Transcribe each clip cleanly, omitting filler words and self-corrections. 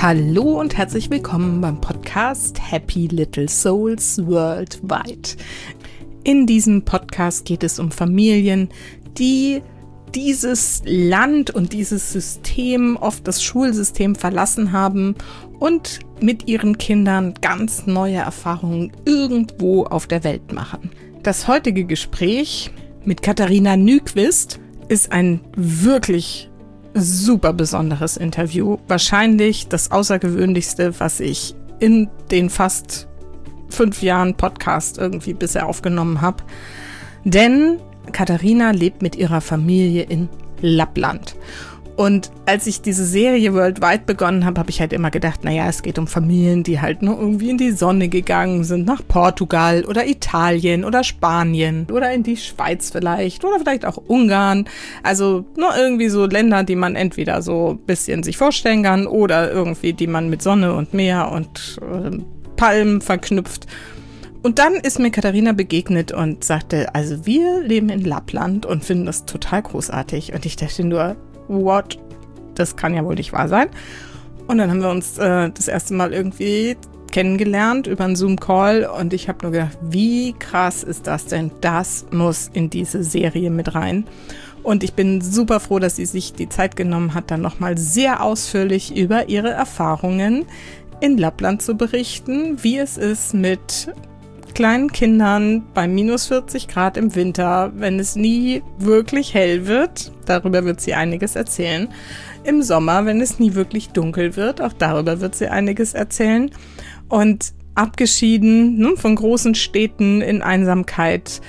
Hallo und herzlich willkommen beim Podcast Happy Little Souls Worldwide. In diesem Podcast geht es um Familien, die dieses Land und dieses System, oft das Schulsystem, verlassen haben und mit ihren Kindern ganz neue Erfahrungen irgendwo auf der Welt machen. Das heutige Gespräch mit Katharina Nyquist ist ein wirklich super besonderes Interview. Wahrscheinlich das Außergewöhnlichste, was ich in den fast 5 Jahren Podcast irgendwie bisher aufgenommen habe. Denn Katharina lebt mit ihrer Familie in Lappland. Und als ich diese Serie Worldwide begonnen habe, habe ich halt immer gedacht, naja, es geht um Familien, die halt nur irgendwie in die Sonne gegangen sind, nach Portugal oder Italien oder Spanien oder in die Schweiz vielleicht oder vielleicht auch Ungarn. Also nur irgendwie so Länder, die man entweder so ein bisschen sich vorstellen kann oder irgendwie, die man mit Sonne und Meer und Palmen verknüpft. Und dann ist mir Katharina begegnet und sagte, also wir leben in Lappland und finden das total großartig. Und ich dachte nur, what? Das kann ja wohl nicht wahr sein. Und dann haben wir uns das erste Mal irgendwie kennengelernt über einen Zoom-Call und ich habe nur gedacht, wie krass ist das denn? Das muss in diese Serie mit rein. Und ich bin super froh, dass sie sich die Zeit genommen hat, dann nochmal sehr ausführlich über ihre Erfahrungen in Lappland zu berichten, wie es ist mit kleinen Kindern bei minus 40 Grad im Winter, wenn es nie wirklich hell wird, darüber wird sie einiges erzählen. Im Sommer, wenn es nie wirklich dunkel wird, auch darüber wird sie einiges erzählen. Und abgeschieden von großen Städten in Einsamkeit.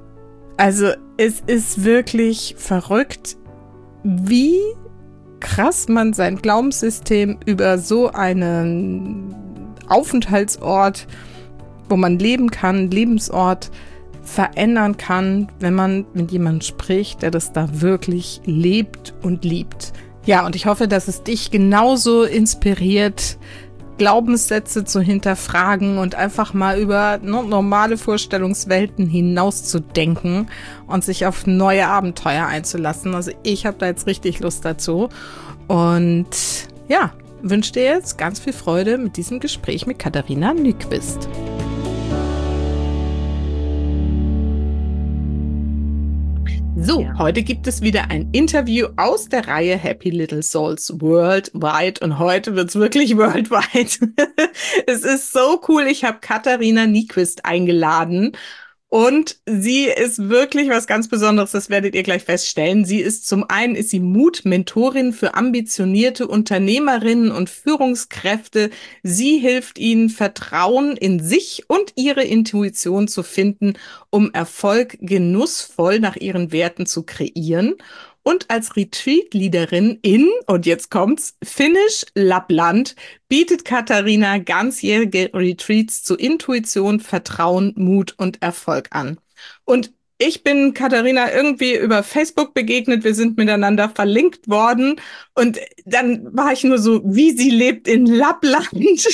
Also es ist wirklich verrückt, wie krass man sein Glaubenssystem über so einen Aufenthaltsort, wo man leben kann, Lebensort verändern kann, wenn man mit jemandem spricht, der das da wirklich lebt und liebt. Ja, und ich hoffe, dass es dich genauso inspiriert, Glaubenssätze zu hinterfragen und einfach mal über normale Vorstellungswelten hinauszudenken und sich auf neue Abenteuer einzulassen. Also ich habe da jetzt richtig Lust dazu und ja, wünsche dir jetzt ganz viel Freude mit diesem Gespräch mit Katharina Nyquist. So, heute gibt es wieder ein Interview aus der Reihe Happy Little Souls Worldwide und heute wird's wirklich worldwide. Es ist so cool, ich habe Katharina Nyquist eingeladen und sie ist wirklich was ganz Besonderes, das werdet ihr gleich feststellen. Zum einen ist sie Mutmentorin für ambitionierte Unternehmerinnen und Führungskräfte. Sie hilft ihnen, Vertrauen in sich und ihre Intuition zu finden, um Erfolg genussvoll nach ihren Werten zu kreieren. Und als Retreat-Leaderin und jetzt kommt's, Finnisch Lappland bietet Katharina ganzjährige Retreats zu Intuition, Vertrauen, Mut und Erfolg an. Und ich bin Katharina irgendwie über Facebook begegnet, wir sind miteinander verlinkt worden und dann war ich nur so, wie sie lebt in Lappland.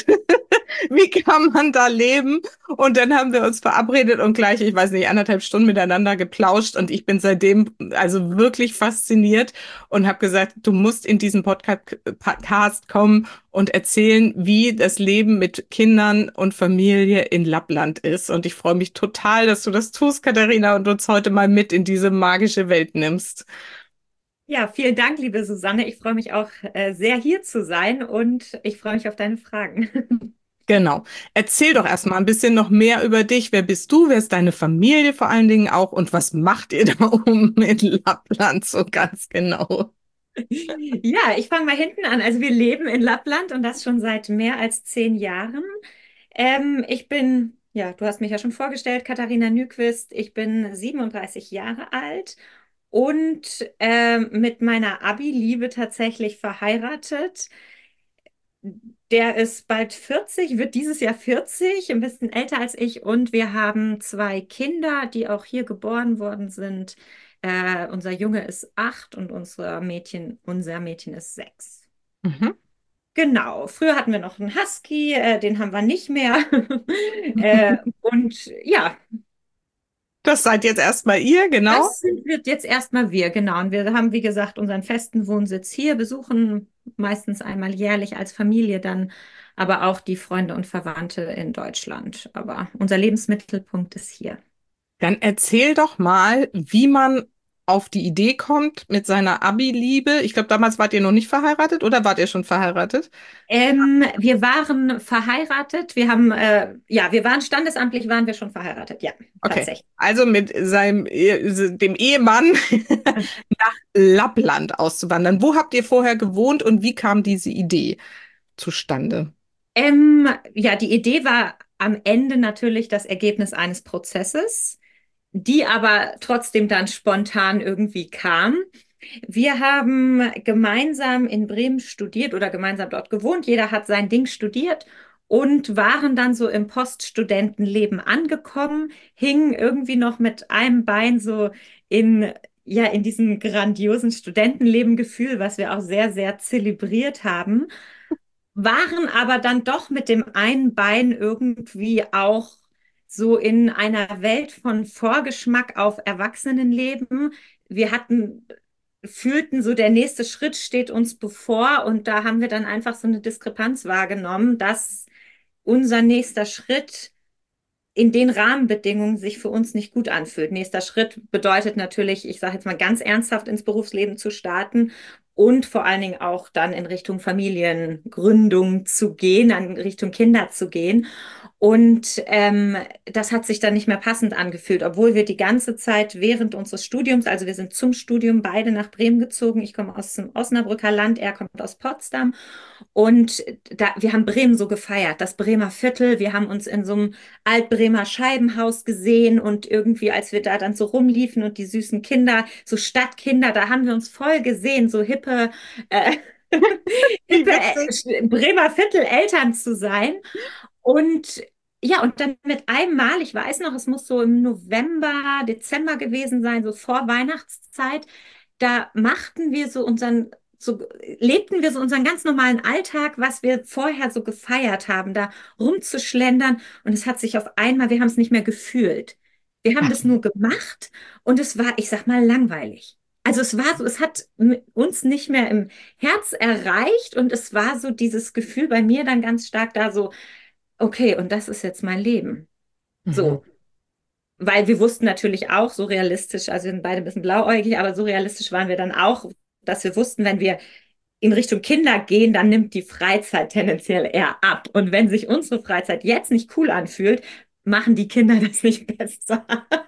Wie kann man da leben? Und dann haben wir uns verabredet und gleich, ich weiß nicht, 1,5 Stunden miteinander geplauscht und ich bin seitdem also wirklich fasziniert und habe gesagt, du musst in diesen Podcast kommen und erzählen, wie das Leben mit Kindern und Familie in Lappland ist. Und ich freue mich total, dass du das tust, Katharina, und uns heute mal mit in diese magische Welt nimmst. Ja, vielen Dank, liebe Susanne. Ich freue mich auch sehr, hier zu sein und ich freue mich auf deine Fragen. Genau. Erzähl doch erstmal ein bisschen noch mehr über dich. Wer bist du? Wer ist deine Familie vor allen Dingen auch? Und was macht ihr da oben in Lappland so ganz genau? Ja, ich fange mal hinten an. Also wir leben in Lappland und das schon seit mehr als 10 Jahren. Ich bin, ja, du hast mich ja schon vorgestellt, Katharina Nyquist. Ich bin 37 Jahre alt und mit meiner Abi-Liebe tatsächlich verheiratet. Der ist bald 40, wird dieses Jahr 40, ein bisschen älter als ich. Und wir haben 2 Kinder, die auch hier geboren worden sind. Unser Junge ist 8 und unser Mädchen ist 6. Mhm. Genau, früher hatten wir noch einen Husky, den haben wir nicht mehr. Und ja, Das seid jetzt erstmal ihr, genau. Das sind wir jetzt erstmal wir, genau. Und wir haben, wie gesagt, unseren festen Wohnsitz hier, besuchen meistens einmal jährlich als Familie dann, aber auch die Freunde und Verwandte in Deutschland. Aber unser Lebensmittelpunkt ist hier. Dann erzähl doch mal, wie man auf die Idee kommt mit seiner Abi-Liebe. Ich glaube, damals wart ihr noch nicht verheiratet oder wart ihr schon verheiratet? Wir waren verheiratet. Wir waren standesamtlich, waren wir schon verheiratet. Ja, Okay, tatsächlich. also mit dem Ehemann nach Lappland auszuwandern. Wo habt ihr vorher gewohnt und wie kam diese Idee zustande? Ja, die Idee war am Ende natürlich das Ergebnis eines Prozesses, die aber trotzdem dann spontan irgendwie kam. Wir haben gemeinsam in Bremen studiert oder gemeinsam dort gewohnt. Jeder hat sein Ding studiert und waren dann so im Poststudentenleben angekommen, hingen irgendwie noch mit einem Bein so in, ja, in diesem grandiosen Studentenleben-Gefühl, was wir auch sehr, sehr zelebriert haben, waren aber dann doch mit dem einen Bein irgendwie auch so in einer Welt von Vorgeschmack auf Erwachsenenleben. Wir fühlten so, der nächste Schritt steht uns bevor und da haben wir dann einfach so eine Diskrepanz wahrgenommen, dass unser nächster Schritt in den Rahmenbedingungen sich für uns nicht gut anfühlt. Nächster Schritt bedeutet natürlich, ich sage jetzt mal ganz ernsthaft ins Berufsleben zu starten und vor allen Dingen auch dann in Richtung Familiengründung zu gehen, in Richtung Kinder zu gehen. Und das hat sich dann nicht mehr passend angefühlt, obwohl wir die ganze Zeit während unseres Studiums, also wir sind zum Studium beide nach Bremen gezogen. Ich komme aus dem Osnabrücker Land, er kommt aus Potsdam. Und wir haben Bremen so gefeiert, das Bremer Viertel. Wir haben uns in so einem Altbremer Scheibenhaus gesehen und irgendwie, als wir da dann so rumliefen und die süßen Kinder, so Stadtkinder, da haben wir uns voll gesehen, so äh, Wie witzig. Bremer Viertel Eltern zu sein. Und ja, und dann mit einem Mal, ich weiß noch, es muss so im November, Dezember gewesen sein, so vor Weihnachtszeit, da lebten wir so unseren ganz normalen Alltag, was wir vorher so gefeiert haben, da rumzuschlendern. Und es hat sich auf einmal, wir haben es nicht mehr gefühlt. Wir haben das nur gemacht und es war, ich sag mal, langweilig. Also es war so, es hat uns nicht mehr im Herz erreicht und es war so dieses Gefühl bei mir dann ganz stark da so, okay, und das ist jetzt mein Leben. Mhm. So, weil wir wussten natürlich auch so realistisch, also wir sind beide ein bisschen blauäugig, aber so realistisch waren wir dann auch, dass wir wussten, wenn wir in Richtung Kinder gehen, dann nimmt die Freizeit tendenziell eher ab. Und wenn sich unsere Freizeit jetzt nicht cool anfühlt, machen die Kinder das nicht besser.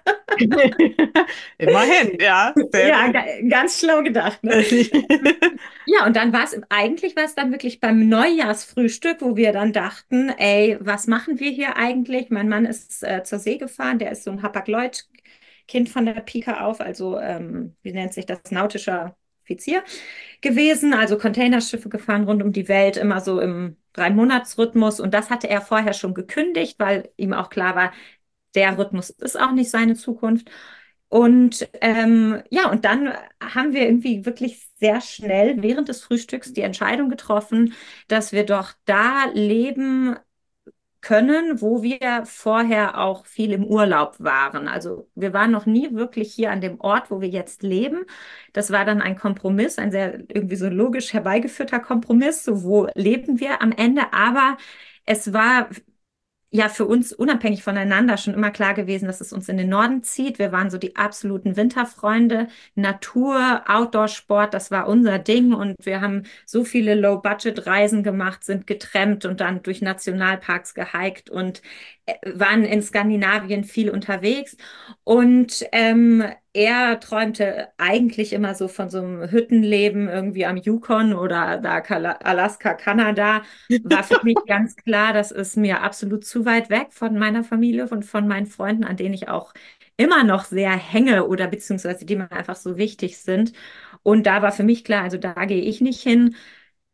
Immerhin, ja, sehr Ja, gut. ganz schlau gedacht, ne? Ja, und dann eigentlich war es dann wirklich beim Neujahrsfrühstück, wo wir dann dachten, ey, was machen wir hier eigentlich? Mein Mann ist zur See gefahren, der ist so ein Hapag-Lloyd-Kind von der Pike auf, also wie nennt sich das, nautischer Offizier gewesen, also Containerschiffe gefahren rund um die Welt, immer so im 3-Monats-Rhythmus. Und das hatte er vorher schon gekündigt, weil ihm auch klar war, der Rhythmus ist auch nicht seine Zukunft. Und ja, und dann haben wir irgendwie wirklich sehr schnell während des Frühstücks die Entscheidung getroffen, dass wir doch da leben können, wo wir vorher auch viel im Urlaub waren. Also wir waren noch nie wirklich hier an dem Ort, wo wir jetzt leben. Das war dann ein Kompromiss, ein sehr irgendwie so logisch herbeigeführter Kompromiss. So, wo leben wir am Ende? Aber es war ja für uns unabhängig voneinander schon immer klar gewesen, dass es uns in den Norden zieht. Wir waren so die absoluten Winterfreunde. Natur, Outdoor-Sport, das war unser Ding. Und wir haben so viele Low-Budget-Reisen gemacht, sind getrennt und dann durch Nationalparks gehiked und waren in Skandinavien viel unterwegs. Und er träumte eigentlich immer so von so einem Hüttenleben irgendwie am Yukon oder da Alaska, Kanada. War für mich ganz klar, das ist mir absolut zu weit weg von meiner Familie und von meinen Freunden, an denen ich auch immer noch sehr hänge oder beziehungsweise die mir einfach so wichtig sind. Und da war für mich klar, also da gehe ich nicht hin.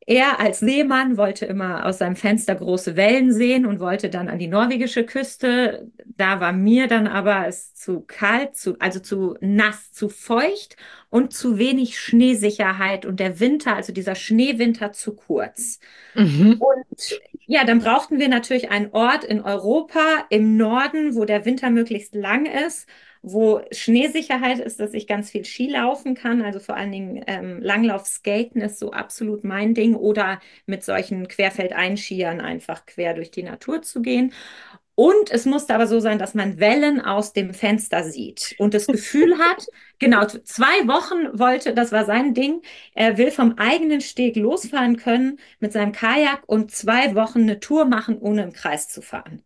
Er als Seemann wollte immer aus seinem Fenster große Wellen sehen und wollte dann an die norwegische Küste. Da war mir dann aber es zu kalt, also zu nass, zu feucht und zu wenig Schneesicherheit und der Winter, also dieser Schneewinter zu kurz. Mhm. Und ja, dann brauchten wir natürlich einen Ort in Europa im Norden, wo der Winter möglichst lang ist, wo Schneesicherheit ist, dass ich ganz viel Ski laufen kann. Also vor allen Dingen Langlauf-Skaten ist so absolut mein Ding oder mit solchen Querfeldeinskiern einfach quer durch die Natur zu gehen. Und es musste aber so sein, dass man Wellen aus dem Fenster sieht und das Gefühl hat, genau, 2 Wochen wollte, das war sein Ding, er will vom eigenen Steg losfahren können mit seinem Kajak und 2 Wochen eine Tour machen, ohne im Kreis zu fahren.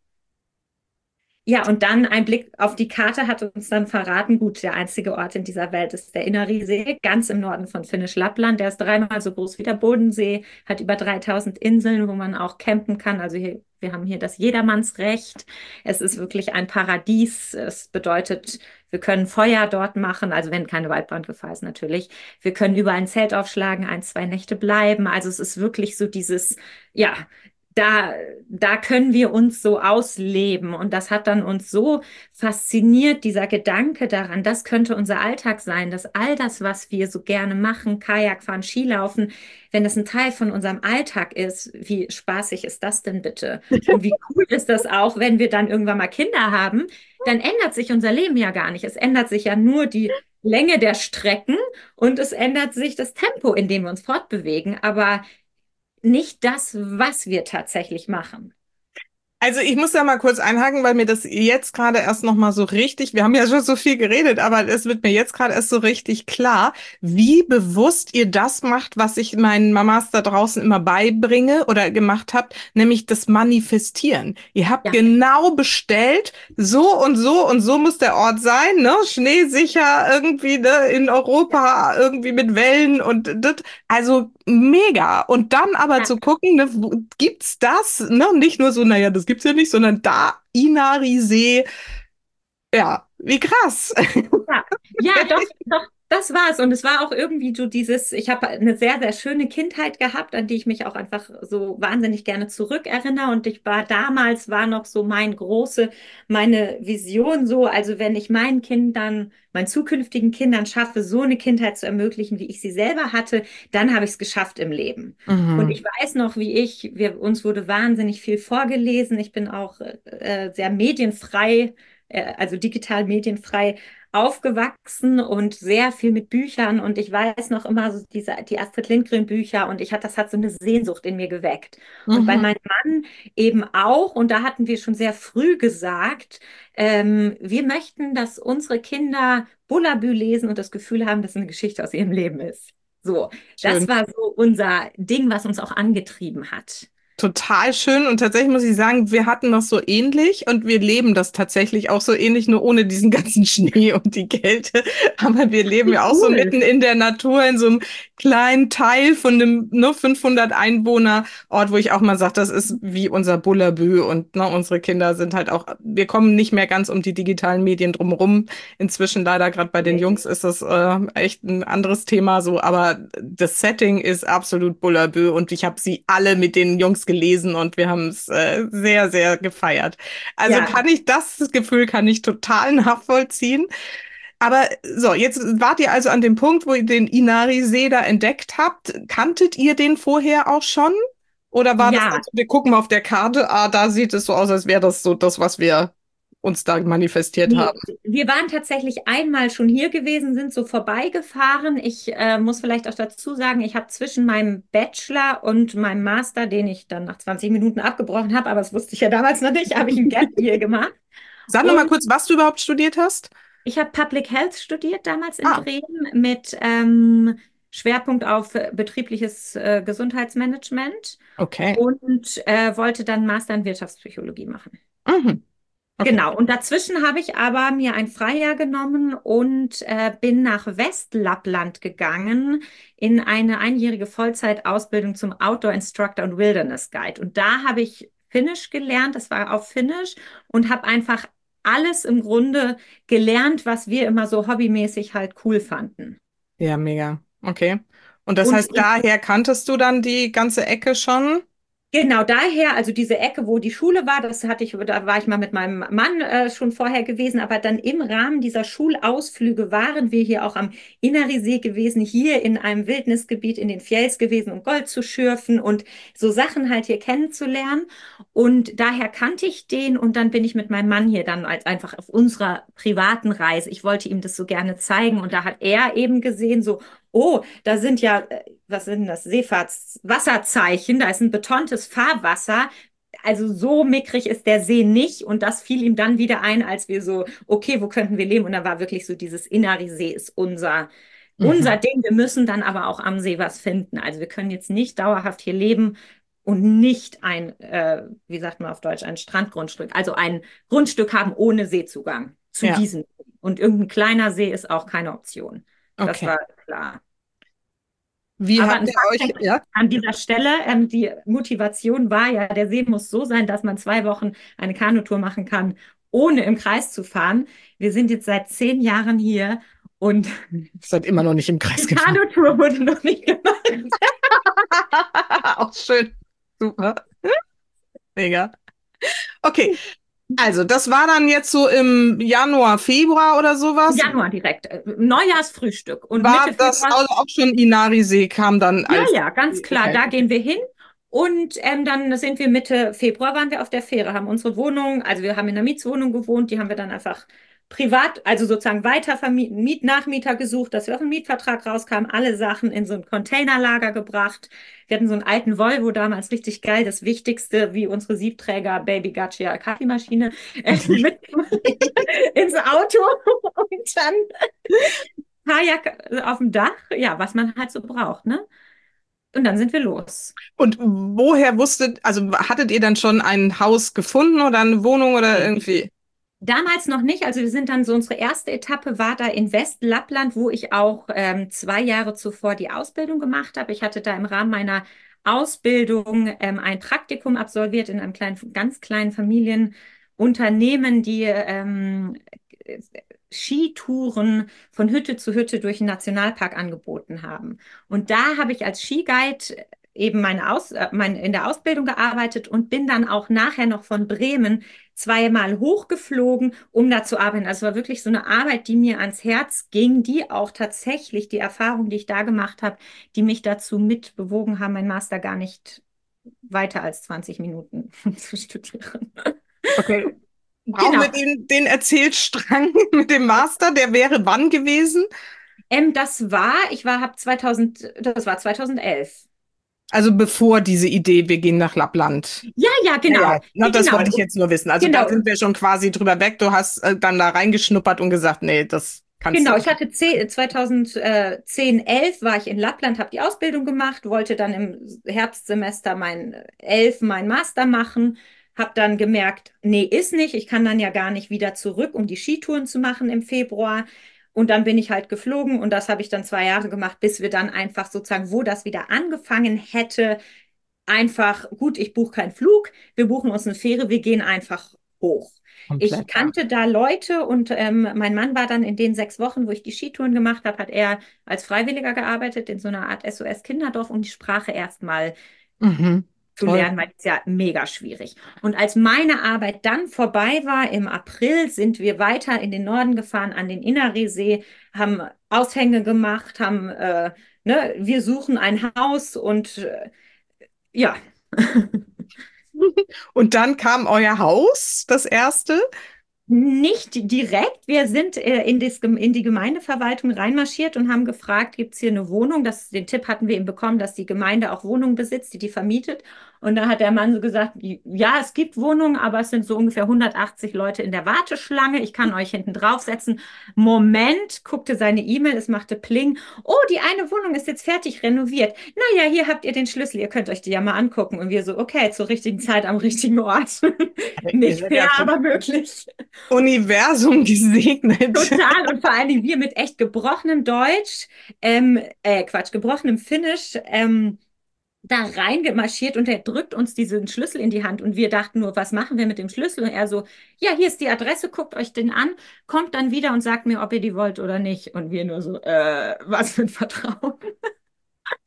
Ja, und dann ein Blick auf die Karte hat uns dann verraten, gut, der einzige Ort in dieser Welt ist der Innerisee, ganz im Norden von Finnisch-Lappland. Der ist 3-mal so groß wie der Bodensee, hat über 3000 Inseln, wo man auch campen kann. Also hier, wir haben hier das Jedermannsrecht. Es ist wirklich ein Paradies. Es bedeutet, wir können Feuer dort machen, also wenn keine Waldbrandgefahr ist natürlich. Wir können überall ein Zelt aufschlagen, 1, 2 Nächte bleiben. Also es ist wirklich so dieses, ja, da, da können wir uns so ausleben. Und das hat dann uns so fasziniert, dieser Gedanke daran, das könnte unser Alltag sein, dass all das, was wir so gerne machen, Kajak fahren, Skilaufen, wenn das ein Teil von unserem Alltag ist, wie spaßig ist das denn bitte? Und wie cool ist das auch, wenn wir dann irgendwann mal Kinder haben, dann ändert sich unser Leben ja gar nicht. Es ändert sich ja nur die Länge der Strecken und es ändert sich das Tempo, in dem wir uns fortbewegen. Aber nicht das, was wir tatsächlich machen. Also ich muss da mal kurz einhaken, weil mir das jetzt gerade erst noch mal so richtig, wir haben ja schon so viel geredet, aber es wird mir jetzt gerade erst so richtig klar, wie bewusst ihr das macht, was ich meinen Mamas da draußen immer beibringe oder gemacht habt, nämlich das Manifestieren. Ihr habt Ja, genau bestellt, so und so muss der Ort sein, ne? Schneesicher irgendwie, ne? In Europa irgendwie mit Wellen und das. Also mega. Und dann aber ja, zu gucken, ne, gibt's das? Ne? Nicht nur so, naja, das gibt's ja nicht, sondern da, Inari-See, ja, wie krass. ja, ja, doch, das war's. Und es war auch irgendwie so dieses, ich habe eine sehr, sehr schöne Kindheit gehabt, an die ich mich auch einfach so wahnsinnig gerne zurückerinnere. Und ich war damals, war noch so meine Vision so, also wenn ich meinen Kindern, meinen zukünftigen Kindern schaffe, so eine Kindheit zu ermöglichen, wie ich sie selber hatte, dann habe ich es geschafft im Leben. Und Mhm. ich weiß noch, uns wurde wahnsinnig viel vorgelesen. Ich bin auch sehr medienfrei, also digital medienfrei aufgewachsen und sehr viel mit Büchern. Und ich weiß noch immer so die Astrid Lindgren Bücher und das hat so eine Sehnsucht in mir geweckt. Und bei Mhm. meinem Mann eben auch. Und da hatten wir schon sehr früh gesagt, wir möchten, dass unsere Kinder Bullabü lesen und das Gefühl haben, dass es eine Geschichte aus ihrem Leben ist. So, das Schön. war so unser Ding, was uns auch angetrieben hat. Total schön und tatsächlich muss ich sagen, wir hatten das so ähnlich und wir leben das tatsächlich auch so ähnlich, nur ohne diesen ganzen Schnee und die Kälte. Aber wir leben Wie ja auch so cool. mitten in der Natur in so einem kleinen Teil von einem nur 500 Einwohner Ort, wo ich auch mal sage, das ist wie unser Bullabü und ne, unsere Kinder sind halt auch, wir kommen nicht mehr ganz um die digitalen Medien drumherum. Inzwischen leider gerade bei den Jungs ist das echt ein anderes Thema so, aber das Setting ist absolut Bullabü und ich habe sie alle mit den Jungs gelesen und wir haben es sehr, sehr gefeiert. Also Ja, kann ich das Gefühl kann ich total nachvollziehen. Aber so, jetzt wart ihr also an dem Punkt, wo ihr den Inari-See da entdeckt habt. Kanntet ihr den vorher auch schon? Oder war das dann ja. so, wir gucken mal auf der Karte, ah, da sieht es so aus, als wäre das so das, was wir uns da manifestiert haben. Nee, wir waren tatsächlich einmal schon hier gewesen, sind so vorbeigefahren. Ich muss vielleicht auch dazu sagen, ich habe zwischen meinem Bachelor und meinem Master, den ich dann nach 20 Minuten abgebrochen habe, aber das wusste ich ja damals noch nicht, habe ich ein Gap Year gemacht. Sag noch mal Und kurz, was du überhaupt studiert hast. ich habe Public Health studiert damals in Ah, Bremen mit Schwerpunkt auf betriebliches Gesundheitsmanagement okay. und wollte dann Master in Wirtschaftspsychologie machen. Mhm. Okay. Genau, und dazwischen habe ich aber mir ein Freijahr genommen und bin nach Westlappland gegangen in eine einjährige Vollzeitausbildung zum Outdoor Instructor und Wilderness Guide. Und da habe ich Finnisch gelernt, das war auf Finnisch, und habe einfach alles im Grunde gelernt, was wir immer so hobbymäßig halt cool fanden. Ja, mega. Okay. Und das Und heißt, daher kanntest du dann die ganze Ecke schon? genau daher, also diese Ecke, wo die Schule war, da war ich mal mit meinem Mann schon vorher gewesen, aber dann im Rahmen dieser Schulausflüge waren wir hier auch am Innerisee gewesen, hier in einem Wildnisgebiet in den Fjells gewesen, um Gold zu schürfen und so Sachen halt hier kennenzulernen. Und daher kannte ich den und dann bin ich mit meinem Mann hier dann als einfach auf unserer privaten Reise. Ich wollte ihm das so gerne zeigen und da hat er eben gesehen, so, oh, da sind ja was sind das? Seefahrtswasserzeichen. Da ist ein betontes Fahrwasser. Also so mickrig ist der See nicht. Und das fiel ihm dann wieder ein, als wir so, okay, wo könnten wir leben? Und da war wirklich so dieses Innerisee ist unser Mhm. Ding. Wir müssen dann aber auch am See was finden. Also wir können jetzt nicht dauerhaft hier leben und nicht wie sagt man auf Deutsch, ein Strandgrundstück, also ein Grundstück haben ohne Seezugang zu Ja, diesem. Und irgendein kleiner See ist auch keine Option. Das okay. war klar. Wie Aber habt ein ihr euch, Fun ja? an dieser Stelle, die Motivation war ja, der See muss so sein, dass man 2 Wochen eine Kanutour machen kann, ohne im Kreis zu fahren. Wir sind jetzt seit 10 Jahren hier und Seid immer noch nicht im Kreis die gefahren. Kanutour wurde noch nicht gemacht. Auch schön. Super. Mega. Okay, also das war dann jetzt so im Januar, Februar oder Im sowas. Januar direkt. Neujahrsfrühstück. Und War Mitte das Februar. also auch schon Inari-See kam dann Ja, als. ja, ganz klar, Okay. da gehen wir hin. Und dann sind wir Mitte Februar waren wir auf der Fähre, haben unsere Wohnung, also wir haben in einer Mietswohnung gewohnt, die haben wir dann einfach privat, also sozusagen weiter Nachmieter gesucht, dass wir auf einen Mietvertrag rauskamen, alle Sachen in so ein Containerlager gebracht. Wir hatten so einen alten Volvo damals, richtig geil, das Wichtigste, wie unsere Siebträger Baby Gaccia Kaffeemaschine mit ins Auto und dann Kajak auf dem Dach, ja, was man halt so braucht, ne? Und dann sind wir los. Und woher also hattet ihr dann schon ein Haus gefunden oder eine Wohnung oder Nee. irgendwie? Damals noch nicht. Also wir sind dann so, unsere erste Etappe war da in Westlappland, wo ich auch 2 Jahre zuvor die Ausbildung gemacht habe. Ich hatte da im Rahmen meiner Ausbildung ein Praktikum absolviert in einem ganz kleinen Familienunternehmen, die Skitouren von Hütte zu Hütte durch den Nationalpark angeboten haben. Und da habe ich als Skiguide eben in der Ausbildung gearbeitet und bin dann auch nachher noch von Bremen 2-mal hochgeflogen, um da zu arbeiten. Also es war wirklich so eine Arbeit, die mir ans Herz ging, die auch tatsächlich die Erfahrung, die ich da gemacht habe, die mich dazu mit bewogen haben, mein Master gar nicht weiter als 20 Minuten zu studieren. Okay. Brauchen wir Genau. den Erzählstrang mit dem Master? Der wäre wann gewesen? Das war 2011. Also bevor diese Idee, wir gehen nach Lappland. Ja, ja, Ja, ja, genau. na, Nee, das genau. wollte ich jetzt nur wissen. Also da Genau. sind wir schon quasi drüber weg. Du hast dann da reingeschnuppert und gesagt, nee, das kannst du Genau, ich nicht. hatte 2010, 11 war ich in Lappland, habe die Ausbildung gemacht, wollte dann im Herbstsemester mein Master machen, habe dann gemerkt, nee, ist nicht. Ich kann dann ja gar nicht wieder zurück, um die Skitouren zu machen im Februar. Und dann bin ich halt geflogen und das habe ich dann 2 Jahre gemacht, bis wir dann einfach sozusagen, wo das wieder angefangen hätte, einfach, gut, ich buche keinen Flug, wir buchen uns eine Fähre, wir gehen einfach hoch. Ich Komplett, ja. kannte da Leute und mein Mann war dann in den 6 Wochen, wo ich die Skitouren gemacht habe, hat er als Freiwilliger gearbeitet in so einer Art SOS-Kinderdorf, um die Sprache erstmal Mhm. zu Toll. lernen, weil es ja mega schwierig. Und als meine Arbeit dann vorbei war, im April, sind wir weiter in den Norden gefahren, an den Innersee, haben Aushänge gemacht, ne, wir suchen ein Haus und ja. Und dann kam euer Haus, das erste. Nicht direkt. Wir sind in die Gemeindeverwaltung reinmarschiert und haben gefragt, gibt es hier eine Wohnung? Den Tipp hatten wir ihm bekommen, dass die Gemeinde auch Wohnungen besitzt, die vermietet. Und da hat der Mann so gesagt, ja, es gibt Wohnungen, aber es sind so ungefähr 180 Leute in der Warteschlange. Ich kann euch hinten draufsetzen. Moment, guckte seine E-Mail, es machte Pling. Oh, die eine Wohnung ist jetzt fertig renoviert. Naja, hier habt ihr den Schlüssel, ihr könnt euch die ja mal angucken. Und wir so, okay, zur richtigen Zeit am richtigen Ort. Ihr Nicht seid ja fair, vom aber möglich. Universum gesegnet. Total und vor allen Dingen wir mit echt gebrochenem Deutsch, Quatsch, gebrochenem Finnisch, da reingemarschiert und er drückt uns diesen Schlüssel in die Hand und wir dachten nur, was machen wir mit dem Schlüssel? Und er so, ja, hier ist die Adresse, guckt euch den an, kommt dann wieder und sagt mir, ob ihr die wollt oder nicht. Und wir nur so, was für ein Vertrauen.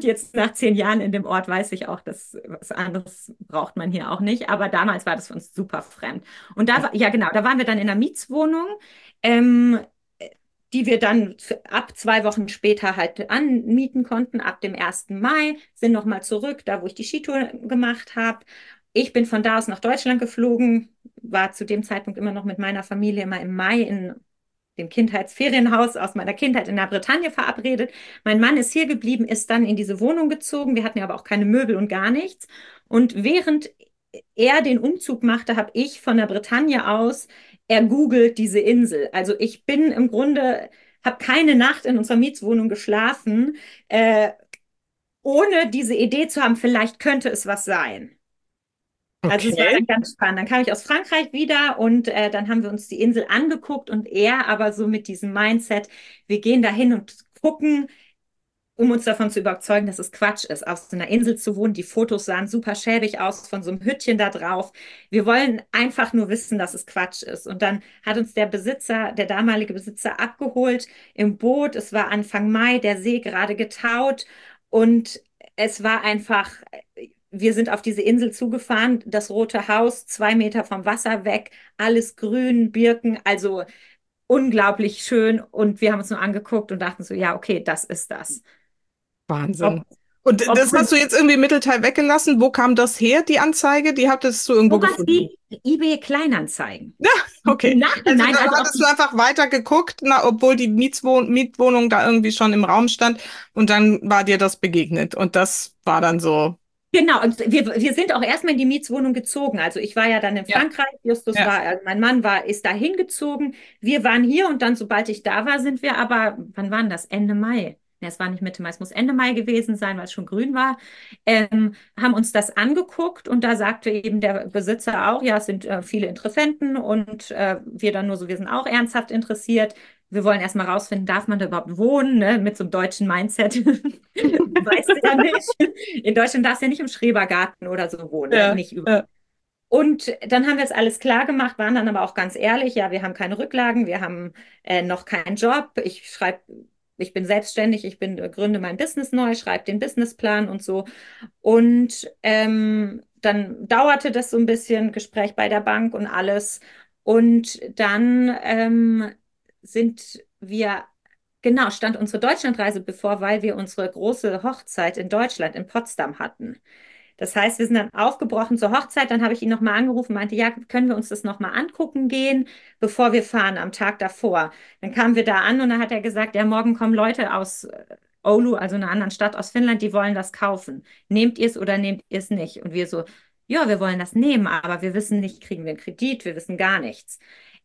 gut, jetzt nach 10 Jahren in dem Ort weiß ich auch, dass was anderes braucht man hier auch nicht. Aber damals war das für uns super fremd. Und da war, ja genau, da waren wir dann in einer Mietswohnung, ähm, die wir dann ab 2 Wochen später halt anmieten konnten, ab dem 1. Mai, sind nochmal zurück, da wo ich die Skitour gemacht habe. Ich bin von da aus nach Deutschland geflogen, war zu dem Zeitpunkt immer noch mit meiner Familie immer im Mai in dem Kindheitsferienhaus aus meiner Kindheit in der Bretagne verabredet. Mein Mann ist hier geblieben, ist dann in diese Wohnung gezogen. Wir hatten ja aber auch keine Möbel und gar nichts. Und während er den Umzug machte, habe ich von der Bretagne aus ergoogelt diese Insel. Also ich bin im Grunde, habe keine Nacht in unserer Mietswohnung geschlafen, ohne diese Idee zu haben, vielleicht könnte es was sein. Also es war Okay. dann ganz spannend. Dann kam ich aus Frankreich wieder und dann haben wir uns die Insel angeguckt und er aber so mit diesem Mindset, wir gehen dahin und gucken, um uns davon zu überzeugen, dass es Quatsch ist, auf so einer Insel zu wohnen. Die Fotos sahen super schäbig aus von so einem Hüttchen da drauf. Wir wollen einfach nur wissen, dass es Quatsch ist. Und dann hat uns der Besitzer, der damalige Besitzer, abgeholt im Boot. Es war Anfang Mai, der See gerade getaut und es war einfach, wir sind auf diese Insel zugefahren, das Rote Haus, 2 Meter vom Wasser weg, alles grün, Birken, also unglaublich schön. Und wir haben uns nur angeguckt und dachten so, ja, okay, das ist das. Wahnsinn. Ob, Und das obwohl, hast du jetzt irgendwie im Mittelteil weggelassen. Wo kam das her, die Anzeige? Die hattest du irgendwo sowas gefunden. wie eBay Kleinanzeigen. Ja, Im okay. Also Nachhinein, dann also auch hattest du einfach weiter geguckt, na, obwohl die Mietwohnung da irgendwie schon im Raum stand. Und dann war dir das begegnet. Und das war dann so. genau, und wir sind auch erstmal in die Mietswohnung gezogen. Also ich war ja dann in Ja, Frankreich, Justus ja. war, mein Mann war, ist da hingezogen. Wir waren hier und dann, sobald ich da war, sind wir aber, wann waren das? Ende Mai. Ne, es war nicht Mitte Mai, es muss Ende Mai gewesen sein, weil es schon grün war. Haben uns das angeguckt und da sagte eben der Besitzer auch, ja, es sind viele Interessenten und wir dann nur so, wir sind auch ernsthaft interessiert. Wir wollen erstmal rausfinden, darf man da überhaupt wohnen, ne? Mit so einem deutschen Mindset. Weißt du ja nicht. In Deutschland darfst du ja nicht im Schrebergarten oder so wohnen, ne? Ja, Nicht über. ja. Und dann haben wir jetzt alles klar gemacht, waren dann aber auch ganz ehrlich, ja, wir haben keine Rücklagen, wir haben noch keinen Job. Ich bin selbstständig, gründe mein Business neu, schreibe den Businessplan und so. Und dann dauerte das so ein bisschen, Gespräch bei der Bank und alles. Und dann sind wir, genau, stand unsere Deutschlandreise bevor, weil wir unsere große Hochzeit in Deutschland, in Potsdam hatten. Das heißt, wir sind dann aufgebrochen zur Hochzeit. Dann habe ich ihn nochmal angerufen, meinte, ja, können wir uns das nochmal angucken gehen, bevor wir fahren am Tag davor. Dann kamen wir da an und dann hat er gesagt, ja, morgen kommen Leute aus Oulu, also einer anderen Stadt aus Finnland, die wollen das kaufen. Nehmt ihr es oder nehmt ihr es nicht? Und wir so, ja, wir wollen das nehmen, aber wir wissen nicht, kriegen wir einen Kredit, wir wissen gar nichts.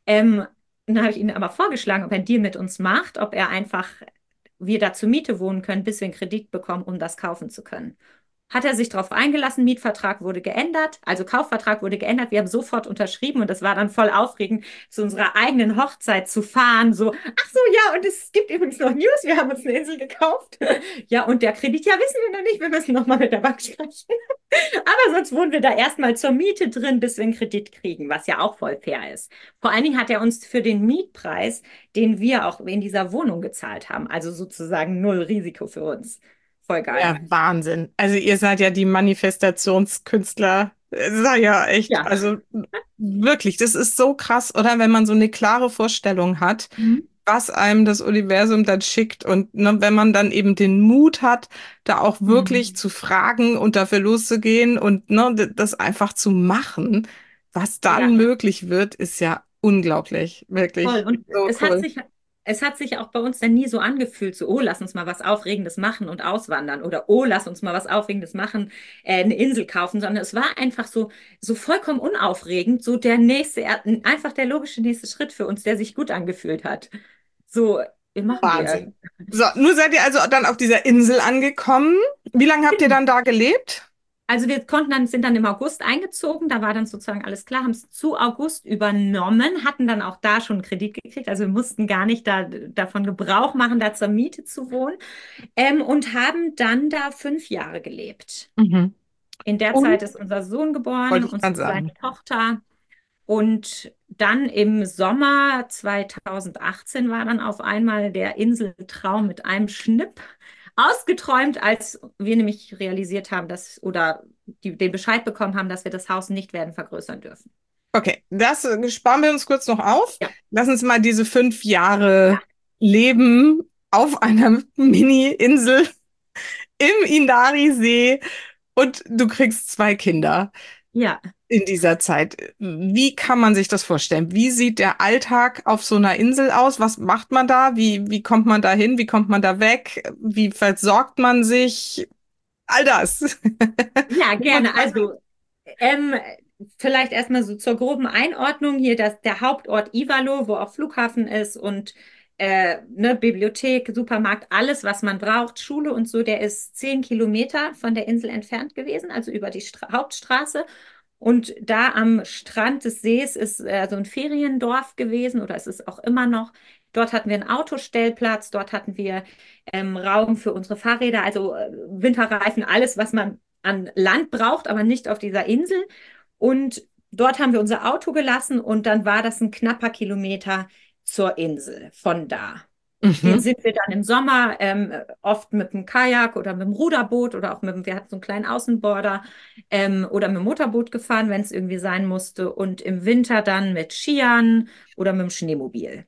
Dann habe ich ihm aber vorgeschlagen, ob er einen Deal mit uns macht, ob er einfach, wir da zur Miete wohnen können, bis wir einen Kredit bekommen, um das kaufen zu können. Hat er sich darauf eingelassen, Mietvertrag wurde geändert, also Kaufvertrag wurde geändert, wir haben sofort unterschrieben und das war dann voll aufregend, zu unserer eigenen Hochzeit zu fahren, so, ach so, ja, und es gibt übrigens noch News, wir haben uns eine Insel gekauft. Ja, und der Kredit, ja, wissen wir noch nicht, wir müssen noch mal mit der Bank sprechen. Aber sonst wohnen wir da erstmal zur Miete drin, bis wir einen Kredit kriegen, was ja auch voll fair ist. Vor allen Dingen hat er uns für den Mietpreis, den wir auch in dieser Wohnung gezahlt haben, also sozusagen null Risiko für uns. Voll geil. Ja, Wahnsinn. Also ihr seid ja die Manifestationskünstler. Sei ja echt, Ja. also wirklich, das ist so krass, oder? Wenn man so eine klare Vorstellung hat, Mhm. was einem das Universum dann schickt und ne, wenn man dann eben den Mut hat, da auch wirklich Mhm. zu fragen und dafür loszugehen und ne, das einfach zu machen, was Ja, dann möglich wird, ist ja unglaublich, voll. wirklich Und so cool. es hat sich auch bei uns dann nie so angefühlt, so, oh, lass uns mal was Aufregendes machen und auswandern oder oh, lass uns mal was Aufregendes machen, eine Insel kaufen, sondern es war einfach so, so vollkommen unaufregend, so der nächste, einfach der logische nächste Schritt für uns, der sich gut angefühlt hat. So, machen wir. Wahnsinn. So, nun seid ihr also dann auf dieser Insel angekommen. Wie lange habt ihr dann da gelebt? Also wir konnten dann, sind dann im August eingezogen, da war dann sozusagen alles klar, haben es zu August übernommen, hatten dann auch da schon einen Kredit gekriegt, also wir mussten gar nicht davon Gebrauch machen, da zur Miete zu wohnen, und haben dann da 5 Jahre gelebt. Mhm. In der Und Zeit ist unser Sohn geboren, wollte ich unsere dann kleine sagen. Tochter und dann im Sommer 2018 war dann auf einmal der Inseltraum mit einem Schnipp ausgeträumt, als wir nämlich realisiert haben, den Bescheid bekommen haben, dass wir das Haus nicht werden vergrößern dürfen. Okay, das sparen wir uns kurz noch auf. Ja, Lass uns mal diese 5 Jahre Leben auf einer Mini-Insel im Inari-See und du kriegst 2 Kinder ja. in dieser Zeit. Wie kann man sich das vorstellen? Wie sieht der Alltag auf so einer Insel aus? Was macht man da? Wie kommt man da hin? Wie kommt man da weg? Wie versorgt man sich? All das. Ja, gerne. Also Ähm, vielleicht erstmal so zur groben Einordnung hier, dass der Hauptort Ivalo, wo auch Flughafen ist und ne, Bibliothek, Supermarkt, alles, was man braucht, Schule und so, der ist 10 Kilometer von der Insel entfernt gewesen, also über die Hauptstraße. Und da am Strand des Sees ist so ein Feriendorf gewesen oder es ist auch immer noch. Dort hatten wir einen Autostellplatz, dort hatten wir Raum für unsere Fahrräder, also Winterreifen, alles, was man an Land braucht, aber nicht auf dieser Insel. Und dort haben wir unser Auto gelassen und dann war das ein knapper Kilometer zur Insel von da. Den Mhm. sind wir dann im Sommer oft mit dem Kajak oder mit dem Ruderboot oder auch wir hatten so einen kleinen Außenborder oder mit dem Motorboot gefahren, wenn es irgendwie sein musste. Und im Winter dann mit Skiern oder mit dem Schneemobil.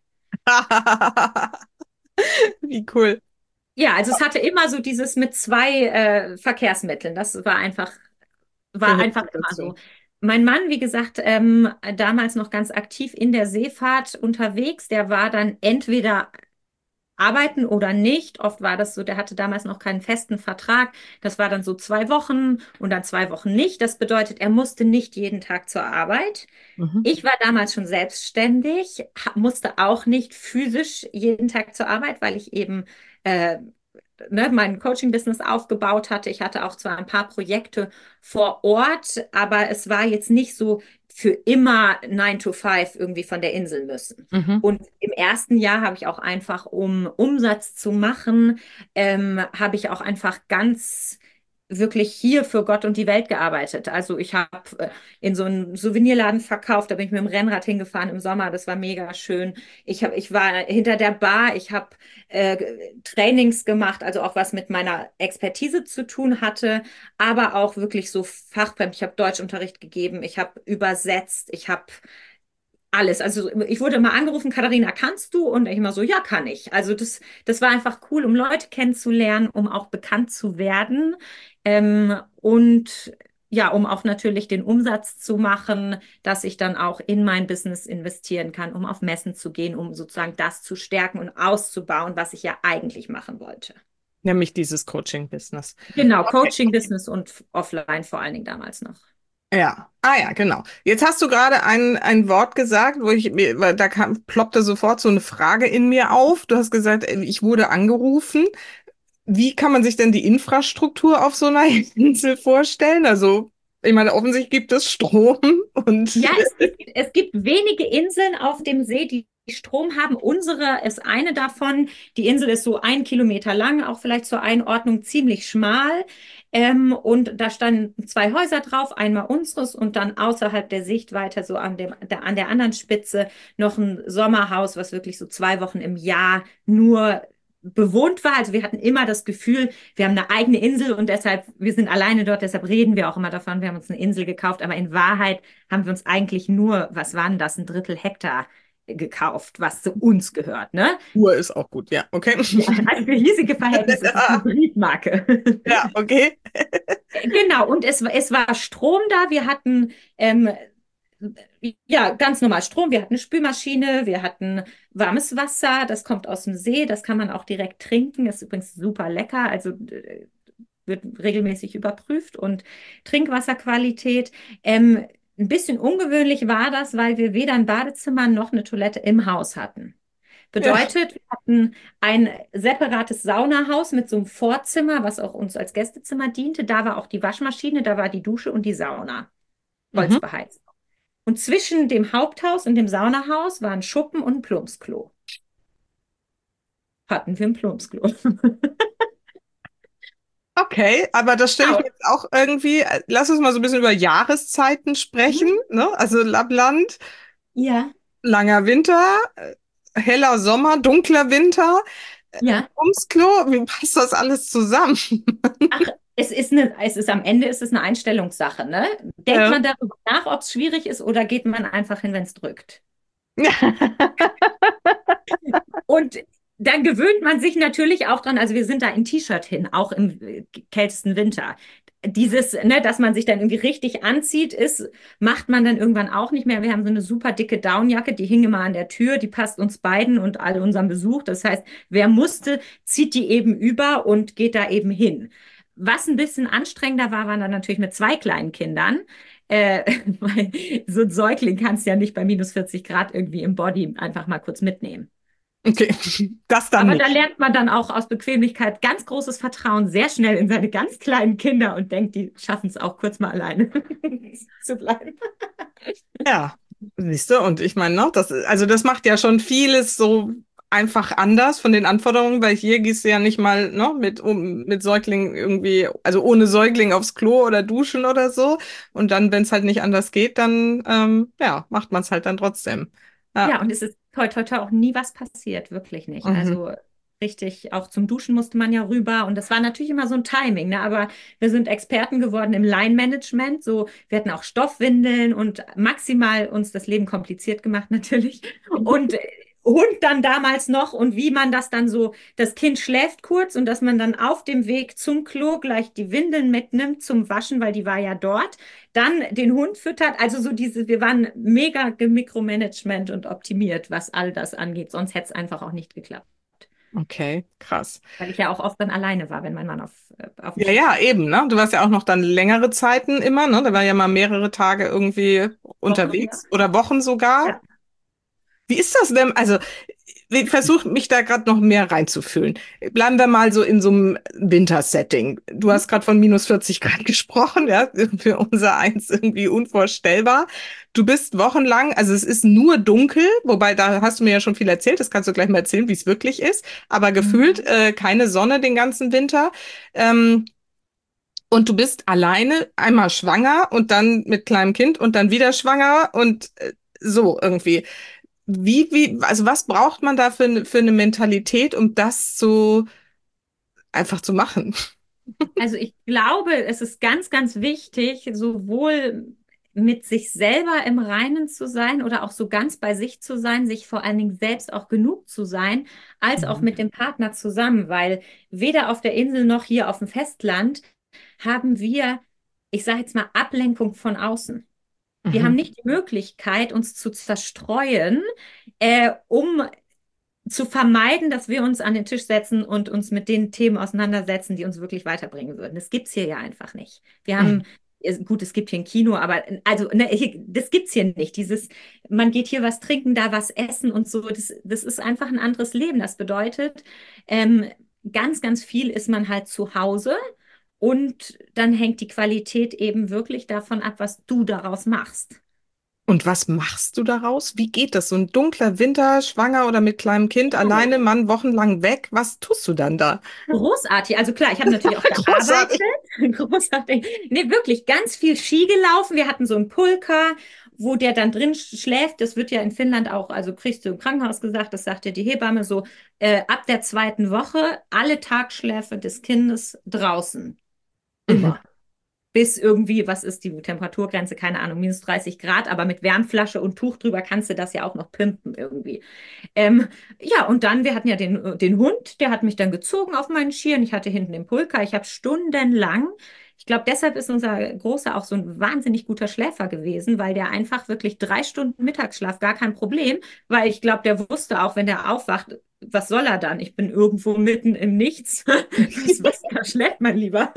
Wie cool. Ja, also es hatte immer so dieses mit zwei Verkehrsmitteln. Das war Gehört einfach immer dazu. so. Mein Mann, wie gesagt, damals noch ganz aktiv in der Seefahrt unterwegs, der war dann entweder arbeiten oder nicht. Oft war das so, der hatte damals noch keinen festen Vertrag. Das war dann so 2 Wochen und dann 2 Wochen nicht. Das bedeutet, er musste nicht jeden Tag zur Arbeit. Mhm. Ich war damals schon selbstständig, musste auch nicht physisch jeden Tag zur Arbeit, weil ich eben äh, ne, mein Coaching-Business aufgebaut hatte. Ich hatte auch zwar ein paar Projekte vor Ort, aber es war jetzt nicht so für immer 9 to 5 irgendwie von der Insel müssen. Mhm. Und im ersten Jahr habe ich auch einfach, um Umsatz zu machen, habe ich auch einfach ganz wirklich hier für Gott und die Welt gearbeitet. Also ich habe in so einem Souvenirladen verkauft, da bin ich mit dem Rennrad hingefahren im Sommer, das war mega schön. Ich war hinter der Bar, ich habe Trainings gemacht, also auch was mit meiner Expertise zu tun hatte, aber auch wirklich so fachfremd. Ich habe Deutschunterricht gegeben, ich habe übersetzt, ich habe alles. Also ich wurde immer angerufen, Katharina, kannst du? Und ich immer so, ja, kann ich. Also das war einfach cool, um Leute kennenzulernen, um auch bekannt zu werden und ja, um auch natürlich den Umsatz zu machen, dass ich dann auch in mein Business investieren kann, um auf Messen zu gehen, um sozusagen das zu stärken und auszubauen, was ich ja eigentlich machen wollte. Nämlich dieses Coaching-Business. Genau, Coaching, Business und offline vor allen Dingen damals noch. Ja, ah ja, genau. Jetzt hast du gerade ein Wort gesagt, weil ploppte sofort so eine Frage in mir auf. Du hast gesagt, ich wurde angerufen. Wie kann man sich denn die Infrastruktur auf so einer Insel vorstellen? Also, ich meine, offensichtlich gibt es Strom und Ja, es gibt wenige Inseln auf dem See, die Strom haben. Unsere ist eine davon. Die Insel ist so 1 Kilometer lang, auch vielleicht zur Einordnung ziemlich schmal. Und da standen 2 Häuser drauf, einmal unseres und dann außerhalb der Sichtweite, so an der anderen Spitze, noch ein Sommerhaus, was wirklich so 2 Wochen im Jahr nur bewohnt war. Also wir hatten immer das Gefühl, wir haben eine eigene Insel und deshalb, wir sind alleine dort, deshalb reden wir auch immer davon, wir haben uns eine Insel gekauft, aber in Wahrheit haben wir uns eigentlich nur, was waren das, 1/3 Hektar gekauft, was zu uns gehört, ne? Uhr ist auch gut. Ja, okay. Ja, also für hiesige Verhältnisse ist es eine Briefmarke. Ja, okay. Genau, und es war Strom da. Wir hatten ja ganz normal Strom. Wir hatten eine Spülmaschine, wir hatten warmes Wasser, das kommt aus dem See, das kann man auch direkt trinken. Ist übrigens super lecker, also wird regelmäßig überprüft und Trinkwasserqualität. Ein bisschen ungewöhnlich war das, weil wir weder ein Badezimmer noch eine Toilette im Haus hatten. Ja. Bedeutet, wir hatten ein separates Saunahaus mit so einem Vorzimmer, was auch uns als Gästezimmer diente. Da war auch die Waschmaschine, da war die Dusche und die Sauna, Mhm. holzbeheizt. Und zwischen dem Haupthaus und dem Saunahaus war ein Schuppen und ein Plumpsklo. Hatten wir ein Plumpsklo. Okay, aber das stelle ich Genau. mir jetzt auch irgendwie, lass uns mal so ein bisschen über Jahreszeiten sprechen, ne? Also Lappland, Ja. langer Winter, heller Sommer, dunkler Winter. Ja. ums Klo, wie passt das alles zusammen? Ach, es ist am Ende ist es eine Einstellungssache, ne? Denkt Ja. man darüber nach, ob es schwierig ist, oder geht man einfach hin, wenn es drückt? Und dann gewöhnt man sich natürlich auch dran, also wir sind da in T-Shirt hin, auch im kältesten Winter. Dieses, ne, dass man sich dann irgendwie richtig anzieht, macht man dann irgendwann auch nicht mehr. Wir haben so eine super dicke Downjacke, die hing immer an der Tür, die passt uns beiden und all unserem Besuch. Das heißt, wer musste, zieht die eben über und geht da eben hin. Was ein bisschen anstrengender war, waren dann natürlich mit zwei kleinen Kindern. Weil so ein Säugling kannst du ja nicht bei minus 40 Grad irgendwie im Body einfach mal kurz mitnehmen. Okay, das dann Aber da nicht. lernt man dann auch aus Bequemlichkeit ganz großes Vertrauen sehr schnell in seine ganz kleinen Kinder und denkt, die schaffen es auch kurz mal alleine zu bleiben. Ja, siehst du, und ich meine, ne, also das macht ja schon vieles so einfach anders von den Anforderungen, weil hier gehst du ja nicht mal, ne, mit Säugling irgendwie, also ohne Säugling aufs Klo oder duschen oder so. Und dann, wenn es halt nicht anders geht, dann, ja, macht man es halt dann trotzdem. Ja. Ja, und es ist toi, toi, toi auch nie was passiert, wirklich nicht. Mhm. Also richtig, auch zum Duschen musste man ja rüber und das war natürlich immer so ein Timing, ne? Aber wir sind Experten geworden im Line-Management. So, wir hatten auch Stoffwindeln und maximal uns das Leben kompliziert gemacht natürlich. Und Hund dann damals noch und wie man das dann so, das Kind schläft kurz und dass man dann auf dem Weg zum Klo gleich die Windeln mitnimmt zum Waschen, weil die war ja dort, dann den Hund füttert. Also so diese, wir waren mega gemikromanagement und optimiert, was all das angeht. Sonst hätte es einfach auch nicht geklappt. Okay, krass. Weil ich ja auch oft dann alleine war, wenn mein Mann auf dem Ja, Schiff ja, war. eben, ne? Du warst ja auch noch dann längere Zeiten immer, ne? Da war ja mal mehrere Tage irgendwie Wochen, ja. unterwegs oder Wochen sogar. Ja. Wie ist das denn? Also, ich versuche mich da gerade noch mehr reinzufühlen. Bleiben wir mal so in so einem Wintersetting. Du hast gerade von minus 40 Grad gesprochen, ja, für unser Eins irgendwie unvorstellbar. Du bist wochenlang, also es ist nur dunkel, wobei da hast du mir ja schon viel erzählt, das kannst du gleich mal erzählen, wie es wirklich ist, aber gefühlt Mhm. keine Sonne den ganzen Winter. Ähm, und du bist alleine, einmal schwanger und dann mit kleinem Kind und dann wieder schwanger und so irgendwie. Also was braucht man da für eine Mentalität, um das so einfach zu machen? Also ich glaube, es ist ganz, ganz wichtig, sowohl mit sich selber im Reinen zu sein oder auch so ganz bei sich zu sein, sich vor allen Dingen selbst auch genug zu sein, als auch Mhm. mit dem Partner zusammen, weil weder auf der Insel noch hier auf dem Festland haben wir, ich sage jetzt mal, Ablenkung von außen. Wir haben Mhm. nicht die Möglichkeit, uns zu zerstreuen, um zu vermeiden, dass wir uns an den Tisch setzen und uns mit den Themen auseinandersetzen, die uns wirklich weiterbringen würden. Das gibt's hier ja einfach nicht. Wir haben, Mhm. gut, es gibt hier ein Kino, aber also ne, das gibt's hier nicht. Man geht hier was trinken, da was essen und so. Das ist einfach ein anderes Leben. Das bedeutet, ähm, ganz, ganz viel ist man halt zu Hause. Und dann hängt die Qualität eben wirklich davon ab, was du daraus machst. Und was machst du daraus? Wie geht das? So ein dunkler Winter, schwanger oder mit kleinem Kind, alleine, Mann, wochenlang weg. Was tust du dann da? Großartig. Also klar, ich habe natürlich auch gearbeitet. Großartig. Großartig. Nee, wirklich ganz viel Ski gelaufen. Wir hatten so einen Pulker, wo der dann drin schläft. Das wird ja in Finnland auch, also kriegst du im Krankenhaus gesagt, das sagt dir die Hebamme so, ab der zweiten Woche alle Tagschläfe des Kindes draußen. Mhm. Immer. Bis irgendwie, was ist die Temperaturgrenze? Keine Ahnung, minus 30 Grad, aber mit Wärmflasche und Tuch drüber kannst du das ja auch noch pimpen irgendwie. Ähm, ja, und dann, wir hatten ja den Hund, der hat mich dann gezogen auf meinen Schirm. Ich hatte hinten den Pulker. Ich habe stundenlang, ich glaube, deshalb ist unser Großer auch so ein wahnsinnig guter Schläfer gewesen, weil der einfach wirklich 3 Stunden Mittagsschlaf, gar kein Problem, weil ich glaube, der wusste auch, wenn der aufwacht, was soll er dann? Ich bin irgendwo mitten im Nichts. Da schläft man lieber.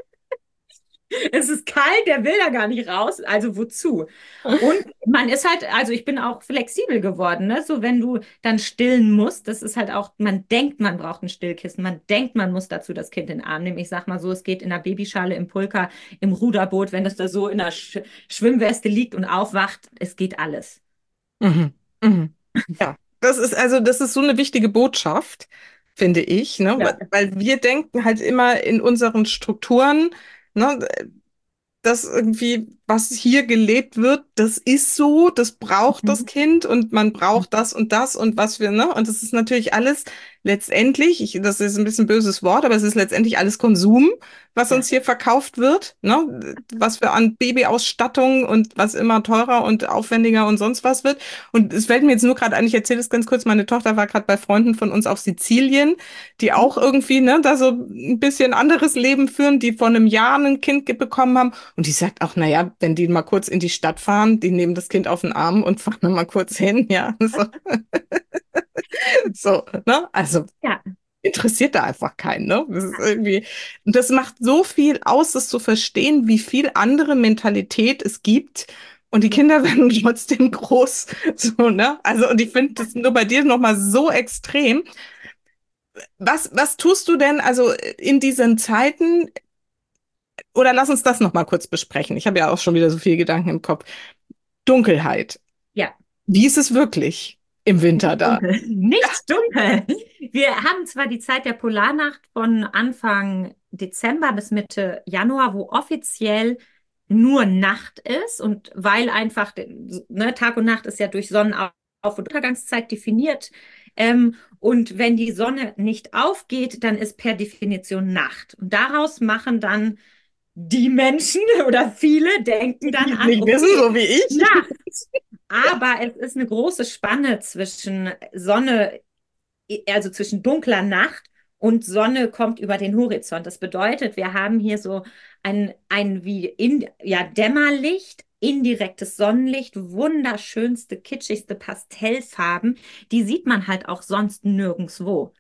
Es ist kalt, der will da gar nicht raus, also wozu? Und man ist halt, also ich bin auch flexibel geworden, ne? So, wenn du dann stillen musst, das ist halt auch, man denkt, man braucht ein Stillkissen, man denkt, man muss dazu das Kind in den Arm nehmen. Ich sag mal so, es geht in der Babyschale, im Pulker, im Ruderboot, wenn das da so in der Schwimmweste liegt und aufwacht, es geht alles. Mhm. Mhm. Ja, das ist so eine wichtige Botschaft, finde ich, ne? Ja. Weil wir denken halt immer in unseren Strukturen, ne, dass irgendwie was hier gelebt wird, das ist so, das braucht das Mhm. Kind und man braucht das und was wir, ne? Und das ist natürlich alles letztendlich, das ist ein bisschen böses Wort, aber es ist letztendlich alles Konsum, was uns Ja, hier verkauft wird, ne? Was wir an Babyausstattung und was immer teurer und aufwendiger und sonst was wird. Und es fällt mir jetzt nur gerade ein, ich erzähle das ganz kurz, meine Tochter war gerade bei Freunden von uns auf Sizilien, die mhm. auch irgendwie, ne, da so ein bisschen anderes Leben führen, die vor einem Jahr ein Kind bekommen haben. Und die sagt auch, naja, wenn die mal kurz in die Stadt fahren, die nehmen das Kind auf den Arm und fahren dann mal kurz hin, ja, so, so, ne? Also Ja, interessiert da einfach keinen, ne? Das ist irgendwie, und das macht so viel aus, das zu verstehen, wie viel andere Mentalität es gibt. Und die ja. Kinder werden trotzdem groß, so, ne? Also, und ich finde das nur bei dir nochmal so extrem. Was tust du denn also in diesen Zeiten, oder lass uns das nochmal kurz besprechen. Ich habe ja auch schon wieder so viele Gedanken im Kopf. Dunkelheit. Ja. Wie ist es wirklich im Winter Nicht da? dunkel. Nicht dunkel. Wir haben zwar die Zeit der Polarnacht von Anfang Dezember bis Mitte Januar, wo offiziell nur Nacht ist und weil einfach, ne, Tag und Nacht ist ja durch Sonnenauf- und Untergangszeit definiert. Und wenn die Sonne nicht aufgeht, dann ist per Definition Nacht. Und daraus machen dann die Menschen oder viele denken dann Die es an, nicht wissen, okay, so wie ich. Nacht. Aber es ist eine große Spanne zwischen Sonne, also zwischen dunkler Nacht und Sonne kommt über den Horizont. Das bedeutet, wir haben hier so ein wie ja, Dämmerlicht, indirektes Sonnenlicht, wunderschönste, kitschigste Pastellfarben. Die sieht man halt auch sonst nirgendwo.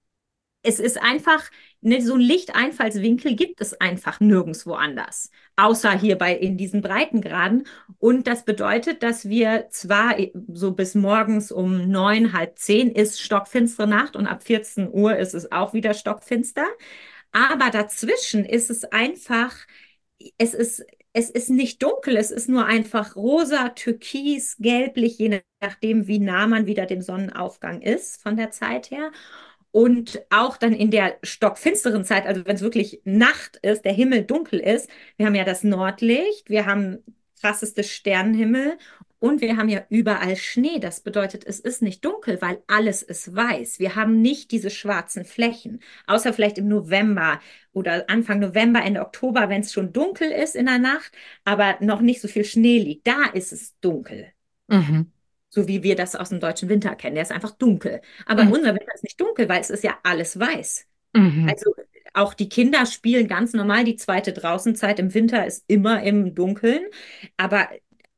Es ist einfach, ne, so ein Lichteinfallswinkel gibt es einfach nirgendwo anders, außer hier in diesen Breitengraden. Und das bedeutet, dass wir zwar so bis morgens um 9, halb 10 ist stockfinstere Nacht und ab 14 Uhr ist es auch wieder stockfinster. Aber dazwischen ist es einfach, es ist, es ist nicht dunkel, es ist nur einfach rosa, türkis, gelblich, je nachdem, wie nah man wieder dem Sonnenaufgang ist von der Zeit her. Und auch dann in der stockfinsteren Zeit, also wenn es wirklich Nacht ist, der Himmel dunkel ist, wir haben ja das Nordlicht, wir haben krasseste Sternenhimmel und wir haben ja überall Schnee. Das bedeutet, es ist nicht dunkel, weil alles ist weiß. Wir haben nicht diese schwarzen Flächen, außer vielleicht im November oder Anfang November, Ende Oktober, wenn es schon dunkel ist in der Nacht, aber noch nicht so viel Schnee liegt. Da ist es dunkel. Mhm. So wie wir das aus dem deutschen Winter kennen. Der ist einfach dunkel. Aber Mhm. unser Winter ist nicht dunkel, weil es ist ja alles weiß. Mhm. Also auch die Kinder spielen ganz normal. Die zweite Draußenzeit im Winter ist immer im Dunkeln. Aber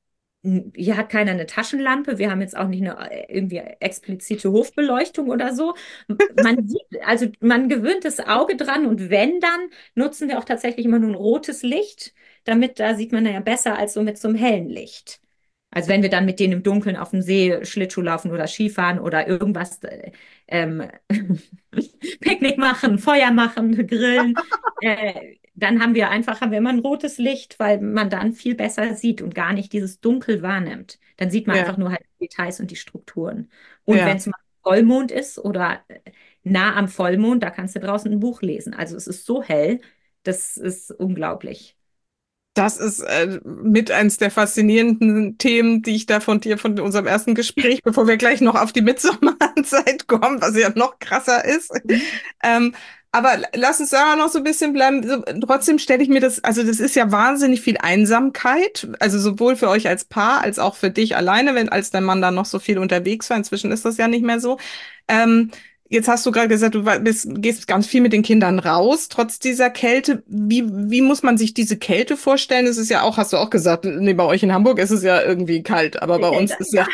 hier hat keiner eine Taschenlampe. Wir haben jetzt auch nicht eine irgendwie explizite Hofbeleuchtung oder so. Man sieht, also man gewöhnt das Auge dran und wenn, dann nutzen wir auch tatsächlich immer nur ein rotes Licht, damit da sieht man ja besser als so mit so einem hellen Licht. Also wenn wir dann mit denen im Dunkeln auf dem See Schlittschuh laufen oder Skifahren oder irgendwas, ähm, Picknick machen, Feuer machen, grillen, dann haben wir immer ein rotes Licht, weil man dann viel besser sieht und gar nicht dieses Dunkel wahrnimmt. Dann sieht man Ja, einfach nur halt die Details und die Strukturen. Und wenn ja. es mal Vollmond ist oder nah am Vollmond, da kannst du draußen ein Buch lesen. Also es ist so hell, das ist unglaublich. Das ist mit eins der faszinierenden Themen, die ich da von dir, von unserem ersten Gespräch, bevor wir gleich noch auf die Mitsommerzeit kommen, was ja noch krasser ist. Mhm. Ähm, aber lass uns da noch so ein bisschen bleiben. So, trotzdem stelle ich mir das, also das ist ja wahnsinnig viel Einsamkeit, also sowohl für euch als Paar als auch für dich alleine, wenn als dein Mann dann noch so viel unterwegs war. Inzwischen ist das ja nicht mehr so. Ähm, Jetzt hast du gerade gesagt, gehst ganz viel mit den Kindern raus, trotz dieser Kälte. Wie muss man sich diese Kälte vorstellen? Es ist ja auch, hast du auch gesagt, nee, bei euch in Hamburg ist es ja irgendwie kalt, aber bei uns Kälte, ist ja, ja.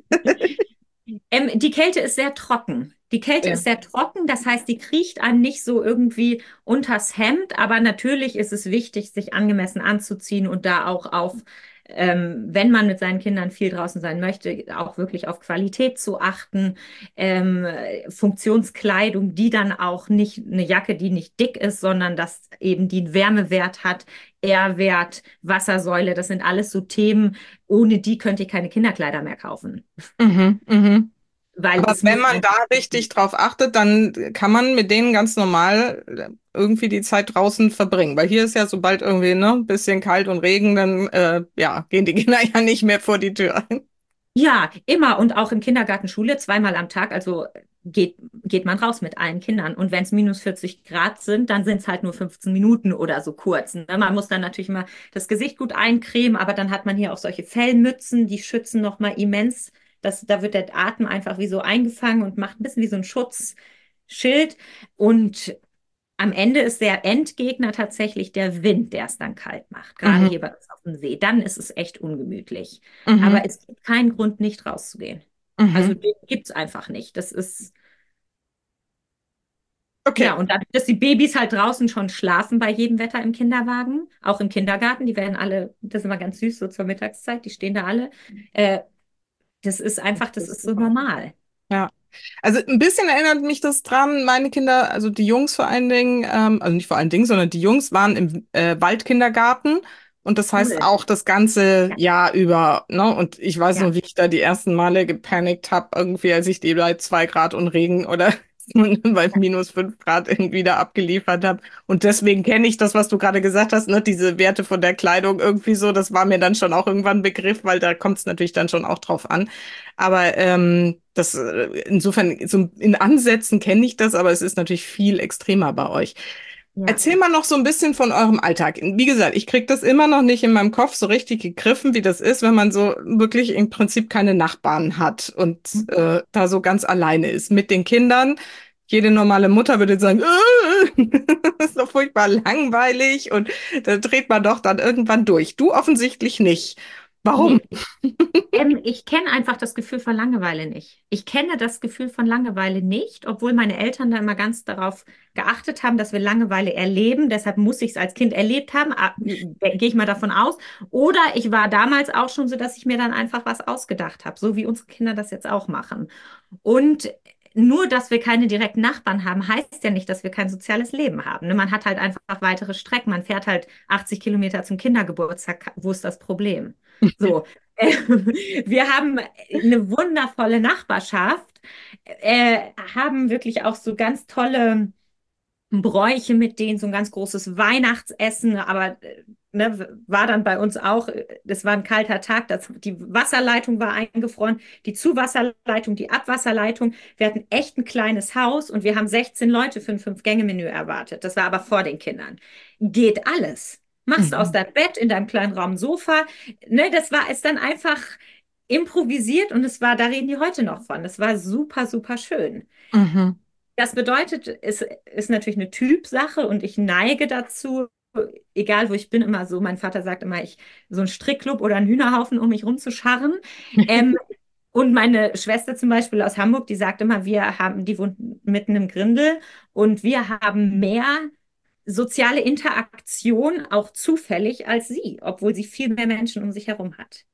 Die Kälte ist sehr trocken. Die Kälte ja. ist sehr trocken, das heißt, die kriecht einem nicht so irgendwie unters Hemd, aber natürlich ist es wichtig, sich angemessen anzuziehen und da auch wenn man mit seinen Kindern viel draußen sein möchte, auch wirklich auf Qualität zu achten. Funktionskleidung, die dann auch nicht eine Jacke, die nicht dick ist, sondern dass eben die einen Wärmewert hat, R-Wert, Wassersäule, das sind alles so Themen, ohne die könnte ich keine Kinderkleider mehr kaufen. Mhm, mhm. weil Aber es wenn muss man da einfach. richtig drauf achtet, dann kann man mit denen ganz normal irgendwie die Zeit draußen verbringen. Weil hier ist ja, sobald irgendwie, ne, ein bisschen kalt und Regen, dann ja, gehen die Kinder ja nicht mehr vor die Tür. Ja, immer und auch im Kindergarten, Schule, zweimal am Tag. Also geht man raus mit allen Kindern. Und wenn es minus 40 Grad sind, dann sind es halt nur 15 Minuten oder so kurz. Ne? Man muss dann natürlich immer das Gesicht gut eincremen, aber dann hat man hier auch solche Fellmützen, die schützen nochmal immens. Da wird der Atem einfach wie so eingefangen und macht ein bisschen wie so ein Schutzschild. Und am Ende ist der Endgegner tatsächlich der Wind, der es dann kalt macht. Gerade Mhm, hier bei uns auf dem See. Dann ist es echt ungemütlich. mhm, Aber es gibt keinen Grund, nicht rauszugehen. Also mhm. den gibt es einfach nicht. Das ist, ja, Okay. und dadurch, dass die Babys halt draußen schon schlafen bei jedem Wetter im Kinderwagen, auch im Kindergarten, die werden alle, das ist immer ganz süß, so zur Mittagszeit, die stehen da alle. Äh, Das ist einfach, das ist so normal. Ja. Also ein bisschen erinnert mich das dran, meine Kinder, also die Jungs vor allen Dingen, also nicht vor allen Dingen, sondern die Jungs waren im Waldkindergarten und das heißt Cool. auch das ganze Ja, Jahr über, ne? Und ich weiß noch, ja. wie ich da die ersten Male gepanikt habe, irgendwie, als ich die bei 2 Grad und Regen oder bei -5 Grad irgendwie da abgeliefert habe. Und deswegen kenne ich das, was du gerade gesagt hast, ne? Diese Werte von der Kleidung irgendwie so, das war mir dann schon auch irgendwann ein Begriff, weil da kommt es natürlich dann schon auch drauf an. Aber das insofern, so in Ansätzen kenne ich das, aber es ist natürlich viel extremer bei euch. Ja. Erzähl mal noch so ein bisschen von eurem Alltag. Wie gesagt, ich kriege das immer noch nicht in meinem Kopf so richtig gegriffen, wie das ist, wenn man so wirklich im Prinzip keine Nachbarn hat und da so ganz alleine ist mit den Kindern. Jede normale Mutter würde sagen, das ist doch furchtbar langweilig und da dreht man doch dann irgendwann durch. Du offensichtlich nicht. Warum? Nee. Ich kenne einfach das Gefühl von Langeweile nicht. Ich kenne das Gefühl von Langeweile nicht, obwohl meine Eltern da immer ganz darauf geachtet haben, dass wir Langeweile erleben. Deshalb muss ich es als Kind erlebt haben, gehe ich mal davon aus. Oder ich war damals auch schon so, dass ich mir dann einfach was ausgedacht habe, so wie unsere Kinder das jetzt auch machen. Und nur, dass wir keine direkten Nachbarn haben, heißt ja nicht, dass wir kein soziales Leben haben. Ne? Man hat halt einfach weitere Strecken. Man fährt halt 80 Kilometer zum Kindergeburtstag. Wo ist das Problem? So. Wir haben eine wundervolle Nachbarschaft, haben wirklich auch so ganz tolle Bräuche mit denen, so ein ganz großes Weihnachtsessen, aber ne, war dann bei uns auch, das war ein kalter Tag, die Wasserleitung war eingefroren, die Zuwasserleitung, die Abwasserleitung. Wir hatten echt ein kleines Haus und wir haben 16 Leute für ein Fünf-Gänge-Menü erwartet. Das war aber vor den Kindern. Geht alles. Machst aus Mhm. deinem Bett in deinem kleinen Raum Sofa. Ne, das war es dann einfach improvisiert und es war, da reden die heute noch von. Das war super, super schön. Mhm. Das bedeutet, es ist natürlich eine Typsache und ich neige dazu, egal wo ich bin, immer so, mein Vater sagt immer, ich so ein Strickclub oder ein Hühnerhaufen um mich rumzuscharren. Ähm, und meine Schwester zum Beispiel aus Hamburg, die sagt immer, die wohnt mitten im Grindel und wir haben mehr soziale Interaktion auch zufällig als sie, obwohl sie viel mehr Menschen um sich herum hat.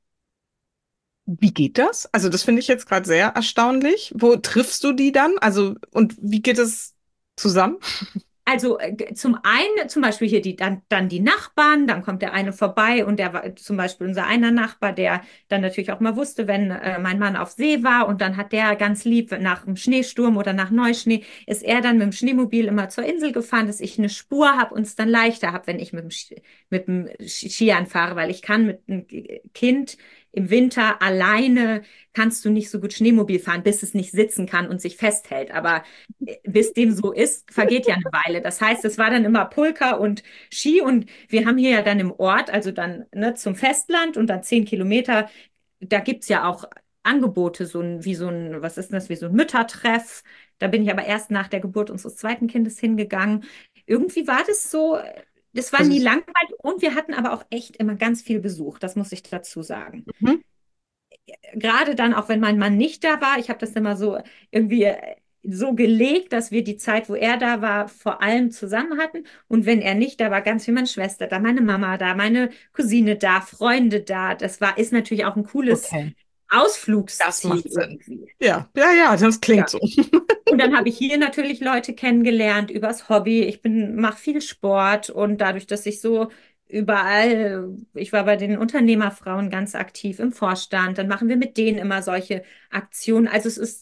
Wie geht das? Also, das finde ich jetzt gerade sehr erstaunlich. Wo triffst du die dann? Also, und wie geht es zusammen? Also zum einen, zum Beispiel hier dann die Nachbarn, dann kommt der eine vorbei und der war zum Beispiel unser einer Nachbar, der dann natürlich auch mal wusste, wenn mein Mann auf See war und dann hat der ganz lieb nach einem Schneesturm oder nach Neuschnee, ist er dann mit dem Schneemobil immer zur Insel gefahren, dass ich eine Spur habe und es dann leichter habe, wenn ich mit dem Skiern fahre, weil ich kann mit einem Kind im Winter alleine kannst du nicht so gut Schneemobil fahren, bis es nicht sitzen kann und sich festhält. Aber bis dem so ist, vergeht ja eine Weile. Das heißt, es war dann immer Pulka und Ski und wir haben hier ja dann im Ort, also dann ne, zum Festland und dann 10 Kilometer, da gibt es ja auch Angebote, was ist das, wie so ein Müttertreff. Da bin ich aber erst nach der Geburt unseres zweiten Kindes hingegangen. Irgendwie war das so, das war Also, nie langweilig und wir hatten aber auch echt immer ganz viel Besuch, das muss ich dazu sagen. mhm. Gerade dann, auch wenn mein Mann nicht da war, ich habe das immer so irgendwie so gelegt, dass wir die Zeit, wo er da war, vor allem zusammen hatten. Und wenn er nicht da war, ganz viel meine Schwester da, meine Mama da, meine Cousine da, Freunde da. Ist natürlich auch ein cooles Okay, das Ausflugsziel macht Sinn. irgendwie. Ja, ja, ja, das klingt Ja. so. Und dann habe ich hier natürlich Leute kennengelernt übers Hobby. Mache viel Sport und dadurch, dass ich so überall, ich war bei den Unternehmerfrauen ganz aktiv im Vorstand, dann machen wir mit denen immer solche Aktionen. Also es ist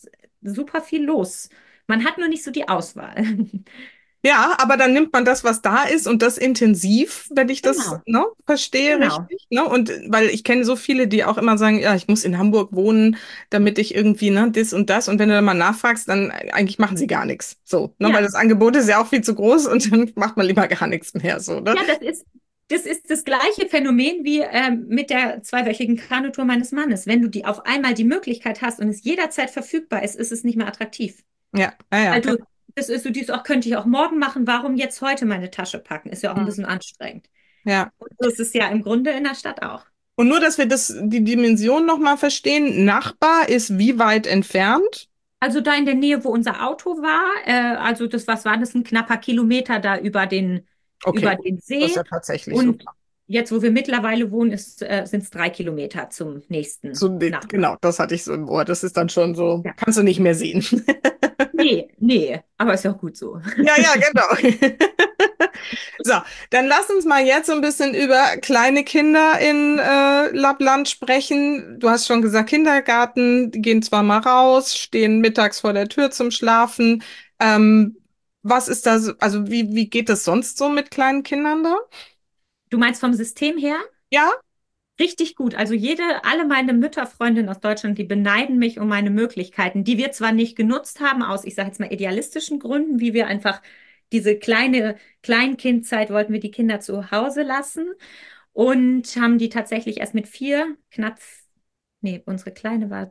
super viel los. Man hat nur nicht so die Auswahl. Ja, aber dann nimmt man das, was da ist und das intensiv, wenn ich das, Genau, ne, verstehe genau. richtig, ne? Und weil ich kenne so viele, die auch immer sagen, ja, ich muss in Hamburg wohnen, damit ich irgendwie, ne, das und das. Und wenn du dann mal nachfragst, dann eigentlich machen sie gar nichts. So, ne? Weil Ja, das Angebot ist ja auch viel zu groß und dann macht man lieber gar nichts mehr, so, ne? ja, das ist das gleiche Phänomen wie mit der zweiwöchigen Kanutour meines Mannes. Wenn du die auf einmal die Möglichkeit hast und es jederzeit verfügbar ist, ist es nicht mehr attraktiv. Ja, ja, ja, Weil du, genau. das ist so dieses, auch könnte ich auch morgen machen, warum jetzt heute meine Tasche packen? Ist ja auch ein Hm. bisschen anstrengend. Ja. Und so ist es ja im Grunde in der Stadt auch. Und nur, dass wir die Dimension nochmal verstehen, Nachbar ist wie weit entfernt? Also da in der Nähe, wo unser Auto war, also das, was war das, ein knapper Kilometer da Okay, über gut. den Das ist See. ja tatsächlich so. Und jetzt, wo wir mittlerweile wohnen, sind es 3 Kilometer zum nächsten So, Nachbarn. genau, das hatte ich so im Ohr. Das ist dann schon so, Ja. kannst du nicht mehr sehen. Nee, nee, aber ist ja auch gut so. Ja, ja, genau. So, dann lass uns mal jetzt so ein bisschen über kleine Kinder in Lappland sprechen. Du hast schon gesagt, Kindergarten, die gehen zwar mal raus, stehen mittags vor der Tür zum Schlafen. Ähm, was ist da so, also wie geht es sonst so mit kleinen Kindern da? Du meinst vom System her? Ja? Richtig gut. Also alle meine Mütterfreundinnen aus Deutschland, die beneiden mich um meine Möglichkeiten, die wir zwar nicht genutzt haben, aus, ich sage jetzt mal, idealistischen Gründen, wie wir einfach diese Kleinkindzeit wollten wir die Kinder zu Hause lassen und haben die tatsächlich erst mit 4, nee, unsere Kleine war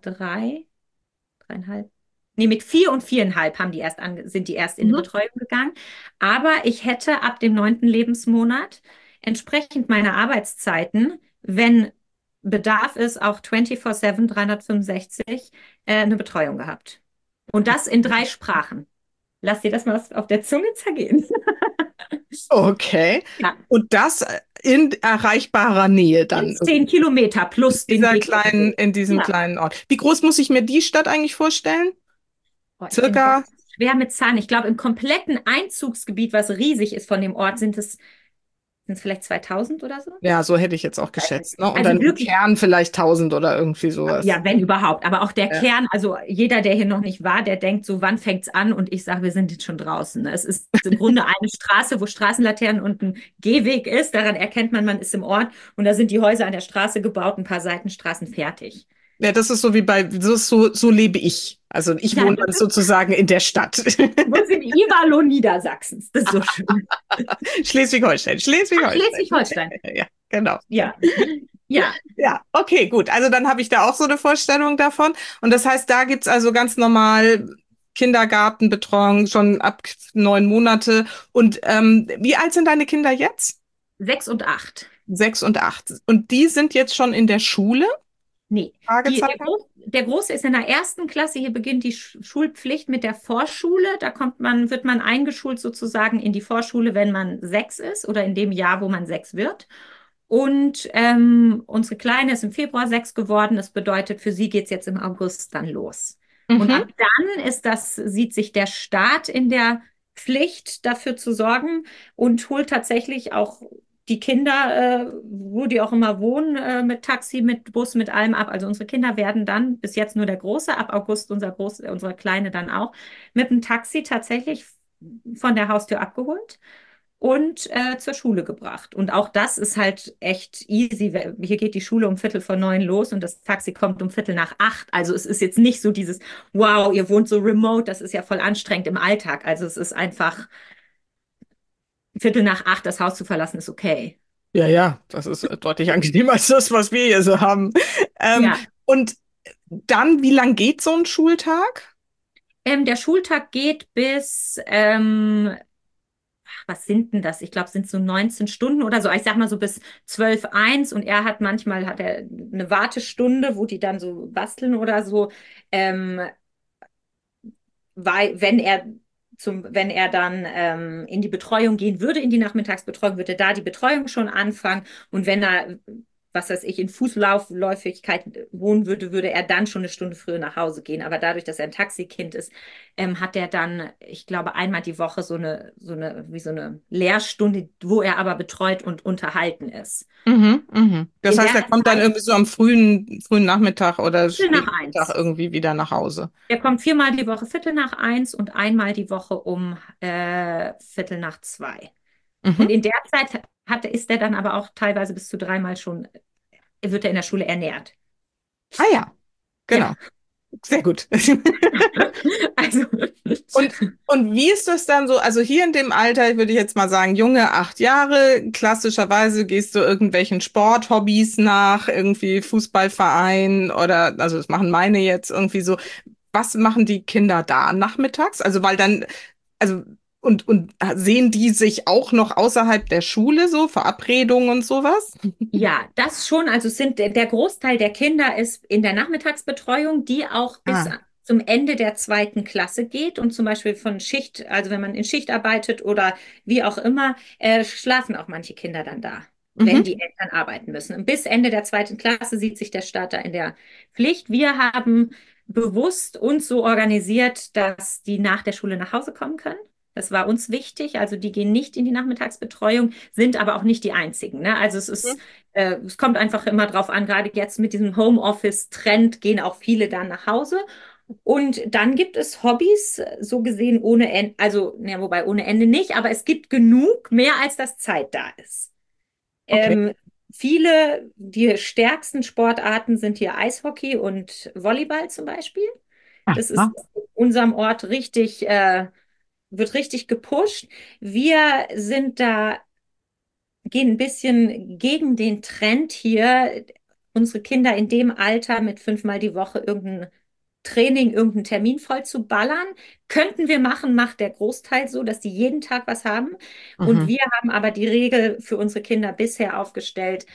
3,5. Nee, mit 4 und 4,5 sind die erst in eine Mhm. Betreuung gegangen. Aber ich hätte ab dem 9. Lebensmonat entsprechend meiner Arbeitszeiten, wenn Bedarf ist, auch 24/7, 365, eine Betreuung gehabt. Und das in 3 Sprachen. Lass dir das mal auf der Zunge zergehen. Okay. Ja, Und das in erreichbarer Nähe dann. 10 Kilometer plus den Weg vom See. In diesem Ja. kleinen Ort. Wie groß muss ich mir die Stadt eigentlich vorstellen? Oh, ich bin Circa, ganz schwer mit Zahlen. Ich glaube, im kompletten Einzugsgebiet, was riesig ist von dem Ort, sind es vielleicht 2000 oder so? ja, so hätte ich jetzt auch Weiß nicht. geschätzt, ne? Und Also dann im wirklich, Kern vielleicht 1000 oder irgendwie sowas. ja, wenn überhaupt. Aber auch der Ja. Kern, also jeder, der hier noch nicht war, der denkt so, wann fängt's an? Und ich sage, wir sind jetzt schon draußen. Es ist im Grunde eine Straße, wo Straßenlaternen und ein Gehweg ist. Daran erkennt man, man ist im Ort. Und da sind die Häuser an der Straße gebaut, ein paar Seitenstraßen fertig. Ja, das ist so wie so lebe ich. Also ich Ja, wohne dann sozusagen in der Stadt. du wohnst im Iwalo Niedersachsens. Das ist so schön. Schleswig-Holstein, Ach, Schleswig-Holstein. Schleswig-Holstein. Ja, genau. Ja, ja. Ja, okay, gut. Also dann habe ich da auch so eine Vorstellung davon. Und das heißt, da gibt's also ganz normal Kindergartenbetreuung schon ab 9 Monate. Und wie alt sind deine Kinder jetzt? 6 und 8. 6 und 8. Und die sind jetzt schon in der Schule? Nee, Fragezeichen. der Große ist in der 1. Klasse. Hier beginnt die Schulpflicht mit der Vorschule. Wird man eingeschult sozusagen in die Vorschule, wenn man 6 ist oder in dem Jahr, wo man 6 wird. Und unsere Kleine ist im Februar 6 geworden. Das bedeutet, für sie geht es jetzt im August dann los. Und Mhm. ab dann sieht sich der Staat in der Pflicht, dafür zu sorgen und holt tatsächlich auch die Kinder, wo die auch immer wohnen, mit Taxi, mit Bus, mit allem ab. Also unsere Kinder werden dann, bis jetzt nur der Große, ab August unsere Kleine dann auch, mit dem Taxi tatsächlich von der Haustür abgeholt und zur Schule gebracht. Und auch das ist halt echt easy. Hier geht die Schule um Viertel vor 9 los und das Taxi kommt um Viertel nach 8. Also es ist jetzt nicht so dieses, wow, ihr wohnt so remote, das ist ja voll anstrengend im Alltag. Also es ist einfach Viertel nach 8 das Haus zu verlassen, ist okay. Ja, ja, das ist deutlich angenehmer als das, was wir hier so haben. Ähm, Ja, und dann, wie lang geht so ein Schultag? der Schultag geht bis, was sind denn das? Ich glaube, es sind so 19 Stunden oder so. Ich sag mal so bis 12:01 und manchmal hat er eine Wartestunde, wo die dann so basteln oder so. Ähm, weil, wenn er dann in die Betreuung gehen würde, in die Nachmittagsbetreuung, würde da die Betreuung schon anfangen. Und was weiß ich, in Fußläufigkeit wohnen würde, würde er dann schon eine Stunde früher nach Hause gehen. Aber dadurch, dass er ein Taxikind ist, hat er dann, ich glaube, einmal die Woche wie so eine Lehrstunde, wo er aber betreut und unterhalten ist. Das In heißt, der er kommt dann Zeit irgendwie so am frühen Nachmittag oder Viertel nach späten Mittag eins. irgendwie wieder nach Hause. Er kommt viermal die Woche Viertel nach eins und einmal die Woche um Viertel nach zwei. Und Mhm. in der Zeit ist er dann aber auch teilweise bis zu dreimal schon, wird er in der Schule ernährt. Ah ja, Ja, genau. Sehr gut. also Und, und wie ist das dann so? Also hier in dem Alter, würde ich jetzt mal sagen, junge 8 Jahre, klassischerweise gehst du irgendwelchen Sporthobbys nach, irgendwie Fußballverein oder, also das machen meine jetzt irgendwie so. Was machen die Kinder da nachmittags? Also weil dann, also und sehen die sich auch noch außerhalb der Schule so, Verabredungen und sowas? ja, das schon. Also der Großteil der Kinder ist in der Nachmittagsbetreuung, die auch bis Ah. zum Ende der zweiten Klasse geht und zum Beispiel von Schicht, also wenn man in Schicht arbeitet oder wie auch immer, schlafen auch manche Kinder dann da, wenn Mhm. die Eltern arbeiten müssen. Und bis Ende der zweiten Klasse sieht sich der Staat da in der Pflicht. Wir haben bewusst uns so organisiert, dass die nach der Schule nach Hause kommen können. Das war uns wichtig. Also die gehen nicht in die Nachmittagsbetreuung, sind aber auch nicht die einzigen. Ne? Also es kommt einfach immer drauf an, gerade jetzt mit diesem Homeoffice-Trend gehen auch viele dann nach Hause. Und dann gibt es Hobbys, so gesehen ohne Ende, also, ja, wobei ohne Ende nicht, aber es gibt genug, mehr als das Zeit da ist. Okay. Ähm, die stärksten Sportarten sind hier Eishockey und Volleyball zum Beispiel. Das ist Aha. in unserem Ort wird richtig gepusht. Wir sind da gehen ein bisschen gegen den Trend hier, unsere Kinder in dem Alter mit fünfmal die Woche irgendein Training, irgendeinen Termin voll zu ballern. Könnten wir machen, macht der Großteil so, dass die jeden Tag was haben. Und Mhm. wir haben aber die Regel für unsere Kinder bisher aufgestellt,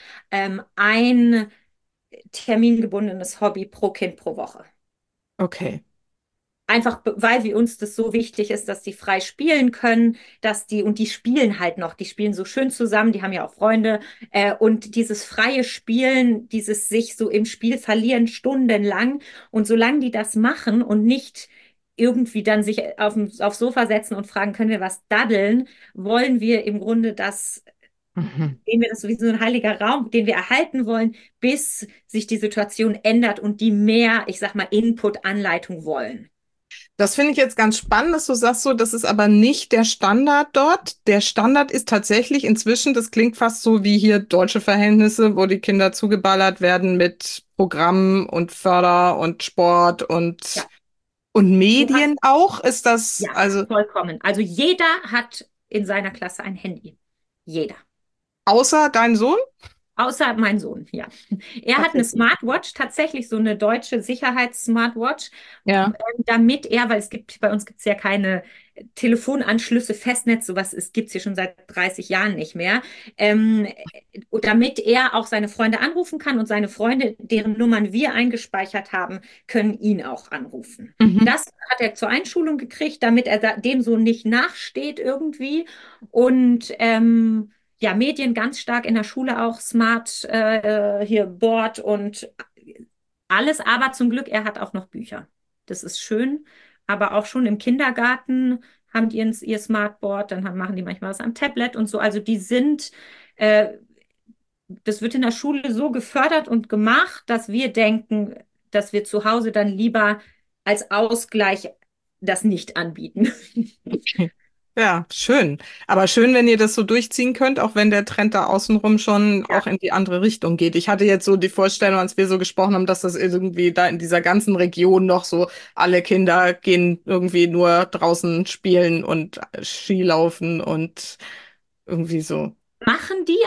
ein termingebundenes Hobby pro Kind pro Woche. Okay. Einfach, weil wir uns das so wichtig ist, dass die frei spielen können, und die spielen halt noch, die spielen so schön zusammen, die haben ja auch Freunde, und dieses freie Spielen, dieses sich so im Spiel verlieren stundenlang und solange die das machen und nicht irgendwie dann sich aufs Sofa setzen und fragen, können wir was daddeln, wollen wir im Grunde Mhm. sehen wir das so wie so ein heiliger Raum, den wir erhalten wollen, bis sich die Situation ändert und die mehr, ich sag mal, Input, Anleitung wollen. Das finde ich jetzt ganz spannend, dass du sagst so, das ist aber nicht der Standard dort. Der Standard ist tatsächlich inzwischen, das klingt fast so wie hier deutsche Verhältnisse, wo die Kinder zugeballert werden mit Programmen und Förder und Sport Ja, und du hast Medien auch. Ist das, Ja, also vollkommen. Also jeder hat in seiner Klasse ein Handy. Jeder. außer dein Sohn? Außer mein Sohn, ja. Er hat eine Tatsächlich. Smartwatch, tatsächlich so eine deutsche Sicherheits-Smartwatch, Ja. damit weil bei uns gibt es ja keine Telefonanschlüsse, Festnetz, sowas gibt es hier schon seit 30 Jahren nicht mehr, ähm, damit er auch seine Freunde anrufen kann und seine Freunde, deren Nummern wir eingespeichert haben, können ihn auch anrufen. Mhm. Das hat er zur Einschulung gekriegt, damit er dem so nicht nachsteht irgendwie. Und ja, Medien ganz stark in der Schule auch, Smart, hier Board und alles, aber zum Glück, er hat auch noch Bücher. Das ist schön, aber auch schon im Kindergarten haben die ihr Smartboard, dann machen die manchmal was am Tablet und so. Also äh, das wird in der Schule so gefördert und gemacht, dass wir denken, dass wir zu Hause dann lieber als Ausgleich das nicht anbieten. Okay. Ja, schön. Aber schön, wenn ihr das so durchziehen könnt, auch wenn der Trend da außenrum schon Ja. auch in die andere Richtung geht. Ich hatte jetzt so die Vorstellung, als wir so gesprochen haben, dass das irgendwie da in dieser ganzen Region noch so alle Kinder gehen irgendwie nur draußen spielen und Skilaufen und irgendwie so. Machen die,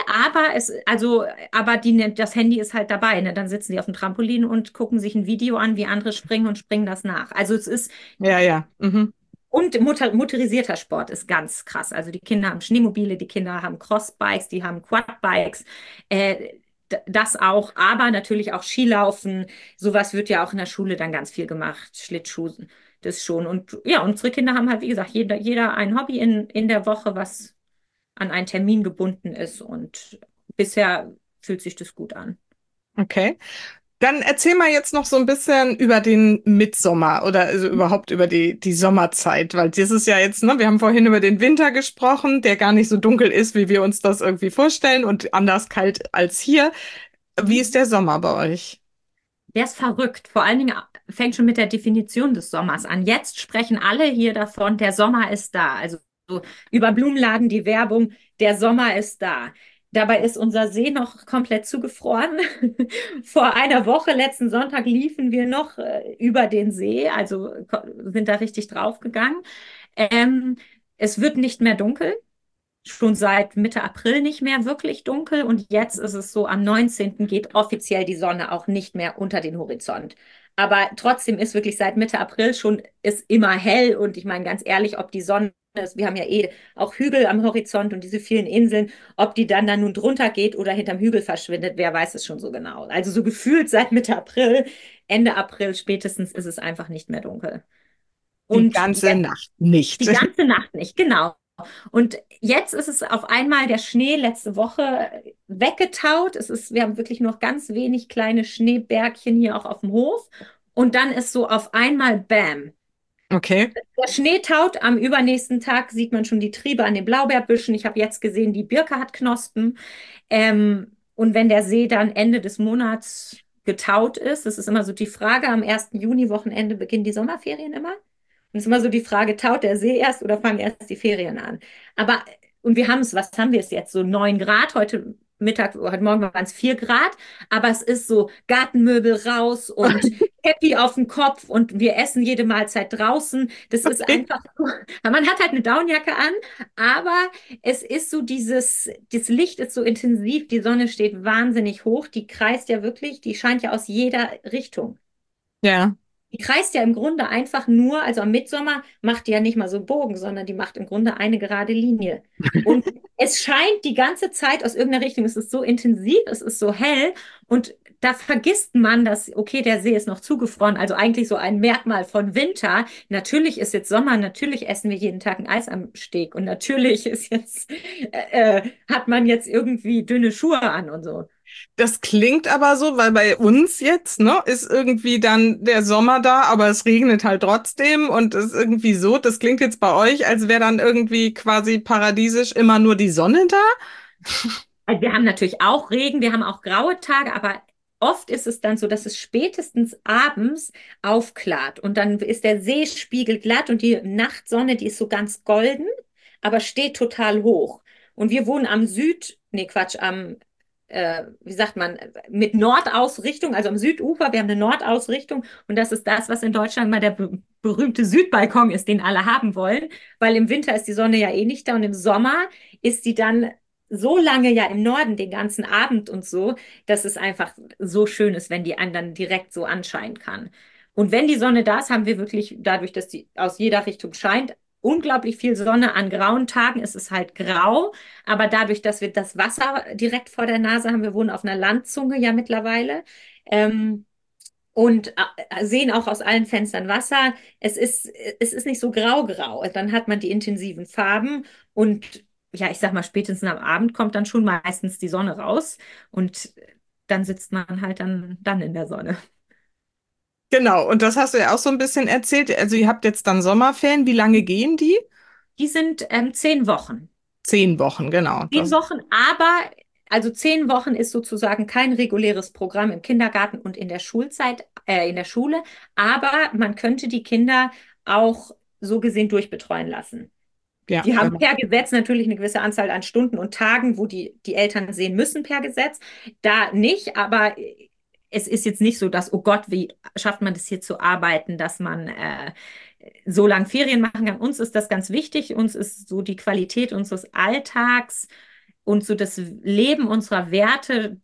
das Handy ist halt dabei, ne? Dann sitzen die auf dem Trampolin und gucken sich ein Video an, wie andere springen und springen das nach. Also es ist, Ja, ja. Mhm. und motorisierter Sport ist ganz krass. Also die Kinder haben Schneemobile, die Kinder haben Crossbikes, die haben Quadbikes, das auch, aber natürlich auch Skilaufen. Sowas wird ja auch in der Schule dann ganz viel gemacht, Schlittschuh, das schon. Und ja, unsere Kinder haben halt, wie gesagt, jeder ein Hobby in der Woche, was an einen Termin gebunden ist und bisher fühlt sich das gut an. Okay. Dann erzähl mal jetzt noch so ein bisschen über den Mitsommer oder also überhaupt über die Sommerzeit, weil das ist ja jetzt, ne, wir haben vorhin über den Winter gesprochen, der gar nicht so dunkel ist, wie wir uns das irgendwie vorstellen und anders kalt als hier. Wie ist der Sommer bei euch? Der ist verrückt. Vor allen Dingen fängt schon mit der Definition des Sommers an. Jetzt sprechen alle hier davon, der Sommer ist da. Also so über Blumenladen die Werbung, der Sommer ist da. Dabei ist unser See noch komplett zugefroren. Vor einer Woche, letzten Sonntag, liefen wir noch über den See, also sind da richtig draufgegangen. Ähm, Es wird nicht mehr dunkel, schon seit Mitte April nicht mehr wirklich dunkel und jetzt ist es so, am 19. geht offiziell die Sonne auch nicht mehr unter den Horizont. Aber trotzdem ist wirklich seit Mitte April schon ist immer hell und ich meine ganz ehrlich, ob die Sonne ist, wir haben ja eh auch Hügel am Horizont und diese vielen Inseln, ob die dann nun drunter geht oder hinterm Hügel verschwindet, wer weiß es schon so genau. Also so gefühlt seit Mitte April, Ende April spätestens ist es einfach nicht mehr dunkel. Die Und ganze jetzt Nacht nicht. die ganze Nacht nicht, genau. Und jetzt ist es auf einmal der Schnee letzte Woche weggetaut. Wir haben wirklich noch ganz wenig kleine Schneebergchen hier auch auf dem Hof. Und dann ist so auf einmal Bam. Okay. Der Schnee taut, am übernächsten Tag sieht man schon die Triebe an den Blaubeerbüschen. Ich habe jetzt gesehen, die Birke hat Knospen. Und wenn der See dann Ende des Monats getaut ist, das ist immer so die Frage, am 1. Juni-Wochenende beginnen die Sommerferien immer. Und es ist immer so die Frage, taut der See erst oder fangen erst die Ferien an? Aber, und wir haben es, was haben wir es jetzt? So 9 Grad, heute Mittag, heute Morgen waren es 4 Grad, aber es ist so Gartenmöbel raus und Cappy auf dem Kopf und wir essen jede Mahlzeit draußen. Das ist Okay. einfach, man hat halt eine Downjacke an, aber es ist so das Licht ist so intensiv, die Sonne steht wahnsinnig hoch, die kreist ja wirklich, die scheint ja aus jeder Richtung. Ja. Die kreist ja im Grunde einfach nur, also am Mitsommer macht die ja nicht mal so einen Bogen, sondern die macht im Grunde eine gerade Linie. Und es scheint die ganze Zeit aus irgendeiner Richtung, es ist so intensiv, es ist so hell und da vergisst man, dass, okay, der See ist noch zugefroren, also eigentlich so ein Merkmal von Winter. Natürlich ist jetzt Sommer, natürlich essen wir jeden Tag ein Eis am Steg und natürlich ist jetzt, hat man jetzt irgendwie dünne Schuhe an und so. Das klingt aber so, weil bei uns jetzt, ne, ist irgendwie dann der Sommer da, aber es regnet halt trotzdem und ist irgendwie so. Das klingt jetzt bei euch, als wäre dann irgendwie quasi paradiesisch immer nur die Sonne da. Also wir haben natürlich auch Regen, wir haben auch graue Tage, aber oft ist es dann so, dass es spätestens abends aufklart und dann ist der See spiegelglatt und die Nachtsonne, die ist so ganz golden, aber steht total hoch. Und wir wohnen am nee Quatsch, wie sagt man, mit Nordausrichtung, also am Südufer, wir haben eine Nordausrichtung und das ist das, was in Deutschland mal der berühmte Südbalkon ist, den alle haben wollen, weil im Winter ist die Sonne ja eh nicht da und im Sommer ist die dann so lange ja im Norden, den ganzen Abend und so, dass es einfach so schön ist, wenn die einen dann direkt so anscheinen kann. Und wenn die Sonne da ist, haben wir wirklich, dadurch, dass die aus jeder Richtung scheint, unglaublich viel Sonne an grauen Tagen. Es ist halt grau, aber dadurch, dass wir das Wasser direkt vor der Nase haben, wir wohnen auf einer Landzunge ja mittlerweile, ähm, und sehen auch aus allen Fenstern Wasser. Es ist nicht so grau-grau. Dann hat man die intensiven Farben und ja, ich sag mal, spätestens am Abend kommt dann schon meistens die Sonne raus und dann sitzt man halt dann in der Sonne. Genau, und das hast du ja auch so ein bisschen erzählt. Also ihr habt jetzt dann Sommerferien. Wie lange gehen die? Die sind 10 Wochen. 10 Wochen, genau. 10 Wochen, aber also 10 Wochen ist sozusagen kein reguläres Programm im Kindergarten und in der Schulzeit, in der Schule, aber man könnte die Kinder auch so gesehen durchbetreuen lassen. Ja, Die haben genau. per Gesetz natürlich eine gewisse Anzahl an Stunden und Tagen, wo die Eltern sehen müssen per Gesetz. Da nicht, aber es ist jetzt nicht so, dass, oh Gott, wie schafft man das hier zu arbeiten, dass man so lang Ferien machen kann. Uns ist das ganz wichtig. Uns ist so die Qualität unseres Alltags und so das Leben unserer Werte,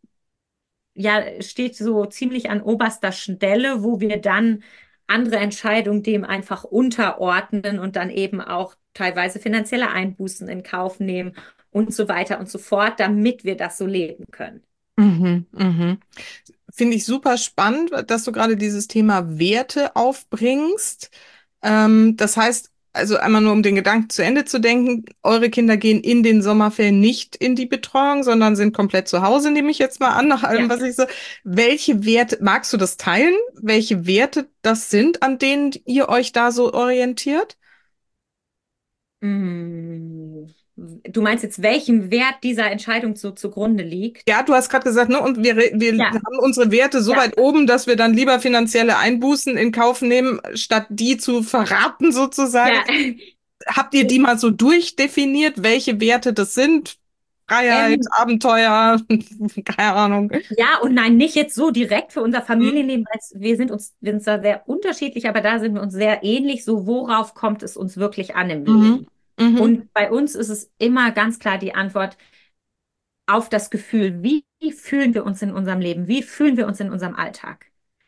ja, steht so ziemlich an oberster Stelle, wo wir dann andere Entscheidungen dem einfach unterordnen und dann eben auch teilweise finanzielle Einbußen in Kauf nehmen und so weiter und so fort, damit wir das so leben können. Mhm, mhm. Finde ich super spannend, dass du gerade dieses Thema Werte aufbringst. Das heißt, also einmal nur um den Gedanken zu Ende zu denken, eure Kinder gehen in den Sommerferien nicht in die Betreuung, sondern sind komplett zu Hause, nehme ich jetzt mal an, nach allem, Ja. was ich so. Welche Werte, magst du das teilen? Welche Werte das sind, an denen ihr euch da so orientiert? Mm, Du meinst jetzt, welchem Wert dieser Entscheidung so zugrunde liegt? Ja, du hast gerade gesagt, ne, und wir Ja, haben unsere Werte so ja. weit oben, dass wir dann lieber finanzielle Einbußen in Kauf nehmen, statt die zu verraten sozusagen. Ja, Habt ihr die mal so durchdefiniert, welche Werte das sind? Freiheit, ähm, Abenteuer, keine Ahnung. ja und nein, nicht jetzt so direkt für unser Mhm. Familienleben, weil wir sind da sehr unterschiedlich, aber da sind wir uns sehr ähnlich. So, worauf kommt es uns wirklich an im Mhm. Leben? Mhm. Und bei uns ist es immer ganz klar die Antwort auf das Gefühl, wie fühlen wir uns in unserem Leben? Wie fühlen wir uns in unserem Alltag?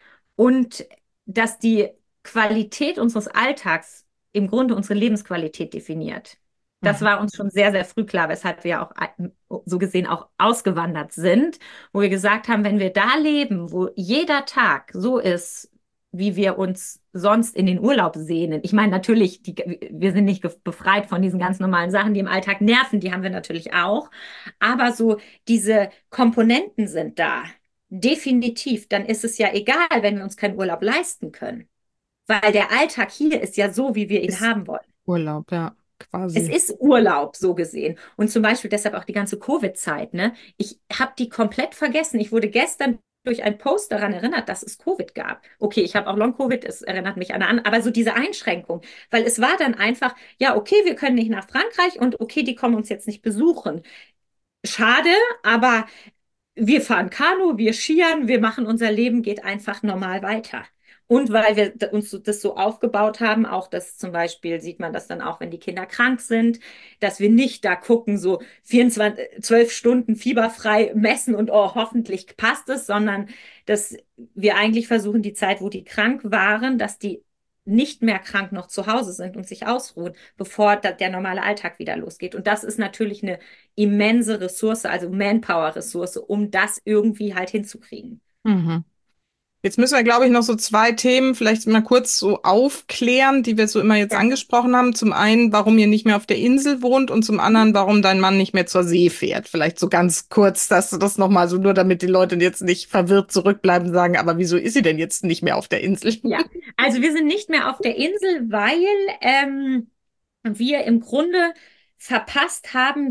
Und dass die Qualität unseres Alltags im Grunde unsere Lebensqualität definiert. Das Mhm. war uns schon sehr, sehr früh klar, weshalb wir auch so gesehen auch ausgewandert sind, wo wir gesagt haben, wenn wir da leben, wo jeder Tag so ist, wie wir uns sonst in den Urlaub sehnen. Ich meine, natürlich, wir sind nicht befreit von diesen ganz normalen Sachen, die im Alltag nerven, die haben wir natürlich auch. Aber so diese Komponenten sind da. Definitiv, dann ist es ja egal, wenn wir uns keinen Urlaub leisten können, weil der Alltag hier ist ja so, wie wir ihn Ist haben wollen. Urlaub, ja, Es quasi. ist Urlaub, so gesehen. Und zum Beispiel deshalb auch die ganze Covid-Zeit, ne? Ich habe die komplett vergessen. Ich wurde gestern durch einen Post daran erinnert, dass es Covid gab. Okay, ich habe auch Long-Covid, es erinnert mich an, aber so diese Einschränkung, weil es war dann einfach, ja, okay, wir können nicht nach Frankreich und okay, die kommen uns jetzt nicht besuchen. Schade, aber wir fahren Kanu, wir skiern, wir machen unser Leben, geht einfach normal weiter. Und weil wir uns das so aufgebaut haben, auch das zum Beispiel sieht man das dann auch, wenn die Kinder krank sind, dass wir nicht da gucken, so 24, 12 Stunden fieberfrei messen und oh, hoffentlich passt es, sondern dass wir eigentlich versuchen, die Zeit, wo die krank waren, dass die nicht mehr krank noch zu Hause sind und sich ausruhen, bevor der normale Alltag wieder losgeht. Und das ist natürlich eine immense Ressource, also Manpower-Ressource, um das irgendwie halt hinzukriegen. Mhm. Jetzt müssen wir, glaube ich, noch so zwei Themen vielleicht mal kurz so aufklären, die wir so immer jetzt Ja. angesprochen haben. Zum einen, warum ihr nicht mehr auf der Insel wohnt und zum anderen, warum dein Mann nicht mehr zur See fährt. Vielleicht so ganz kurz, dass du das nochmal so, nur damit die Leute jetzt nicht verwirrt zurückbleiben, sagen, aber wieso ist sie denn jetzt nicht mehr auf der Insel? Ja, also wir sind nicht mehr auf der Insel, weil wir im Grunde verpasst haben,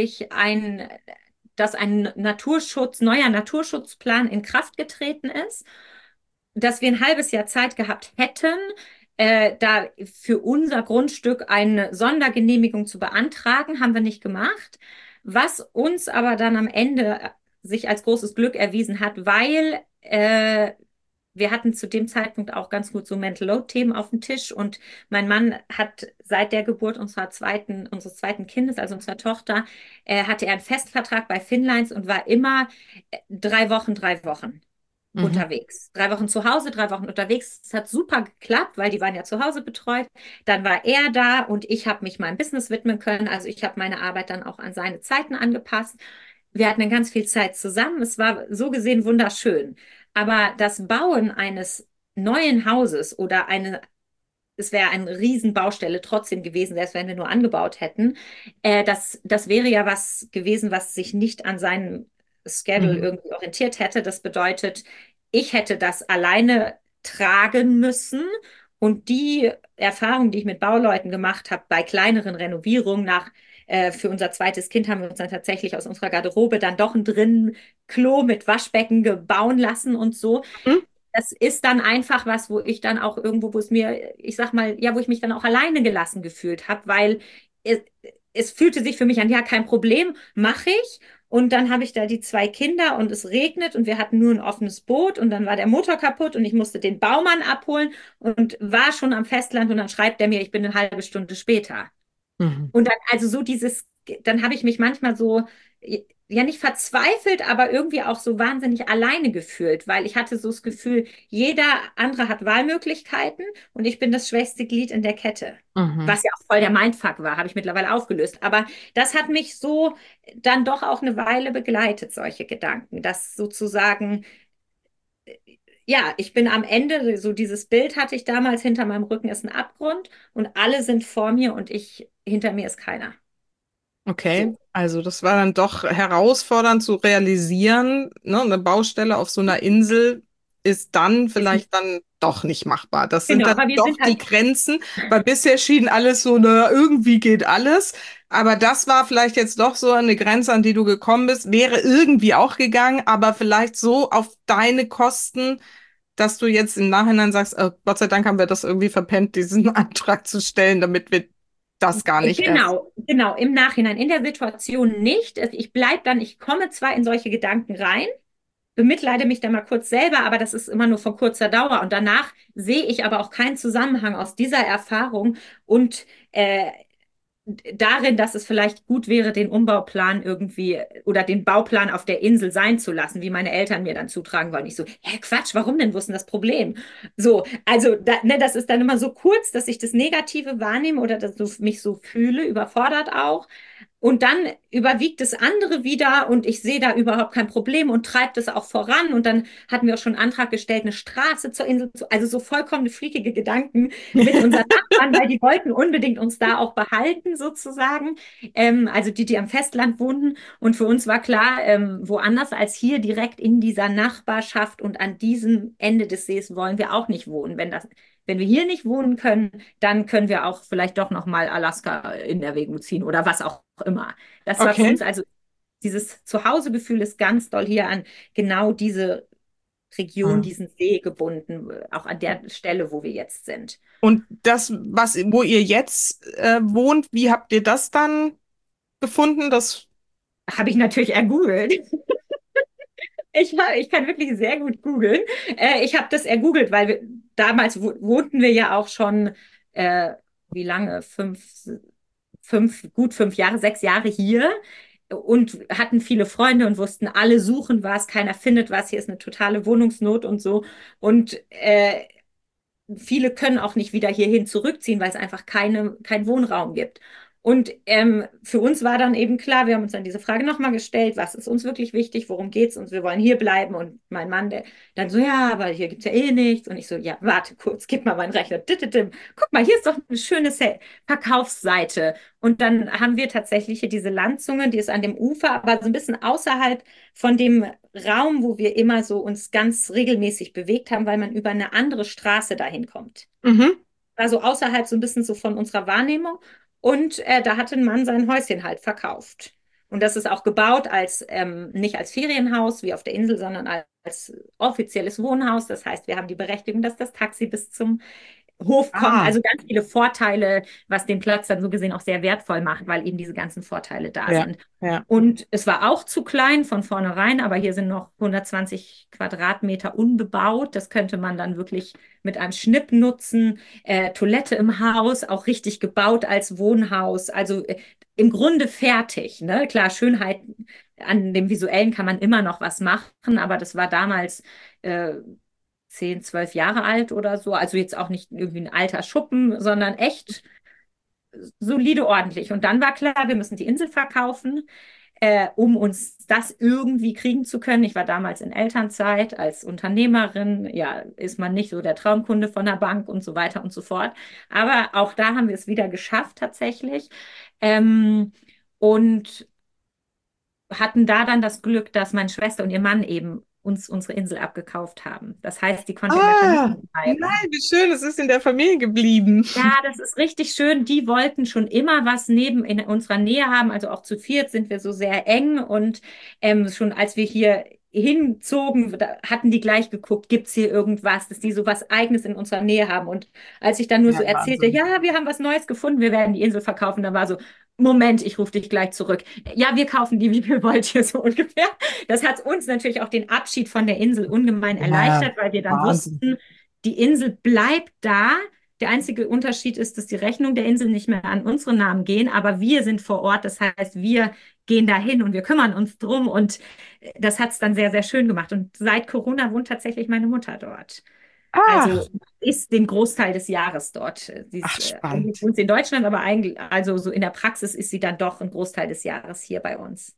dass ein neuer Naturschutzplan in Kraft getreten ist, dass wir ein halbes Jahr Zeit gehabt hätten, da für unser Grundstück eine Sondergenehmigung zu beantragen, haben wir nicht gemacht. Was uns aber dann am Ende sich als großes Glück erwiesen hat, weil wir hatten zu dem Zeitpunkt auch ganz gut so Mental Load-Themen auf dem Tisch und mein Mann hat seit der Geburt unseres zweiten Kindes, also unserer Tochter, hatte er einen Festvertrag bei Finnlines und war immer 3 Wochen, 3 Wochen Mhm. unterwegs. 3 Wochen zu Hause, 3 Wochen unterwegs. Es hat super geklappt, weil die waren ja zu Hause betreut. Dann war er da und ich habe mich meinem Business widmen können. Also ich habe meine Arbeit dann auch an seine Zeiten angepasst. Wir hatten dann ganz viel Zeit zusammen. Es war so gesehen wunderschön. Aber das Bauen eines neuen Hauses oder es wäre eine Riesenbaustelle trotzdem gewesen, selbst wenn wir nur angebaut hätten. Das wäre ja was gewesen, was sich nicht an seinem Schedule Mhm. irgendwie orientiert hätte. Das bedeutet, ich hätte das alleine tragen müssen. Und die Erfahrung, die ich mit Bauleuten gemacht habe, bei kleineren Renovierungen für unser zweites Kind haben wir uns dann tatsächlich aus unserer Garderobe dann doch ein drinnen Klo mit Waschbecken gebauen lassen und so. Mhm. Das ist dann einfach was, wo ich dann auch irgendwo, wo es mir, ich sag mal, ja, wo ich mich dann auch alleine gelassen gefühlt habe, weil es, es fühlte sich für mich an, ja, kein Problem, mache ich. Und dann habe ich da die 2 Kinder und es regnet und wir hatten nur ein offenes Boot und dann war der Motor kaputt und ich musste den Baumann abholen und war schon am Festland und dann schreibt er mir, ich bin eine halbe Stunde später. Mhm. Und dann, also so dann habe ich mich manchmal so, ja nicht verzweifelt, aber irgendwie auch so wahnsinnig alleine gefühlt, weil ich hatte so das Gefühl, jeder andere hat Wahlmöglichkeiten und ich bin das schwächste Glied in der Kette. Mhm. Was ja auch voll der Mindfuck war, habe ich mittlerweile aufgelöst. Aber das hat mich so dann doch auch eine Weile begleitet, solche Gedanken, dass sozusagen Ja, ich bin am Ende, so dieses Bild hatte ich damals, hinter meinem Rücken ist ein Abgrund und alle sind vor mir und hinter mir ist keiner. Okay, So, also das war dann doch herausfordernd zu realisieren, ne? Eine Baustelle auf so einer Insel ist dann ist, vielleicht dann doch nicht machbar. Das sind genau, dann aber wir doch sind die halt, Grenzen, weil bisher schien alles so, ne, irgendwie geht alles. Aber das war vielleicht jetzt doch so eine Grenze, an die du gekommen bist, wäre irgendwie auch gegangen, aber vielleicht so auf deine Kosten, dass du jetzt im Nachhinein sagst, Gott sei Dank haben wir das irgendwie verpennt, diesen Antrag zu stellen, damit wir das gar nicht erst. genau, im Nachhinein, in der Situation nicht. Ich bleibe dann, ich komme zwar in solche Gedanken rein, bemitleide mich dann mal kurz selber, aber das ist immer nur von kurzer Dauer. Und danach sehe ich aber auch keinen Zusammenhang aus dieser Erfahrung und darin, dass es vielleicht gut wäre, den Umbauplan irgendwie oder den Bauplan auf der Insel sein zu lassen, wie meine Eltern mir dann zutragen wollen. Ich so, hä, Quatsch, warum denn? Wo ist denn das Problem? So, also das ist dann immer so kurz, dass ich das Negative wahrnehme oder dass ich mich so fühle, überfordert auch. Und dann überwiegt das andere wieder und ich sehe da überhaupt kein Problem und treibe das auch voran. Und dann hatten wir auch schon einen Antrag gestellt, eine Straße zur Insel zu, also so vollkommen freakige Gedanken mit unseren Nachbarn, weil die wollten unbedingt uns da auch behalten, sozusagen. Also die am Festland wohnten. Und für uns war klar, woanders als hier direkt in dieser Nachbarschaft und an diesem Ende des Sees wollen wir auch nicht wohnen. Wenn wir hier nicht wohnen können, dann können wir auch vielleicht doch noch mal Alaska in Erwägung ziehen oder was auch immer. Das war für Okay. uns also dieses Zuhausegefühl ist ganz doll hier an genau diese Region, Hm. diesen See gebunden, auch an der Stelle, wo wir jetzt sind. Und das, wo ihr jetzt wohnt, wie habt ihr das dann gefunden? Das, Habe ich natürlich ergoogelt. Ich kann wirklich sehr gut googeln. Ich habe das ergoogelt, weil damals wohnten wir ja auch schon, äh, wie lange? Gut 5 Jahre, 6 Jahre hier und hatten viele Freunde und wussten, alle suchen was, keiner findet was, hier ist eine totale Wohnungsnot und so. Und viele können auch nicht wieder hierhin zurückziehen, weil es einfach keinen Wohnraum gibt. Und für uns war dann eben klar, wir haben uns dann diese Frage nochmal gestellt, was ist uns wirklich wichtig, worum geht's uns, wir wollen hier bleiben. Und mein Mann, der dann so, ja, aber hier gibt's ja eh nichts. Und ich so, ja, warte kurz, gib mal meinen Rechner. Guck mal, hier ist doch eine schöne Verkaufsseite. Und dann haben wir tatsächlich hier diese Landzunge, die ist an dem Ufer, aber so ein bisschen außerhalb von dem Raum, wo wir immer so uns ganz regelmäßig bewegt haben, weil man über eine andere Straße dahin kommt. mhm. Also außerhalb so ein bisschen so von unserer Wahrnehmung. Und da hatte ein Mann sein Häuschen halt verkauft. Und das ist auch gebaut als nicht als Ferienhaus wie auf der Insel, sondern als offizielles Wohnhaus. Das heißt, wir haben die Berechtigung, dass das Taxi bis zum Hof kommt. Ah, Also ganz viele Vorteile, was den Platz dann so gesehen auch sehr wertvoll macht, weil eben diese ganzen Vorteile da ja, sind. ja. Und es war auch zu klein von vornherein, aber hier sind noch 120 Quadratmeter unbebaut. Das könnte man dann wirklich mit einem Schnipp nutzen. Toilette im Haus, auch richtig gebaut als Wohnhaus. Also im Grunde fertig. Ne? Klar, Schönheit an dem Visuellen kann man immer noch was machen, aber das war damals äh, 10, 12 Jahre alt oder so. Also jetzt auch nicht irgendwie ein alter Schuppen, sondern echt solide, ordentlich. Und dann war klar, wir müssen die Insel verkaufen, um uns das irgendwie kriegen zu können. Ich war damals in Elternzeit als Unternehmerin. Ja, ist man nicht so der Traumkunde von der Bank und so weiter und so fort. Aber auch da haben wir es wieder geschafft tatsächlich. Ähm, und hatten da dann das Glück, dass meine Schwester und ihr Mann eben uns unsere Insel abgekauft haben. Das heißt, die konnte in der Ah, Familie nein, bleiben. wie schön, es ist in der Familie geblieben. Ja, das ist richtig schön. Die wollten schon immer was neben in unserer Nähe haben. Also auch zu viert sind wir so sehr eng. Und schon als wir hier hinzogen, da hatten die gleich geguckt, gibt's hier irgendwas, dass die so was Eigenes in unserer Nähe haben. Und als ich dann nur Ja, so erzählte, Wahnsinn. ja, wir haben was Neues gefunden, wir werden die Insel verkaufen, da war so, Moment, ich rufe dich gleich zurück. Ja, wir kaufen die, wie viel wollt ihr so ungefähr? Das hat uns natürlich auch den Abschied von der Insel ungemein Ja, erleichtert, weil wir dann Wahnsinn. wussten, die Insel bleibt da. Der einzige Unterschied ist, dass die Rechnung der Insel nicht mehr an unsere Namen gehen, aber wir sind vor Ort. Das heißt, wir gehen dahin und wir kümmern uns drum und das hat es dann sehr, sehr schön gemacht. Und seit Corona wohnt tatsächlich meine Mutter dort. Ach, Also ist den Großteil des Jahres dort. Sie ach, ist, eigentlich spannend. wohnt sie in Deutschland, aber eigentlich, also so in der Praxis ist sie dann doch ein Großteil des Jahres hier bei uns.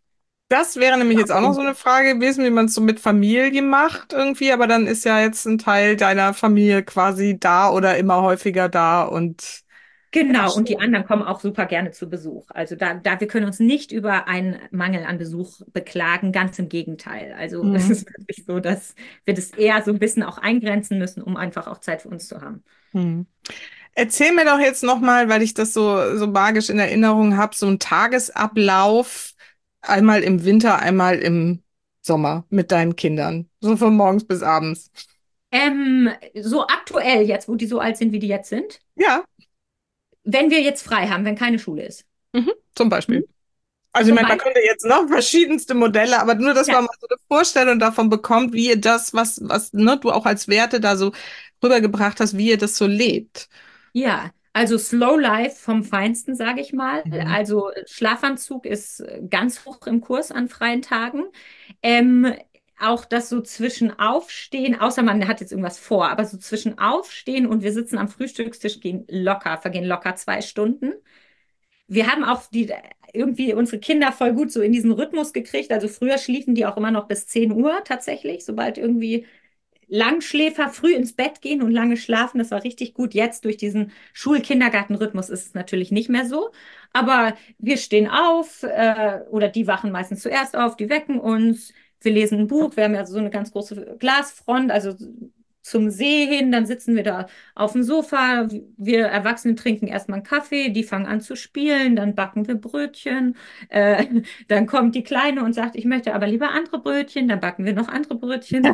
Das wäre nämlich jetzt auch noch so eine Frage gewesen, wie man es so mit Familie macht irgendwie, aber dann ist ja jetzt ein Teil deiner Familie quasi da oder immer häufiger da und ja, Genau, und die schön. anderen kommen auch super gerne zu Besuch. Also wir können uns nicht über einen Mangel an Besuch beklagen, ganz im Gegenteil. Also es Mhm. ist wirklich so, dass wir das eher so ein bisschen auch eingrenzen müssen, um einfach auch Zeit für uns zu haben. Mhm. Erzähl mir doch jetzt nochmal, weil ich das so magisch in Erinnerung habe, so ein Tagesablauf, einmal im Winter, einmal im Sommer mit deinen Kindern. So von morgens bis abends. So aktuell jetzt, wo die so alt sind, wie die jetzt sind, Ja, wenn wir jetzt frei haben, wenn keine Schule ist. zum Mhm. Beispiel. Also ich Zum meine, man Beispiel, könnte jetzt noch verschiedenste Modelle, aber nur, dass ja, man mal so eine Vorstellung davon bekommt, wie ihr das, was du auch als Werte da so rübergebracht hast, wie ihr das so lebt. ja, also Slow Life vom Feinsten, sage ich mal. Mhm. Also Schlafanzug ist ganz hoch im Kurs an freien Tagen. Ähm, Auch das so zwischen Aufstehen, außer man hat jetzt irgendwas vor, aber so zwischen Aufstehen und wir sitzen am Frühstückstisch vergehen locker 2 Stunden. Wir haben auch irgendwie unsere Kinder voll gut so in diesen Rhythmus gekriegt. Also früher schliefen die auch immer noch bis 10 Uhr tatsächlich, sobald irgendwie Langschläfer früh ins Bett gehen und lange schlafen, das war richtig gut. Jetzt durch diesen Schul-Kindergarten-Rhythmus ist es natürlich nicht mehr so. Aber wir stehen auf oder die wachen meistens zuerst auf, die wecken uns. Wir lesen ein Buch. Wir haben ja so eine ganz große Glasfront, also zum See hin. Dann sitzen wir da auf dem Sofa. Wir Erwachsenen trinken erstmal einen Kaffee. Die fangen an zu spielen. Dann backen wir Brötchen. Äh, Dann kommt die Kleine und sagt, ich möchte aber lieber andere Brötchen. Dann backen wir noch andere Brötchen.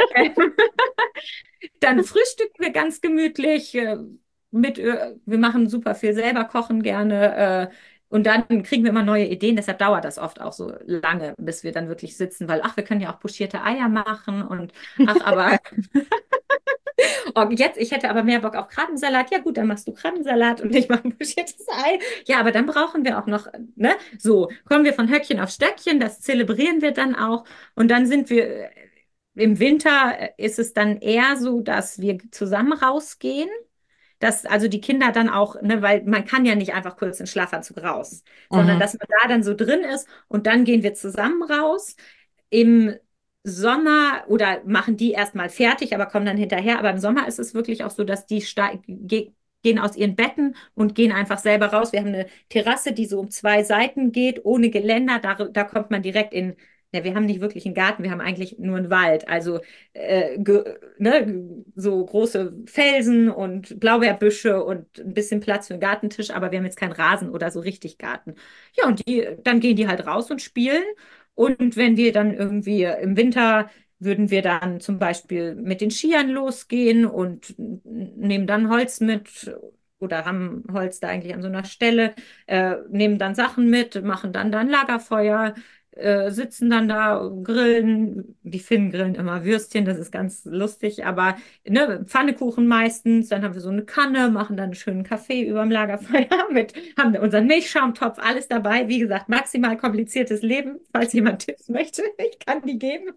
Dann frühstücken wir ganz gemütlich wir machen super viel selber, kochen gerne. Und dann kriegen wir immer neue Ideen. Deshalb dauert das oft auch so lange, bis wir dann wirklich sitzen, weil, ach, wir können ja auch pochierte Eier machen und ach, aber oh, jetzt, ich hätte aber mehr Bock auf Krabbensalat. Ja, gut, dann machst du Krabbensalat und ich mache ein pochiertes Ei. Ja, aber dann brauchen wir auch noch, ne? So, kommen wir von Höckchen auf Stöckchen, das zelebrieren wir dann auch. Und dann sind wir, im Winter ist es dann eher so, dass wir zusammen rausgehen. Dass also die Kinder dann auch, ne, weil man kann ja nicht einfach kurz in Schlafanzug raus, sondern Mhm. dass man da dann so drin ist und dann gehen wir zusammen raus. Im Sommer oder machen die erstmal fertig, aber kommen dann hinterher. Aber im Sommer ist es wirklich auch so, dass die gehen aus ihren Betten und gehen einfach selber raus. Wir haben eine Terrasse, die so um 2 Seiten geht, ohne Geländer. Da kommt man direkt in. Ja, wir haben nicht wirklich einen Garten, wir haben eigentlich nur einen Wald. Also ne, so große Felsen und Blaubeerbüsche und ein bisschen Platz für einen Gartentisch, aber wir haben jetzt keinen Rasen oder so richtig Garten. Ja, und dann gehen die halt raus und spielen. Und wenn wir dann irgendwie im Winter würden wir dann zum Beispiel mit den Skiern losgehen und nehmen dann Holz mit oder haben Holz da eigentlich an so einer Stelle, nehmen dann Sachen mit, machen dann da ein Lagerfeuer, sitzen dann da, grillen. Die Finnen grillen immer Würstchen, das ist ganz lustig, aber ne, Pfannekuchen meistens. Dann haben wir so eine Kanne, machen dann einen schönen Kaffee über dem Lagerfeuer haben unseren Milchschaumtopf, alles dabei. Wie gesagt, maximal kompliziertes Leben, falls jemand Tipps möchte. Ich kann die geben.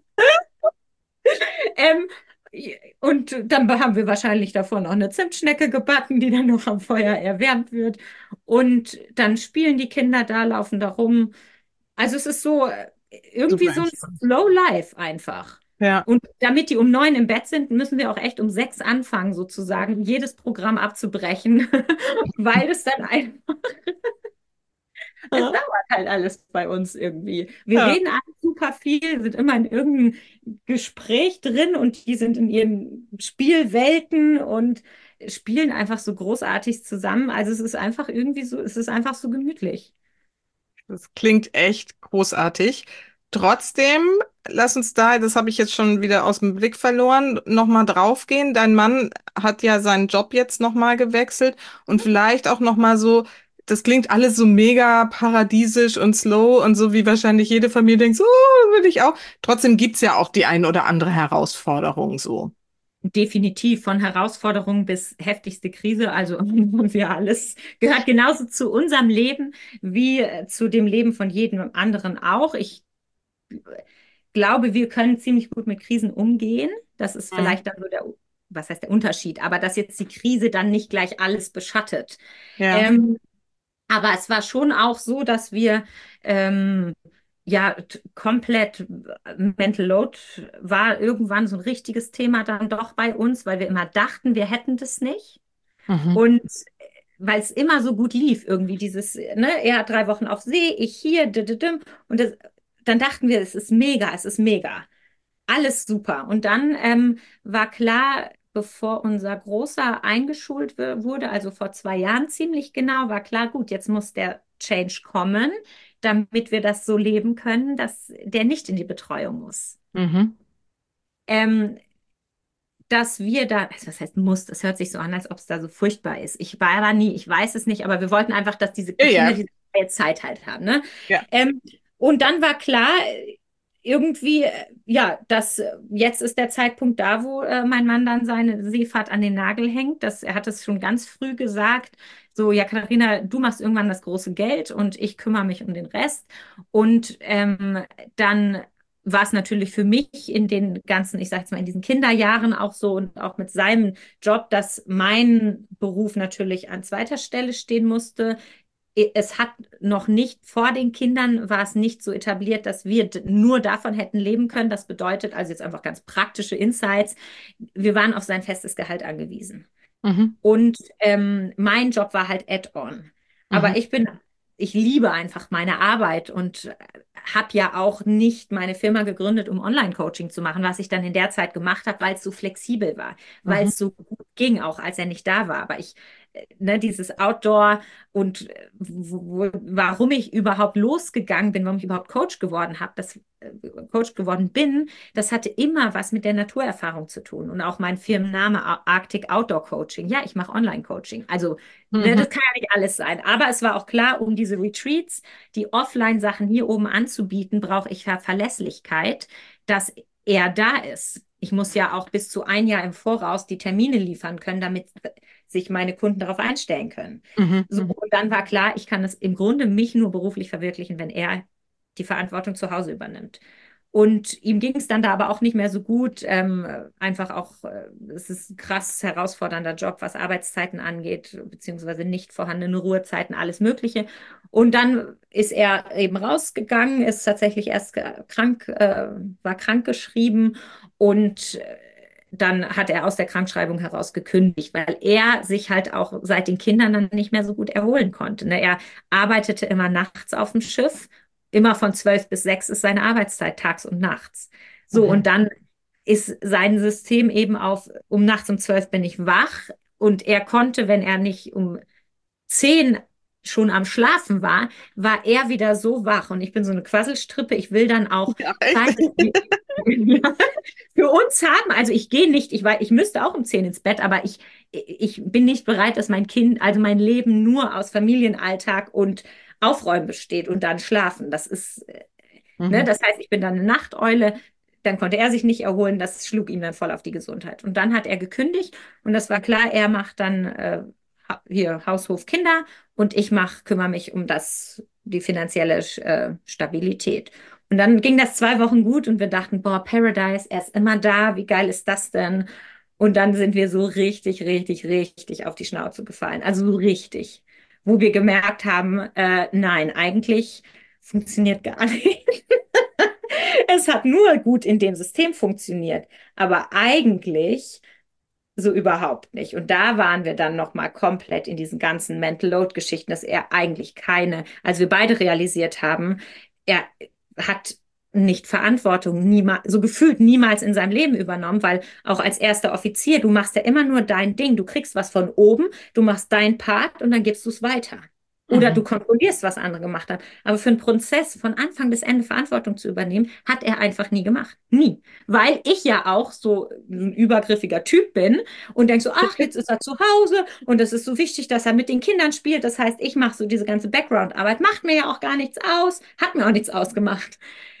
Ähm, und dann haben wir wahrscheinlich davor noch eine Zimtschnecke gebacken, die dann noch am Feuer erwärmt wird. Und dann spielen die Kinder da, laufen da rum. Also es ist so irgendwie Super so ein entspannt. Slow Life einfach. Ja, Und damit die um 9 im Bett sind, müssen wir auch echt um 6 anfangen, sozusagen, jedes Programm abzubrechen, weil es dann einfach, es ja, dauert halt alles bei uns irgendwie. Wir ja. reden alle super viel, sind immer in irgendeinem Gespräch drin und die sind in ihren Spielwelten und spielen einfach so großartig zusammen. Also es ist einfach irgendwie so, es ist einfach so gemütlich. Das klingt echt großartig. Trotzdem, lass uns da, das habe ich jetzt schon wieder aus dem Blick verloren, nochmal draufgehen. Dein Mann hat ja seinen Job jetzt nochmal gewechselt und vielleicht auch nochmal so, das klingt alles so mega paradiesisch und slow und so wie wahrscheinlich jede Familie denkt, so will ich auch. Trotzdem gibt's ja auch die ein oder andere Herausforderung so. Definitiv von Herausforderung bis heftigste Krise, also wir alles gehört genauso zu unserem Leben wie zu dem Leben von jedem anderen auch. Ich glaube, wir können ziemlich gut mit Krisen umgehen. Das ist Mhm. vielleicht dann so was heißt der Unterschied, aber dass jetzt die Krise dann nicht gleich alles beschattet. Ja. Ähm, aber es war schon auch so, dass wir ja, komplett Mental Load war irgendwann so ein richtiges Thema dann doch bei uns, weil wir immer dachten, wir hätten das nicht. Mhm. Und weil es immer so gut lief, irgendwie dieses, ne, er hat 3 Wochen auf See, ich hier, und dann dachten wir, es ist mega, es ist mega. Alles super. Und dann war klar, bevor unser Großer eingeschult wurde, also vor 2 Jahren ziemlich genau, war klar, gut, jetzt muss der Change kommen, damit wir das so leben können, dass der nicht in die Betreuung muss. Mhm. Ähm, dass wir da, also was heißt muss, das hört sich so an, als ob es da so furchtbar ist. Ich war da nie, ich weiß es nicht, aber wir wollten einfach, dass Ja, die Kinder ja, diese freie Zeit halt haben, ne? ja. Und dann war klar, irgendwie, ja, dass jetzt ist der Zeitpunkt da, wo mein Mann dann seine Seefahrt an den Nagel hängt. Er hat es schon ganz früh gesagt. So, ja, Katharina, du machst irgendwann das große Geld und ich kümmere mich um den Rest. Und dann war es natürlich für mich in den ganzen, ich sage jetzt mal, in diesen Kinderjahren auch so und auch mit seinem Job, dass mein Beruf natürlich an zweiter Stelle stehen musste. Es hat noch nicht vor den Kindern war es nicht so etabliert, dass wir nur davon hätten leben können. Das bedeutet also jetzt einfach ganz praktische Insights. Wir waren auf sein festes Gehalt angewiesen. Mhm. Und mein Job war halt Add-on. Mhm. Aber ich liebe einfach meine Arbeit und habe ja auch nicht meine Firma gegründet, um Online-Coaching zu machen, was ich dann in der Zeit gemacht habe, weil es so flexibel war, weil Mhm. es so gut ging, auch als er nicht da war. Aber ne, dieses Outdoor und warum ich überhaupt losgegangen bin, warum ich überhaupt Coach geworden habe, Coach geworden bin, das hatte immer was mit der Naturerfahrung zu tun. Und auch mein Firmenname Arctic Outdoor Coaching. Ja, ich mache Online-Coaching. Also, ne, Mhm. das kann ja nicht alles sein. Aber es war auch klar, um diese Retreats, die Offline-Sachen hier oben anzubieten, brauche ich ja Verlässlichkeit, dass er da ist. Ich muss ja auch bis zu ein Jahr im Voraus die Termine liefern können, damit sich meine Kunden darauf einstellen können. Mhm. So, Mhm. und dann war klar, ich kann es im Grunde mich nur beruflich verwirklichen, wenn er die Verantwortung zu Hause übernimmt. Und ihm ging es dann da aber auch nicht mehr so gut. Einfach auch, es ist ein krass herausfordernder Job, was Arbeitszeiten angeht, beziehungsweise nicht vorhandene Ruhezeiten, alles Mögliche. Und dann ist er eben rausgegangen, ist tatsächlich erst krank, war krank geschrieben und dann hat er aus der Krankschreibung heraus gekündigt, weil er sich halt auch seit den Kindern dann nicht mehr so gut erholen konnte. Ne? Er arbeitete immer nachts auf dem Schiff, immer von 12 bis 6 ist seine Arbeitszeit, tags und nachts. So, Mhm. und dann ist sein System eben auf, nachts um 12 bin ich wach und er konnte, wenn er nicht um 10 schon am Schlafen war, war er wieder so wach. Und ich bin so eine Quasselstrippe. Ich will dann auch Ja, echt? Zeit für uns haben. Also ich gehe nicht, ich müsste auch um 10 ins Bett, aber ich bin nicht bereit, dass mein Kind, also mein Leben nur aus Familienalltag und Aufräumen besteht und dann schlafen. Das ist, ne, Mhm. das heißt, ich bin dann eine Nachteule. Dann konnte er sich nicht erholen, das schlug ihm dann voll auf die Gesundheit. Und dann hat er gekündigt und das war klar, er macht dann hier Haushof Kinder und kümmere mich um die finanzielle Stabilität. Und dann ging das 2 Wochen gut und wir dachten, boah, Paradise, er ist immer da, wie geil ist das denn? Und dann sind wir so richtig, richtig, richtig auf die Schnauze gefallen. Also so richtig, wo wir gemerkt haben, nein, eigentlich funktioniert gar nicht. Es hat nur gut in dem System funktioniert, aber eigentlich so überhaupt nicht. Und da waren wir dann noch mal komplett in diesen ganzen Mental Load Geschichten, dass er eigentlich als wir beide realisiert haben, er hat nicht Verantwortung, niemals, so gefühlt niemals in seinem Leben übernommen, weil auch als erster Offizier, du machst ja immer nur dein Ding, du kriegst was von oben, du machst deinen Part und dann gibst du es weiter. Oder du Mhm. kontrollierst, was andere gemacht haben. Aber für einen Prozess von Anfang bis Ende Verantwortung zu übernehmen, hat er einfach nie gemacht. Nie. Weil ich ja auch so ein übergriffiger Typ bin und denke so, ach, jetzt ist er zu Hause und es ist so wichtig, dass er mit den Kindern spielt. Das heißt, ich mache so diese ganze Background-Arbeit, macht mir ja auch gar nichts aus, hat mir auch nichts ausgemacht.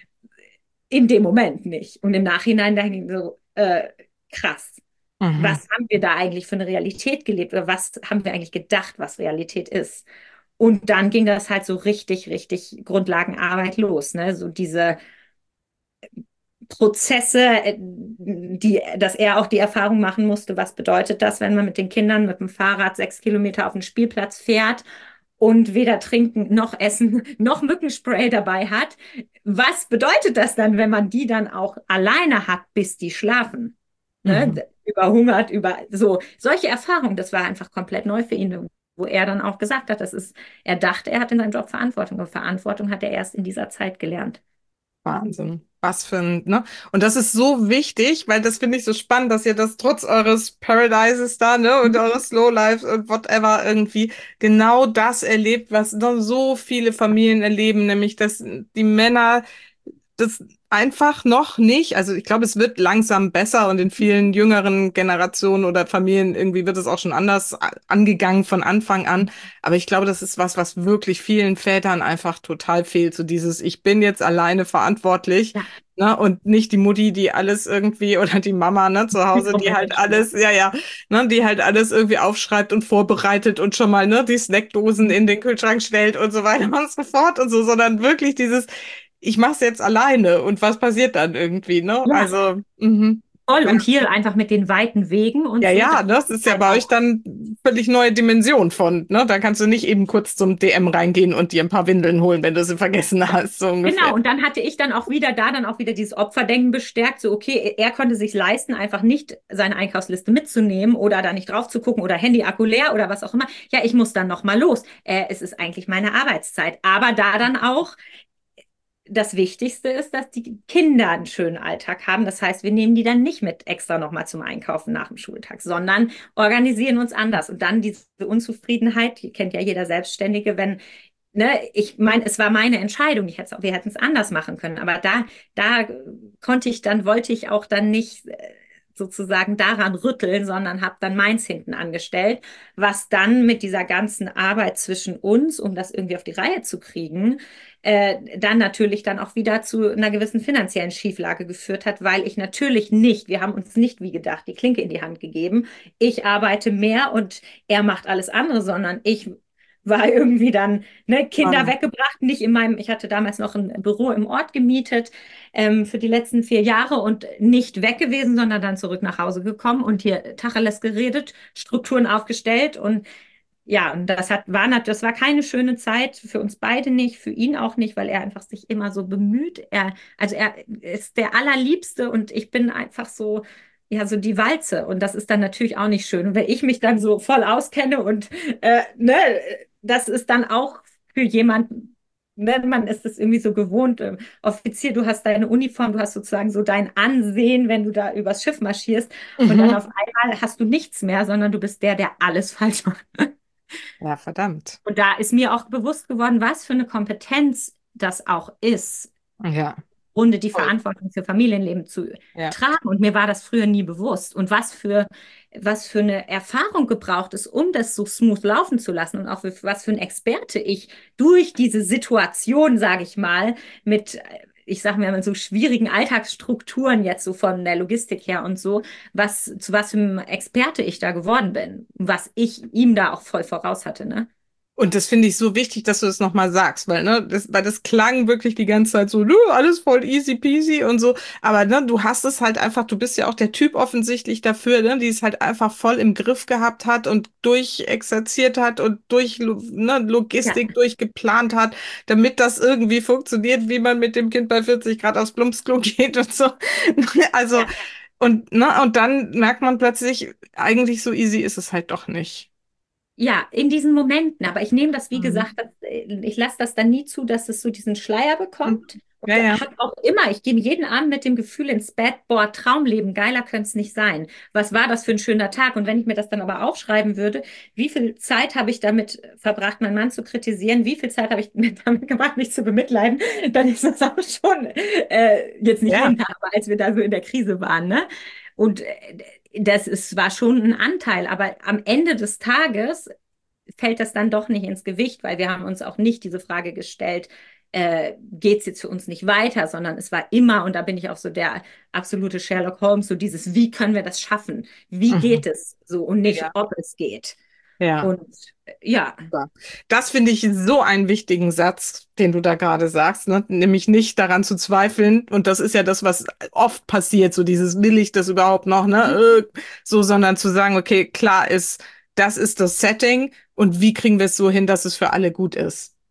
In dem Moment nicht. Und im Nachhinein dachte ich so, krass. Mhm. Was haben wir da eigentlich für eine Realität gelebt oder was haben wir eigentlich gedacht, was Realität ist? Und dann ging das halt so richtig, richtig Grundlagenarbeit los, ne? So diese Prozesse, dass er auch die Erfahrung machen musste, was bedeutet das, wenn man mit den Kindern mit dem Fahrrad 6 Kilometer auf den Spielplatz fährt und weder trinken noch essen noch Mückenspray dabei hat. was bedeutet das dann, wenn man die dann auch alleine hat, bis die schlafen? Ne? Mhm. Überhungert, so solche Erfahrungen, das war einfach komplett neu für ihn, wo er dann auch gesagt hat, er dachte, er hat in seinem Job Verantwortung, aber Verantwortung hat er erst in dieser Zeit gelernt. Wahnsinn. Was für ein, ne? Und das ist so wichtig, weil das finde ich so spannend, dass ihr das trotz eures Paradises da, ne, und eures Slowlives und whatever irgendwie genau das erlebt, was noch so viele Familien erleben, nämlich dass die Männer das einfach noch nicht. Also ich glaube, es wird langsam besser und in vielen jüngeren Generationen oder Familien irgendwie wird es auch schon anders angegangen von Anfang an. Aber ich glaube, das ist was, was wirklich vielen Vätern einfach total fehlt. So dieses, ich bin jetzt alleine verantwortlich. Ja, Ne, und nicht die Mutti, die alles irgendwie, oder die Mama, ne, zu Hause, die halt Mikromanagement. alles, ja, ja, ne, die halt alles irgendwie aufschreibt und vorbereitet und schon mal, ne, die Snackdosen in den Kühlschrank stellt und so weiter und so fort und so, sondern wirklich dieses, ich mache es jetzt alleine und was passiert dann irgendwie, ne? Ja, Also, mhm. voll. Und hier einfach mit den weiten Wegen und Ja, so, das ja, ist das ist ja halt bei euch auch. dann völlig neue Dimension von, ne? Da kannst du nicht eben kurz zum DM reingehen und dir ein paar Windeln holen, wenn du sie vergessen hast, so ungefähr. Genau, und dann hatte ich dann auch wieder dieses Opferdenken bestärkt, so okay, er konnte sich leisten, einfach nicht seine Einkaufsliste mitzunehmen oder da nicht drauf zu gucken oder Handy-Akku leer oder was auch immer. Ja, ich muss dann noch mal los. Es ist eigentlich meine Arbeitszeit. Aber da dann auch das Wichtigste ist, dass die Kinder einen schönen Alltag haben. Das heißt, wir nehmen die dann nicht mit extra nochmal zum Einkaufen nach dem Schultag, sondern organisieren uns anders. Und dann diese Unzufriedenheit, die kennt ja jeder Selbstständige, wenn, ne, ich meine, es war meine Entscheidung, wir hätten es anders machen können, aber da wollte ich auch dann nicht sozusagen daran rütteln, sondern habe dann meins hinten angestellt, was dann mit dieser ganzen Arbeit zwischen uns, um das irgendwie auf die Reihe zu kriegen, dann natürlich dann auch wieder zu einer gewissen finanziellen Schieflage geführt hat, weil ich natürlich nicht, wir haben uns nicht wie gedacht die Klinke in die Hand gegeben, ich arbeite mehr und er macht alles andere, sondern ich war irgendwie dann, ne, Kinder Ah. weggebracht, nicht in meinem, ich hatte damals noch ein Büro im Ort gemietet für die letzten 4 Jahre und nicht weg gewesen, sondern dann zurück nach Hause gekommen und hier Tacheles geredet, Strukturen aufgestellt und ja, und das war keine schöne Zeit für uns beide nicht, für ihn auch nicht, weil er einfach sich immer so bemüht. Also er ist der Allerliebste und ich bin einfach so, ja, so die Walze. Und das ist dann natürlich auch nicht schön. Und wenn ich mich dann so voll auskenne und ne, das ist dann auch für jemanden, ne, man ist es irgendwie so gewohnt. Offizier, du hast deine Uniform, du hast sozusagen so dein Ansehen, wenn du da übers Schiff marschierst. Und dann Mhm. auf einmal hast du nichts mehr, sondern du bist der alles falsch macht. Ja, verdammt. Und da ist mir auch bewusst geworden, was für eine Kompetenz das auch ist, Ja, Runde die voll. Verantwortung für Familienleben zu Ja. tragen. Und mir war das früher nie bewusst. Und was für eine Erfahrung gebraucht ist, um das so smooth laufen zu lassen. Und auch was für ein Experte ich durch diese Situation, sage ich mal, mit, ich sage mal, so schwierigen Alltagsstrukturen jetzt so von der Logistik her und so, zu was für einem Experte ich da geworden bin. Was ich ihm da auch voll voraus hatte, ne? Und das finde ich so wichtig, dass du das nochmal sagst, weil das klang wirklich die ganze Zeit so, alles voll easy peasy und so. Aber ne, du hast es halt einfach, du bist ja auch der Typ offensichtlich dafür, ne, die es halt einfach voll im Griff gehabt hat und durchexerziert hat und ne, Ja, Logistik durchgeplant hat, damit das irgendwie funktioniert, wie man mit dem Kind bei 40 Grad aufs Plumpsklo geht und so. Also, ja. und dann merkt man plötzlich, eigentlich so easy ist es halt doch nicht. Ja, in diesen Momenten, aber ich nehme das, wie Mhm. gesagt, ich lasse das dann nie zu, dass es so diesen Schleier bekommt. Ja, Und ja. hat auch immer, ich gehe jeden Abend mit dem Gefühl ins Bett, boah, Traumleben, geiler könnte es nicht sein. Was war das für ein schöner Tag? Und wenn ich mir das dann aber aufschreiben würde, wie viel Zeit habe ich damit verbracht, meinen Mann zu kritisieren? Wie viel Zeit habe ich damit gemacht, mich zu bemitleiden? Dann ist das auch schon, jetzt nicht Ja. jeden Tag, aber als wir da so in der Krise waren, ne? Und war schon ein Anteil, aber am Ende des Tages fällt das dann doch nicht ins Gewicht, weil wir haben uns auch nicht diese Frage gestellt, geht es jetzt für uns nicht weiter, sondern es war immer, und da bin ich auch so der absolute Sherlock Holmes, so dieses, wie können wir das schaffen? Wie Mhm. geht es so und nicht, Ja. ob es geht. Ja. Und ja, Super. Das finde ich so einen wichtigen Satz, den du da gerade sagst, ne? Nämlich nicht daran zu zweifeln. Und das ist ja das, was oft passiert, so dieses, will ich das überhaupt noch, ne? So, sondern zu sagen, okay, klar ist, das ist das Setting und wie kriegen wir es so hin, dass es für alle gut ist.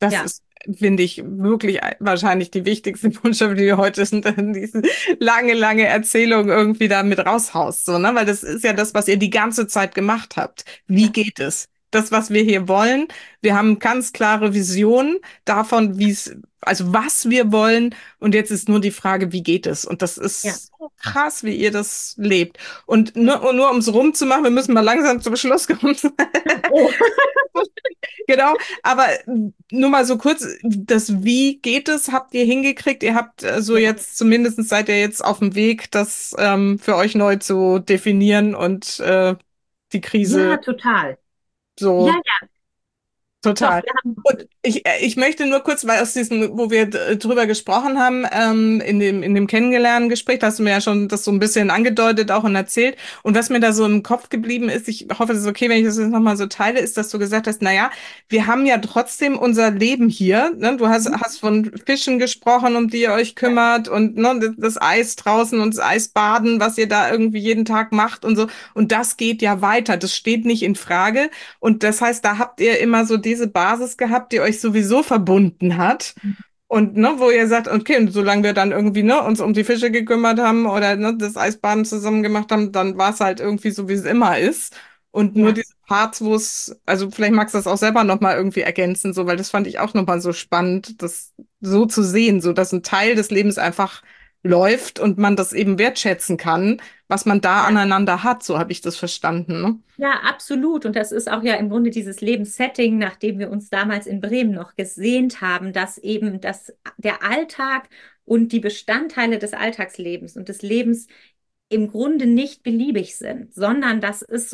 Das Ja, ist, finde ich, wirklich wahrscheinlich die wichtigste Botschaft, die du heute in diese lange, lange Erzählung irgendwie da mit raushaust, so, ne? Weil das ist ja das, was ihr die ganze Zeit gemacht habt. Wie ja, geht es? Das, was wir hier wollen. Wir haben ganz klare Visionen davon, wie es, also was wir wollen. Und jetzt ist nur die Frage, wie geht es? Und das ja. ist so krass, wie ihr das lebt. Und nur um es rumzumachen, wir müssen mal langsam zum Schluss kommen. Oh, Genau, aber nur mal so kurz, das Wie geht es, habt ihr hingekriegt? Ihr habt so ja. jetzt, zumindest seid ihr jetzt auf dem Weg, das für euch neu zu definieren und die Ja, Krise total. Ja, so ja, doch, total. wir haben. Und ich möchte nur kurz, weil aus diesem, wo wir drüber gesprochen haben, in dem Kennenlerngespräch, da hast du mir ja schon das so ein bisschen angedeutet auch und erzählt. Und was mir da so im Kopf geblieben ist, ich hoffe, es ist okay, wenn ich das jetzt nochmal so teile, ist, dass du gesagt hast, naja, wir haben ja trotzdem unser Leben hier. Ne? Du hast von Fischen gesprochen, um die ihr euch kümmert und ne, das Eis draußen und das Eisbaden, was ihr da irgendwie jeden Tag macht und so. Und das geht ja weiter. Das steht nicht in Frage. Und das heißt, da habt ihr immer so diese Basis gehabt, die euch sowieso verbunden hat. Und ne, wo ihr sagt, okay, und solange wir dann irgendwie ne, uns um die Fische gekümmert haben oder ne, das Eisbaden zusammen gemacht haben, dann war es halt irgendwie so, wie es immer ist. Und nur Ja. diese Parts, wo es, also vielleicht magst du das auch selber nochmal irgendwie ergänzen, so, weil das fand ich auch nochmal so spannend, das so zu sehen, so dass ein Teil des Lebens einfach läuft und man das eben wertschätzen kann, was man da Ja. aneinander hat, so habe ich das verstanden, ne? Ja, absolut. Und das ist auch ja im Grunde dieses Lebenssetting, nachdem wir uns damals in Bremen noch gesehnt haben, dass eben der Alltag und die Bestandteile des Alltagslebens und des Lebens im Grunde nicht beliebig sind, sondern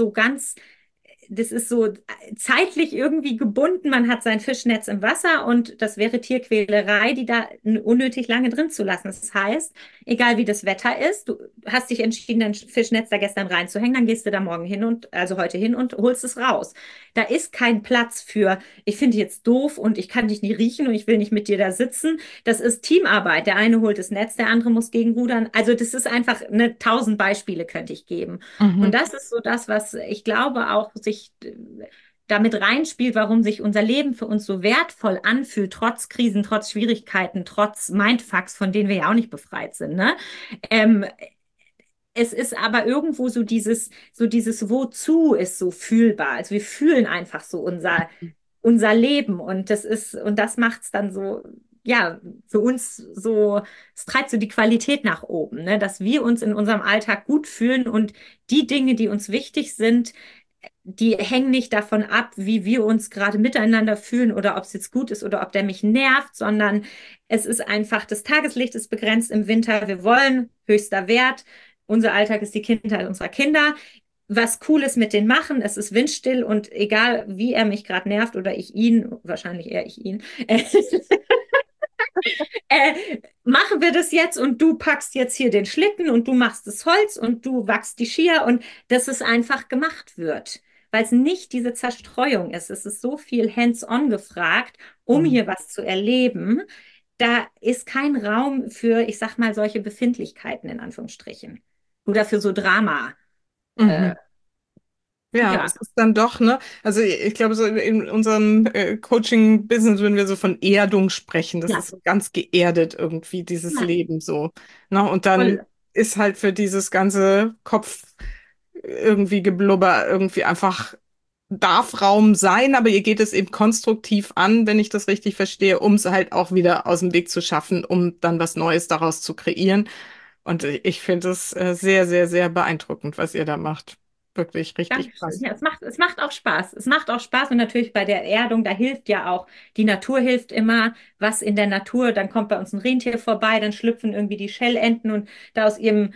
das ist so zeitlich irgendwie gebunden. Man hat sein Fischnetz im Wasser und das wäre Tierquälerei, die da unnötig lange drin zu lassen. Das heißt, egal wie das Wetter ist, du hast dich entschieden, dein Fischnetz da gestern reinzuhängen, dann gehst du da morgen hin also heute hin und holst es raus. Da ist kein Platz für, ich finde dich jetzt doof und ich kann dich nicht riechen und ich will nicht mit dir da sitzen. Das ist Teamarbeit. Der eine holt das Netz, der andere muss gegenrudern. Also das ist einfach, ne, 1000 Beispiele könnte ich geben. Und Mhm. das ist so das, was ich glaube auch sich damit reinspielt, warum sich unser Leben für uns so wertvoll anfühlt, trotz Krisen, trotz Schwierigkeiten, trotz Mindfucks, von denen wir ja auch nicht befreit sind. Ne? Ähm, Es ist aber irgendwo so dieses Wozu ist so fühlbar. Also wir fühlen einfach so unser Leben und das macht es dann so, ja, für uns so, es treibt so die Qualität nach oben, ne? Dass wir uns in unserem Alltag gut fühlen und die Dinge, die uns wichtig sind, die hängen nicht davon ab, wie wir uns gerade miteinander fühlen oder ob es jetzt gut ist oder ob der mich nervt, sondern es ist einfach, das Tageslicht ist begrenzt im Winter. Wir wollen höchster Wert. Unser Alltag ist die Kindheit unserer Kinder. Was Cooles mit denen machen. Es ist windstill und egal, wie er mich gerade nervt oder ich ihn, wahrscheinlich eher ich ihn, machen wir das jetzt und du packst jetzt hier den Schlitten und du machst das Holz und du wachst die Skier und dass es einfach gemacht wird. Weil es nicht diese Zerstreuung ist. Es ist so viel hands-on gefragt, um Mhm. hier was zu erleben. Da ist kein Raum für, ich sag mal, solche Befindlichkeiten in Anführungsstrichen. Oder für so Drama. Äh, Mhm. Ja, ja, es ist dann doch, ne? Also ich glaube, so in unserem Coaching-Business würden wir so von Erdung sprechen. Das ja, ist so ganz geerdet irgendwie, dieses ja, Leben so. Ne? Und dann voll. ist halt für dieses ganze Kopf irgendwie Geblubber irgendwie einfach darf Raum sein, aber ihr geht es eben konstruktiv an, wenn ich das richtig verstehe, um es halt auch wieder aus dem Weg zu schaffen, um dann was Neues daraus zu kreieren. Und ich finde es sehr, sehr, sehr beeindruckend, was ihr da macht. Wirklich richtig Dankeschön. krass. Ja, es macht auch Spaß. Es macht auch Spaß und natürlich bei der Erdung, da hilft ja auch, die Natur hilft immer, was in der Natur, dann kommt bei uns ein Rentier vorbei, dann schlüpfen irgendwie die Schellenten und da aus ihrem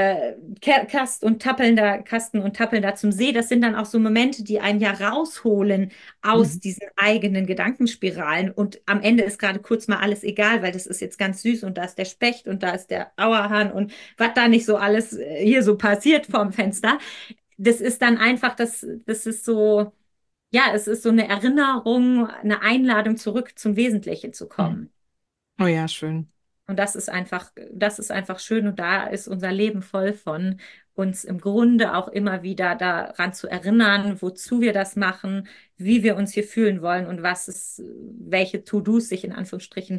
Kasten und tappeln da zum See. Das sind dann auch so Momente, die einen ja rausholen aus Mhm. diesen eigenen Gedankenspiralen und am Ende ist gerade kurz mal alles egal, weil das ist jetzt ganz süß und da ist der Specht und da ist der Auerhahn und was da nicht so alles hier so passiert vorm Fenster. Das ist dann einfach, das ist so, ja, es ist so eine Erinnerung, eine Einladung zurück zum Wesentlichen zu Mhm. kommen. Oh ja, schön. Und das ist einfach schön und da ist unser Leben voll von. uns im Grunde auch immer wieder daran zu erinnern, wozu wir das machen, wie wir uns hier fühlen wollen und welche To-Dos sich in Anführungsstrichen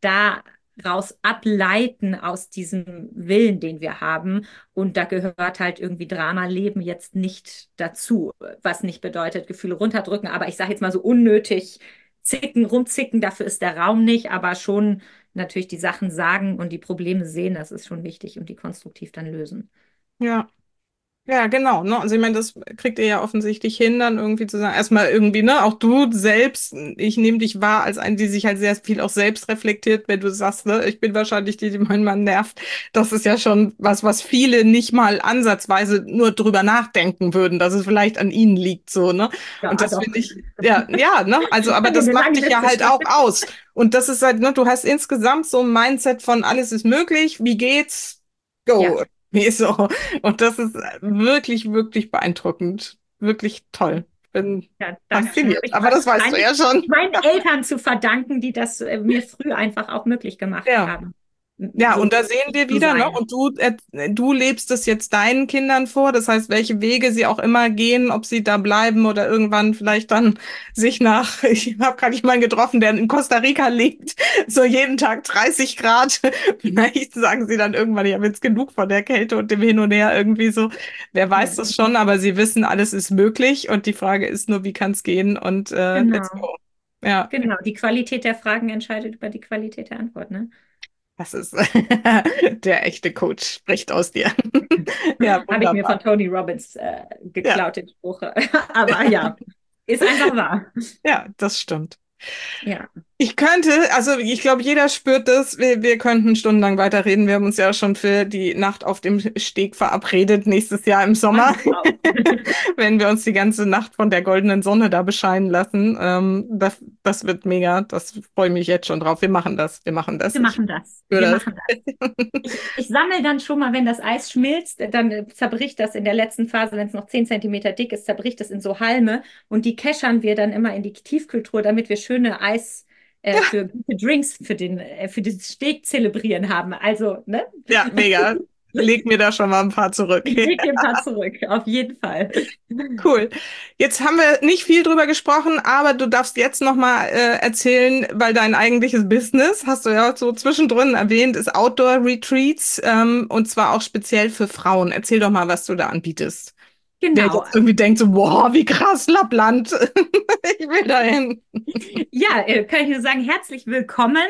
daraus ableiten aus diesem Willen, den wir haben. Und da gehört halt irgendwie Drama Leben jetzt nicht dazu, was nicht bedeutet, Gefühle runterdrücken, aber ich sage jetzt mal so unnötig zicken, rumzicken, dafür ist der Raum nicht, aber schon natürlich die Sachen sagen und die Probleme sehen, das ist schon wichtig und die konstruktiv dann lösen. Ja. Ja, genau, ne? Also ich meine, das kriegt ihr ja offensichtlich hin, dann irgendwie zu sagen, erstmal irgendwie, ne, auch du selbst, ich nehme dich wahr als eine, die sich halt sehr viel auch selbst reflektiert, wenn du sagst, ne, ich bin wahrscheinlich die, die meinen Mann nervt. Das ist ja schon was, was viele nicht mal ansatzweise nur drüber nachdenken würden, dass es vielleicht an ihnen liegt, so, ne? Und Ja, das doch. finde ich, ja, ja, ne? Also, aber Kann dir das eine macht lange dich ja Liste halt auch schreiben. aus. Und das ist halt, ne, du hast insgesamt so ein Mindset von alles ist möglich, wie geht's? Ja, Go. Wie so. Und das ist wirklich, wirklich beeindruckend. Wirklich toll. Bin ja, danke schön. Habe fasziniert. ich Aber das weißt du wahrscheinlich ja schon. meinen Eltern zu verdanken, die das mir früh einfach auch möglich gemacht Ja. haben, Ja, so und da sehen wir zu wieder, ne? sein. Und du lebst es jetzt deinen Kindern vor. Das heißt, welche Wege sie auch immer gehen, ob sie da bleiben oder irgendwann vielleicht dann sich nach, ich habe gerade jemanden getroffen, der in Costa Rica lebt, so jeden Tag 30 Grad. Vielleicht sagen sie dann irgendwann, ich habe jetzt genug von der Kälte und dem Hin und Her irgendwie so. Wer weiß Ja, das schon, aber sie wissen, alles ist möglich. Und die Frage ist nur, wie kann es gehen? Und let's genau. go. Ja. Genau. Die Qualität der Fragen entscheidet über die Qualität der Antwort, ne? Das ist der echte Coach, spricht aus dir. Ja, Habe ich mir von wunderbar. Tony Robbins Ja, geklaut, den Spruch. Aber ja, ist einfach wahr. ja, das stimmt. Ja. Ich könnte, also ich glaube, jeder spürt das. Wir könnten stundenlang weiterreden. Wir haben uns ja schon für die Nacht auf dem Steg verabredet, nächstes Jahr im Freue Sommer, mich drauf. wenn wir uns die ganze Nacht von der goldenen Sonne da bescheinen lassen. Das wird mega. Das freue ich mich jetzt schon drauf. Wir machen das. Wir machen das. Wir Ich machen das. spüre Wir das. machen das. Ich sammle dann schon mal, wenn das Eis schmilzt, dann zerbricht das in der letzten Phase, wenn es noch 10 Zentimeter dick ist, zerbricht das in so Halme und die keschern wir dann immer in die Tiefkühltruhe, damit wir schöne Eis für gute Drinks für den Steg zelebrieren haben. Also, ne? Ja, mega. Leg mir da schon mal ein paar zurück. Ich leg dir ein paar zurück, auf jeden Fall. Cool. Jetzt haben wir nicht viel drüber gesprochen, aber du darfst jetzt noch mal erzählen, weil dein eigentliches Business, hast du ja so zwischendrin erwähnt, ist Outdoor Retreats und zwar auch speziell für Frauen. Erzähl doch mal, was du da anbietest. Wer Genau. jetzt irgendwie denkt so, wow, wie krass, Lappland. Ich will dahin. Ja, kann ich nur sagen, herzlich willkommen.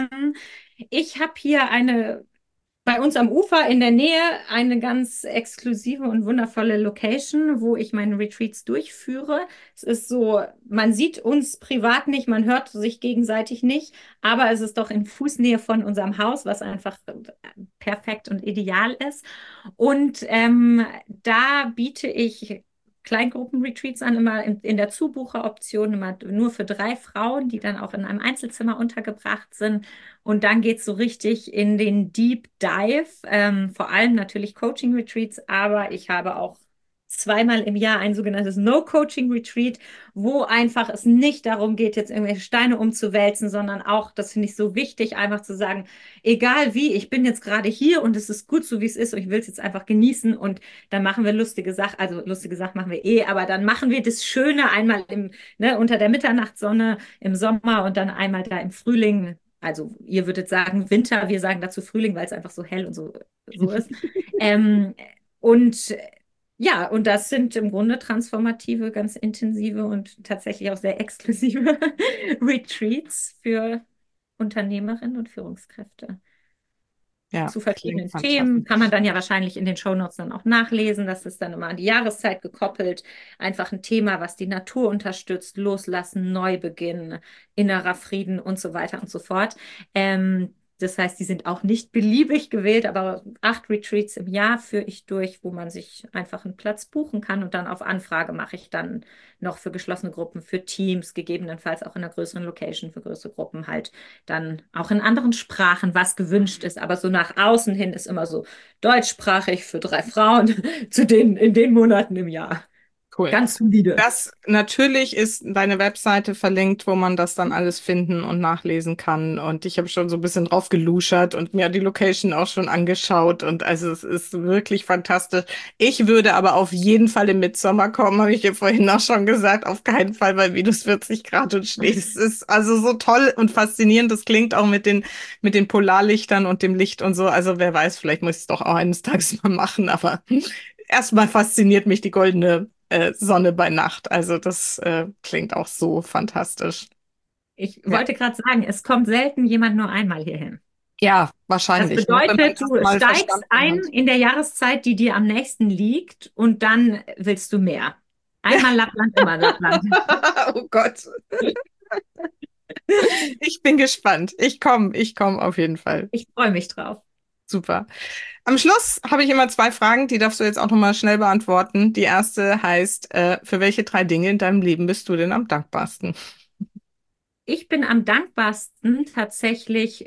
Ich habe hier bei uns am Ufer in der Nähe eine ganz exklusive und wundervolle Location, wo ich meine Retreats durchführe. Es ist so, man sieht uns privat nicht, man hört sich gegenseitig nicht, aber es ist doch in Fußnähe von unserem Haus, was einfach perfekt und ideal ist. Und da biete ich Kleingruppenretreats an, immer in der Zubucheroption, immer nur für 3 Frauen, die dann auch in einem Einzelzimmer untergebracht sind. Und dann geht es so richtig in den Deep Dive, vor allem natürlich Coaching-Retreats, aber ich habe auch zweimal im Jahr ein sogenanntes No-Coaching-Retreat, wo einfach es nicht darum geht, jetzt irgendwelche Steine umzuwälzen, sondern auch, das finde ich so wichtig, einfach zu sagen, egal wie, ich bin jetzt gerade hier und es ist gut so, wie es ist und ich will es jetzt einfach genießen und dann machen wir lustige Sachen, also lustige Sachen machen wir aber dann machen wir das Schöne einmal unter der Mitternachtssonne im Sommer und dann einmal da im Frühling. Also ihr würdet sagen Winter, wir sagen dazu Frühling, weil es einfach so hell und so ist. Ähm, und ja, und das sind im Grunde transformative, ganz intensive und tatsächlich auch sehr exklusive Retreats für Unternehmerinnen und Führungskräfte Ja, zu klingt verschiedenen Themen. Kann man fantastisch. dann ja wahrscheinlich in den Shownotes dann auch nachlesen. Das ist dann immer an die Jahreszeit gekoppelt. Einfach ein Thema, was die Natur unterstützt, loslassen, Neubeginn, innerer Frieden und so weiter und so fort. Das heißt, die sind auch nicht beliebig gewählt, aber 8 Retreats im Jahr führe ich durch, wo man sich einfach einen Platz buchen kann und dann auf Anfrage mache ich dann noch für geschlossene Gruppen, für Teams, gegebenenfalls auch in einer größeren Location für größere Gruppen halt dann auch in anderen Sprachen, was gewünscht ist. Aber so nach außen hin ist immer so deutschsprachig für 3 Frauen in den Monaten im Jahr. Cool. Ganz solide. Das natürlich ist deine Webseite verlinkt, wo man das dann alles finden und nachlesen kann. Und ich habe schon so ein bisschen drauf geluschert und mir die Location auch schon angeschaut. Und also es ist wirklich fantastisch. Ich würde aber auf jeden Fall im Mitsommer kommen, habe ich dir vorhin auch schon gesagt. Auf keinen Fall bei minus 40 Grad und Schnee. Es ist also so toll und faszinierend. Das klingt auch mit den Polarlichtern und dem Licht und so. Also wer weiß, vielleicht muss ich es doch auch eines Tages mal machen. Aber erstmal fasziniert mich die goldene Sonne bei Nacht. Also das klingt auch so fantastisch. Ich Ja, wollte gerade sagen, es kommt selten jemand nur einmal hierhin. ja, Das wahrscheinlich, ne? Wenn man bedeutet, das du mal steigst verstanden ein hat. in der Jahreszeit, die dir am nächsten liegt, und dann willst du mehr. Einmal Lappland, immer Lappland. Oh Gott, ich bin gespannt. Ich komme auf jeden Fall. Ich freue mich drauf. Super. Am Schluss habe ich immer zwei Fragen, die darfst du jetzt auch nochmal schnell beantworten. Die erste heißt, für welche drei Dinge in deinem Leben bist du denn am dankbarsten? Ich bin am dankbarsten tatsächlich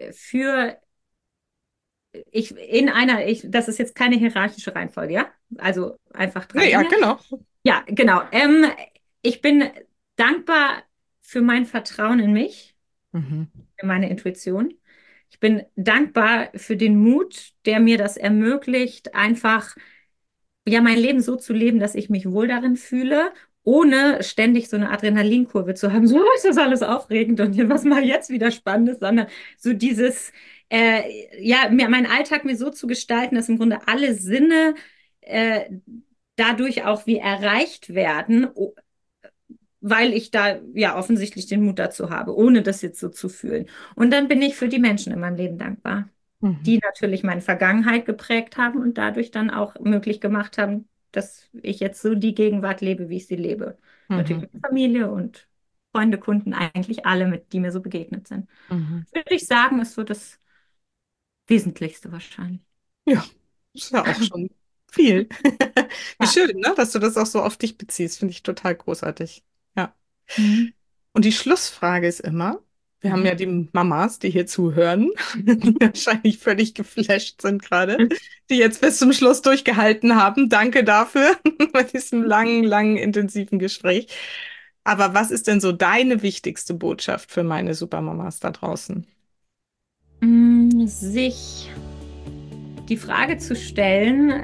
das ist jetzt keine hierarchische Reihenfolge, ja? Also einfach drei Nee, ja, Dinge. genau. Ja, genau. Ich bin dankbar für mein Vertrauen in mich, Mhm. für meine Intuition. Ich bin dankbar für den Mut, der mir das ermöglicht, einfach ja mein Leben so zu leben, dass ich mich wohl darin fühle, ohne ständig so eine Adrenalinkurve zu haben. So ist das alles aufregend und was mal jetzt wieder Spannendes, sondern so dieses, meinen Alltag mir so zu gestalten, dass im Grunde alle Sinne äh, dadurch auch wie erreicht werden, weil ich da ja offensichtlich den Mut dazu habe, ohne das jetzt so zu fühlen. Und dann bin ich für die Menschen in meinem Leben dankbar, Mhm. die natürlich meine Vergangenheit geprägt haben und dadurch dann auch möglich gemacht haben, dass ich jetzt so die Gegenwart lebe, wie ich sie lebe. Mhm. Natürlich mit Familie und Freunde, Kunden, eigentlich alle, die mir so begegnet sind. Mhm. Würde ich sagen, ist so das Wesentlichste wahrscheinlich. Ja, ist ja auch schon viel. Wie Ja. schön, ne, dass du das auch so auf dich beziehst, finde ich total großartig. Ja. Mhm. Und die Schlussfrage ist immer, wir haben Mhm. ja die Mamas, die hier zuhören, die wahrscheinlich völlig geflasht sind gerade, die jetzt bis zum Schluss durchgehalten haben. Danke dafür bei diesem langen, langen, intensiven Gespräch. Aber was ist denn so deine wichtigste Botschaft für meine Supermamas da draußen? Sich die Frage zu stellen,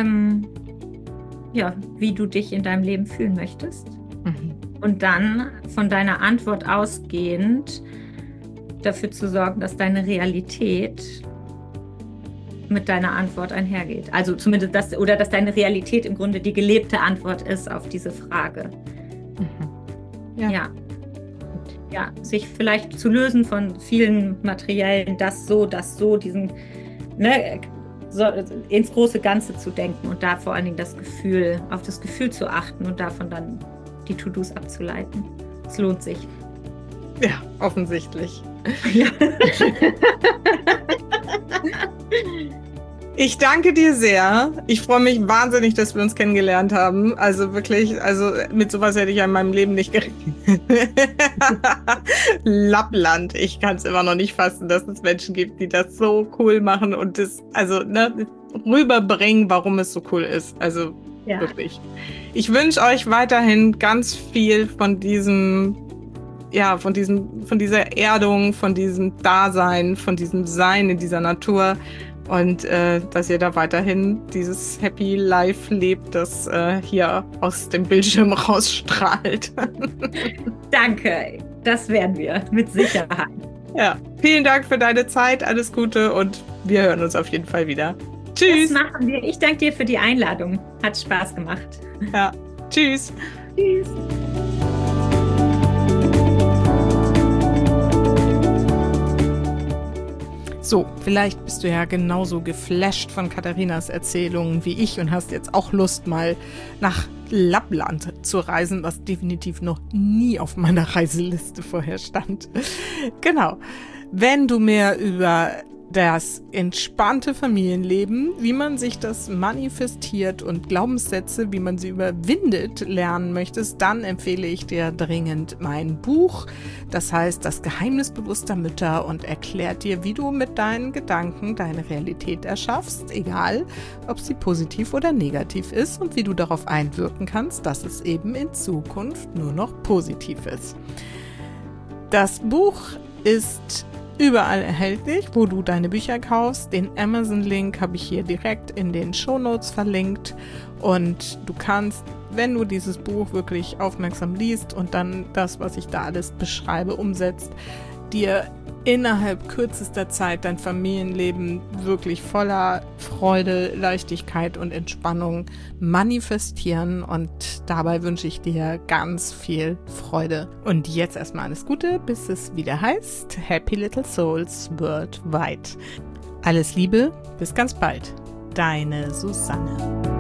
ja, wie du dich in deinem Leben fühlen möchtest. Mhm. Und dann von deiner Antwort ausgehend dafür zu sorgen, dass deine Realität mit deiner Antwort einhergeht. Also zumindest das, oder dass deine Realität im Grunde die gelebte Antwort ist auf diese Frage. Mhm. Ja. Ja. Ja, sich vielleicht zu lösen von vielen materiellen, das so, diesen, ne, so, ins große Ganze zu denken und da vor allen Dingen auf das Gefühl zu achten und davon dann die To-Dos abzuleiten. Es lohnt sich. Ja, offensichtlich. Ja. Ich danke dir sehr. Ich freue mich wahnsinnig, dass wir uns kennengelernt haben. Also wirklich, also mit sowas hätte ich ja in meinem Leben nicht gerechnet. Lappland. Ich kann es immer noch nicht fassen, dass es Menschen gibt, die das so cool machen und das, also, ne, rüberbringen, warum es so cool ist. Also Ja. wirklich. Ich wünsche euch weiterhin ganz viel von diesem, ja, von dieser Erdung, von diesem Dasein, von diesem Sein in dieser Natur. Und dass ihr da weiterhin dieses Happy Life lebt, das hier aus dem Bildschirm rausstrahlt. Danke, das werden wir mit Sicherheit. Ja, vielen Dank für deine Zeit, alles Gute und wir hören uns auf jeden Fall wieder. Tschüss. Das machen wir. Ich danke dir für die Einladung. Hat Spaß gemacht. Ja, tschüss. Tschüss. So, vielleicht bist du ja genauso geflasht von Katharinas Erzählungen wie ich und hast jetzt auch Lust, mal nach Lappland zu reisen, was definitiv noch nie auf meiner Reiseliste vorher stand. Genau. Wenn du mehr über das entspannte Familienleben, wie man sich das manifestiert und Glaubenssätze, wie man sie überwindet, lernen möchtest, dann empfehle ich dir dringend mein Buch. Das heißt, das Geheimnis bewusster Mütter, und erklärt dir, wie du mit deinen Gedanken deine Realität erschaffst, egal ob sie positiv oder negativ ist, und wie du darauf einwirken kannst, dass es eben in Zukunft nur noch positiv ist. Das Buch ist überall erhältlich, wo du deine Bücher kaufst. Den Amazon-Link habe ich hier direkt in den Shownotes verlinkt, und du kannst, wenn du dieses Buch wirklich aufmerksam liest und dann das, was ich da alles beschreibe, umsetzt, dir innerhalb kürzester Zeit dein Familienleben wirklich voller Freude, Leichtigkeit und Entspannung manifestieren, und dabei wünsche ich dir ganz viel Freude. Und jetzt erstmal alles Gute, bis es wieder heißt Happy Little Souls Worldwide. Alles Liebe, bis ganz bald. Deine Susanne.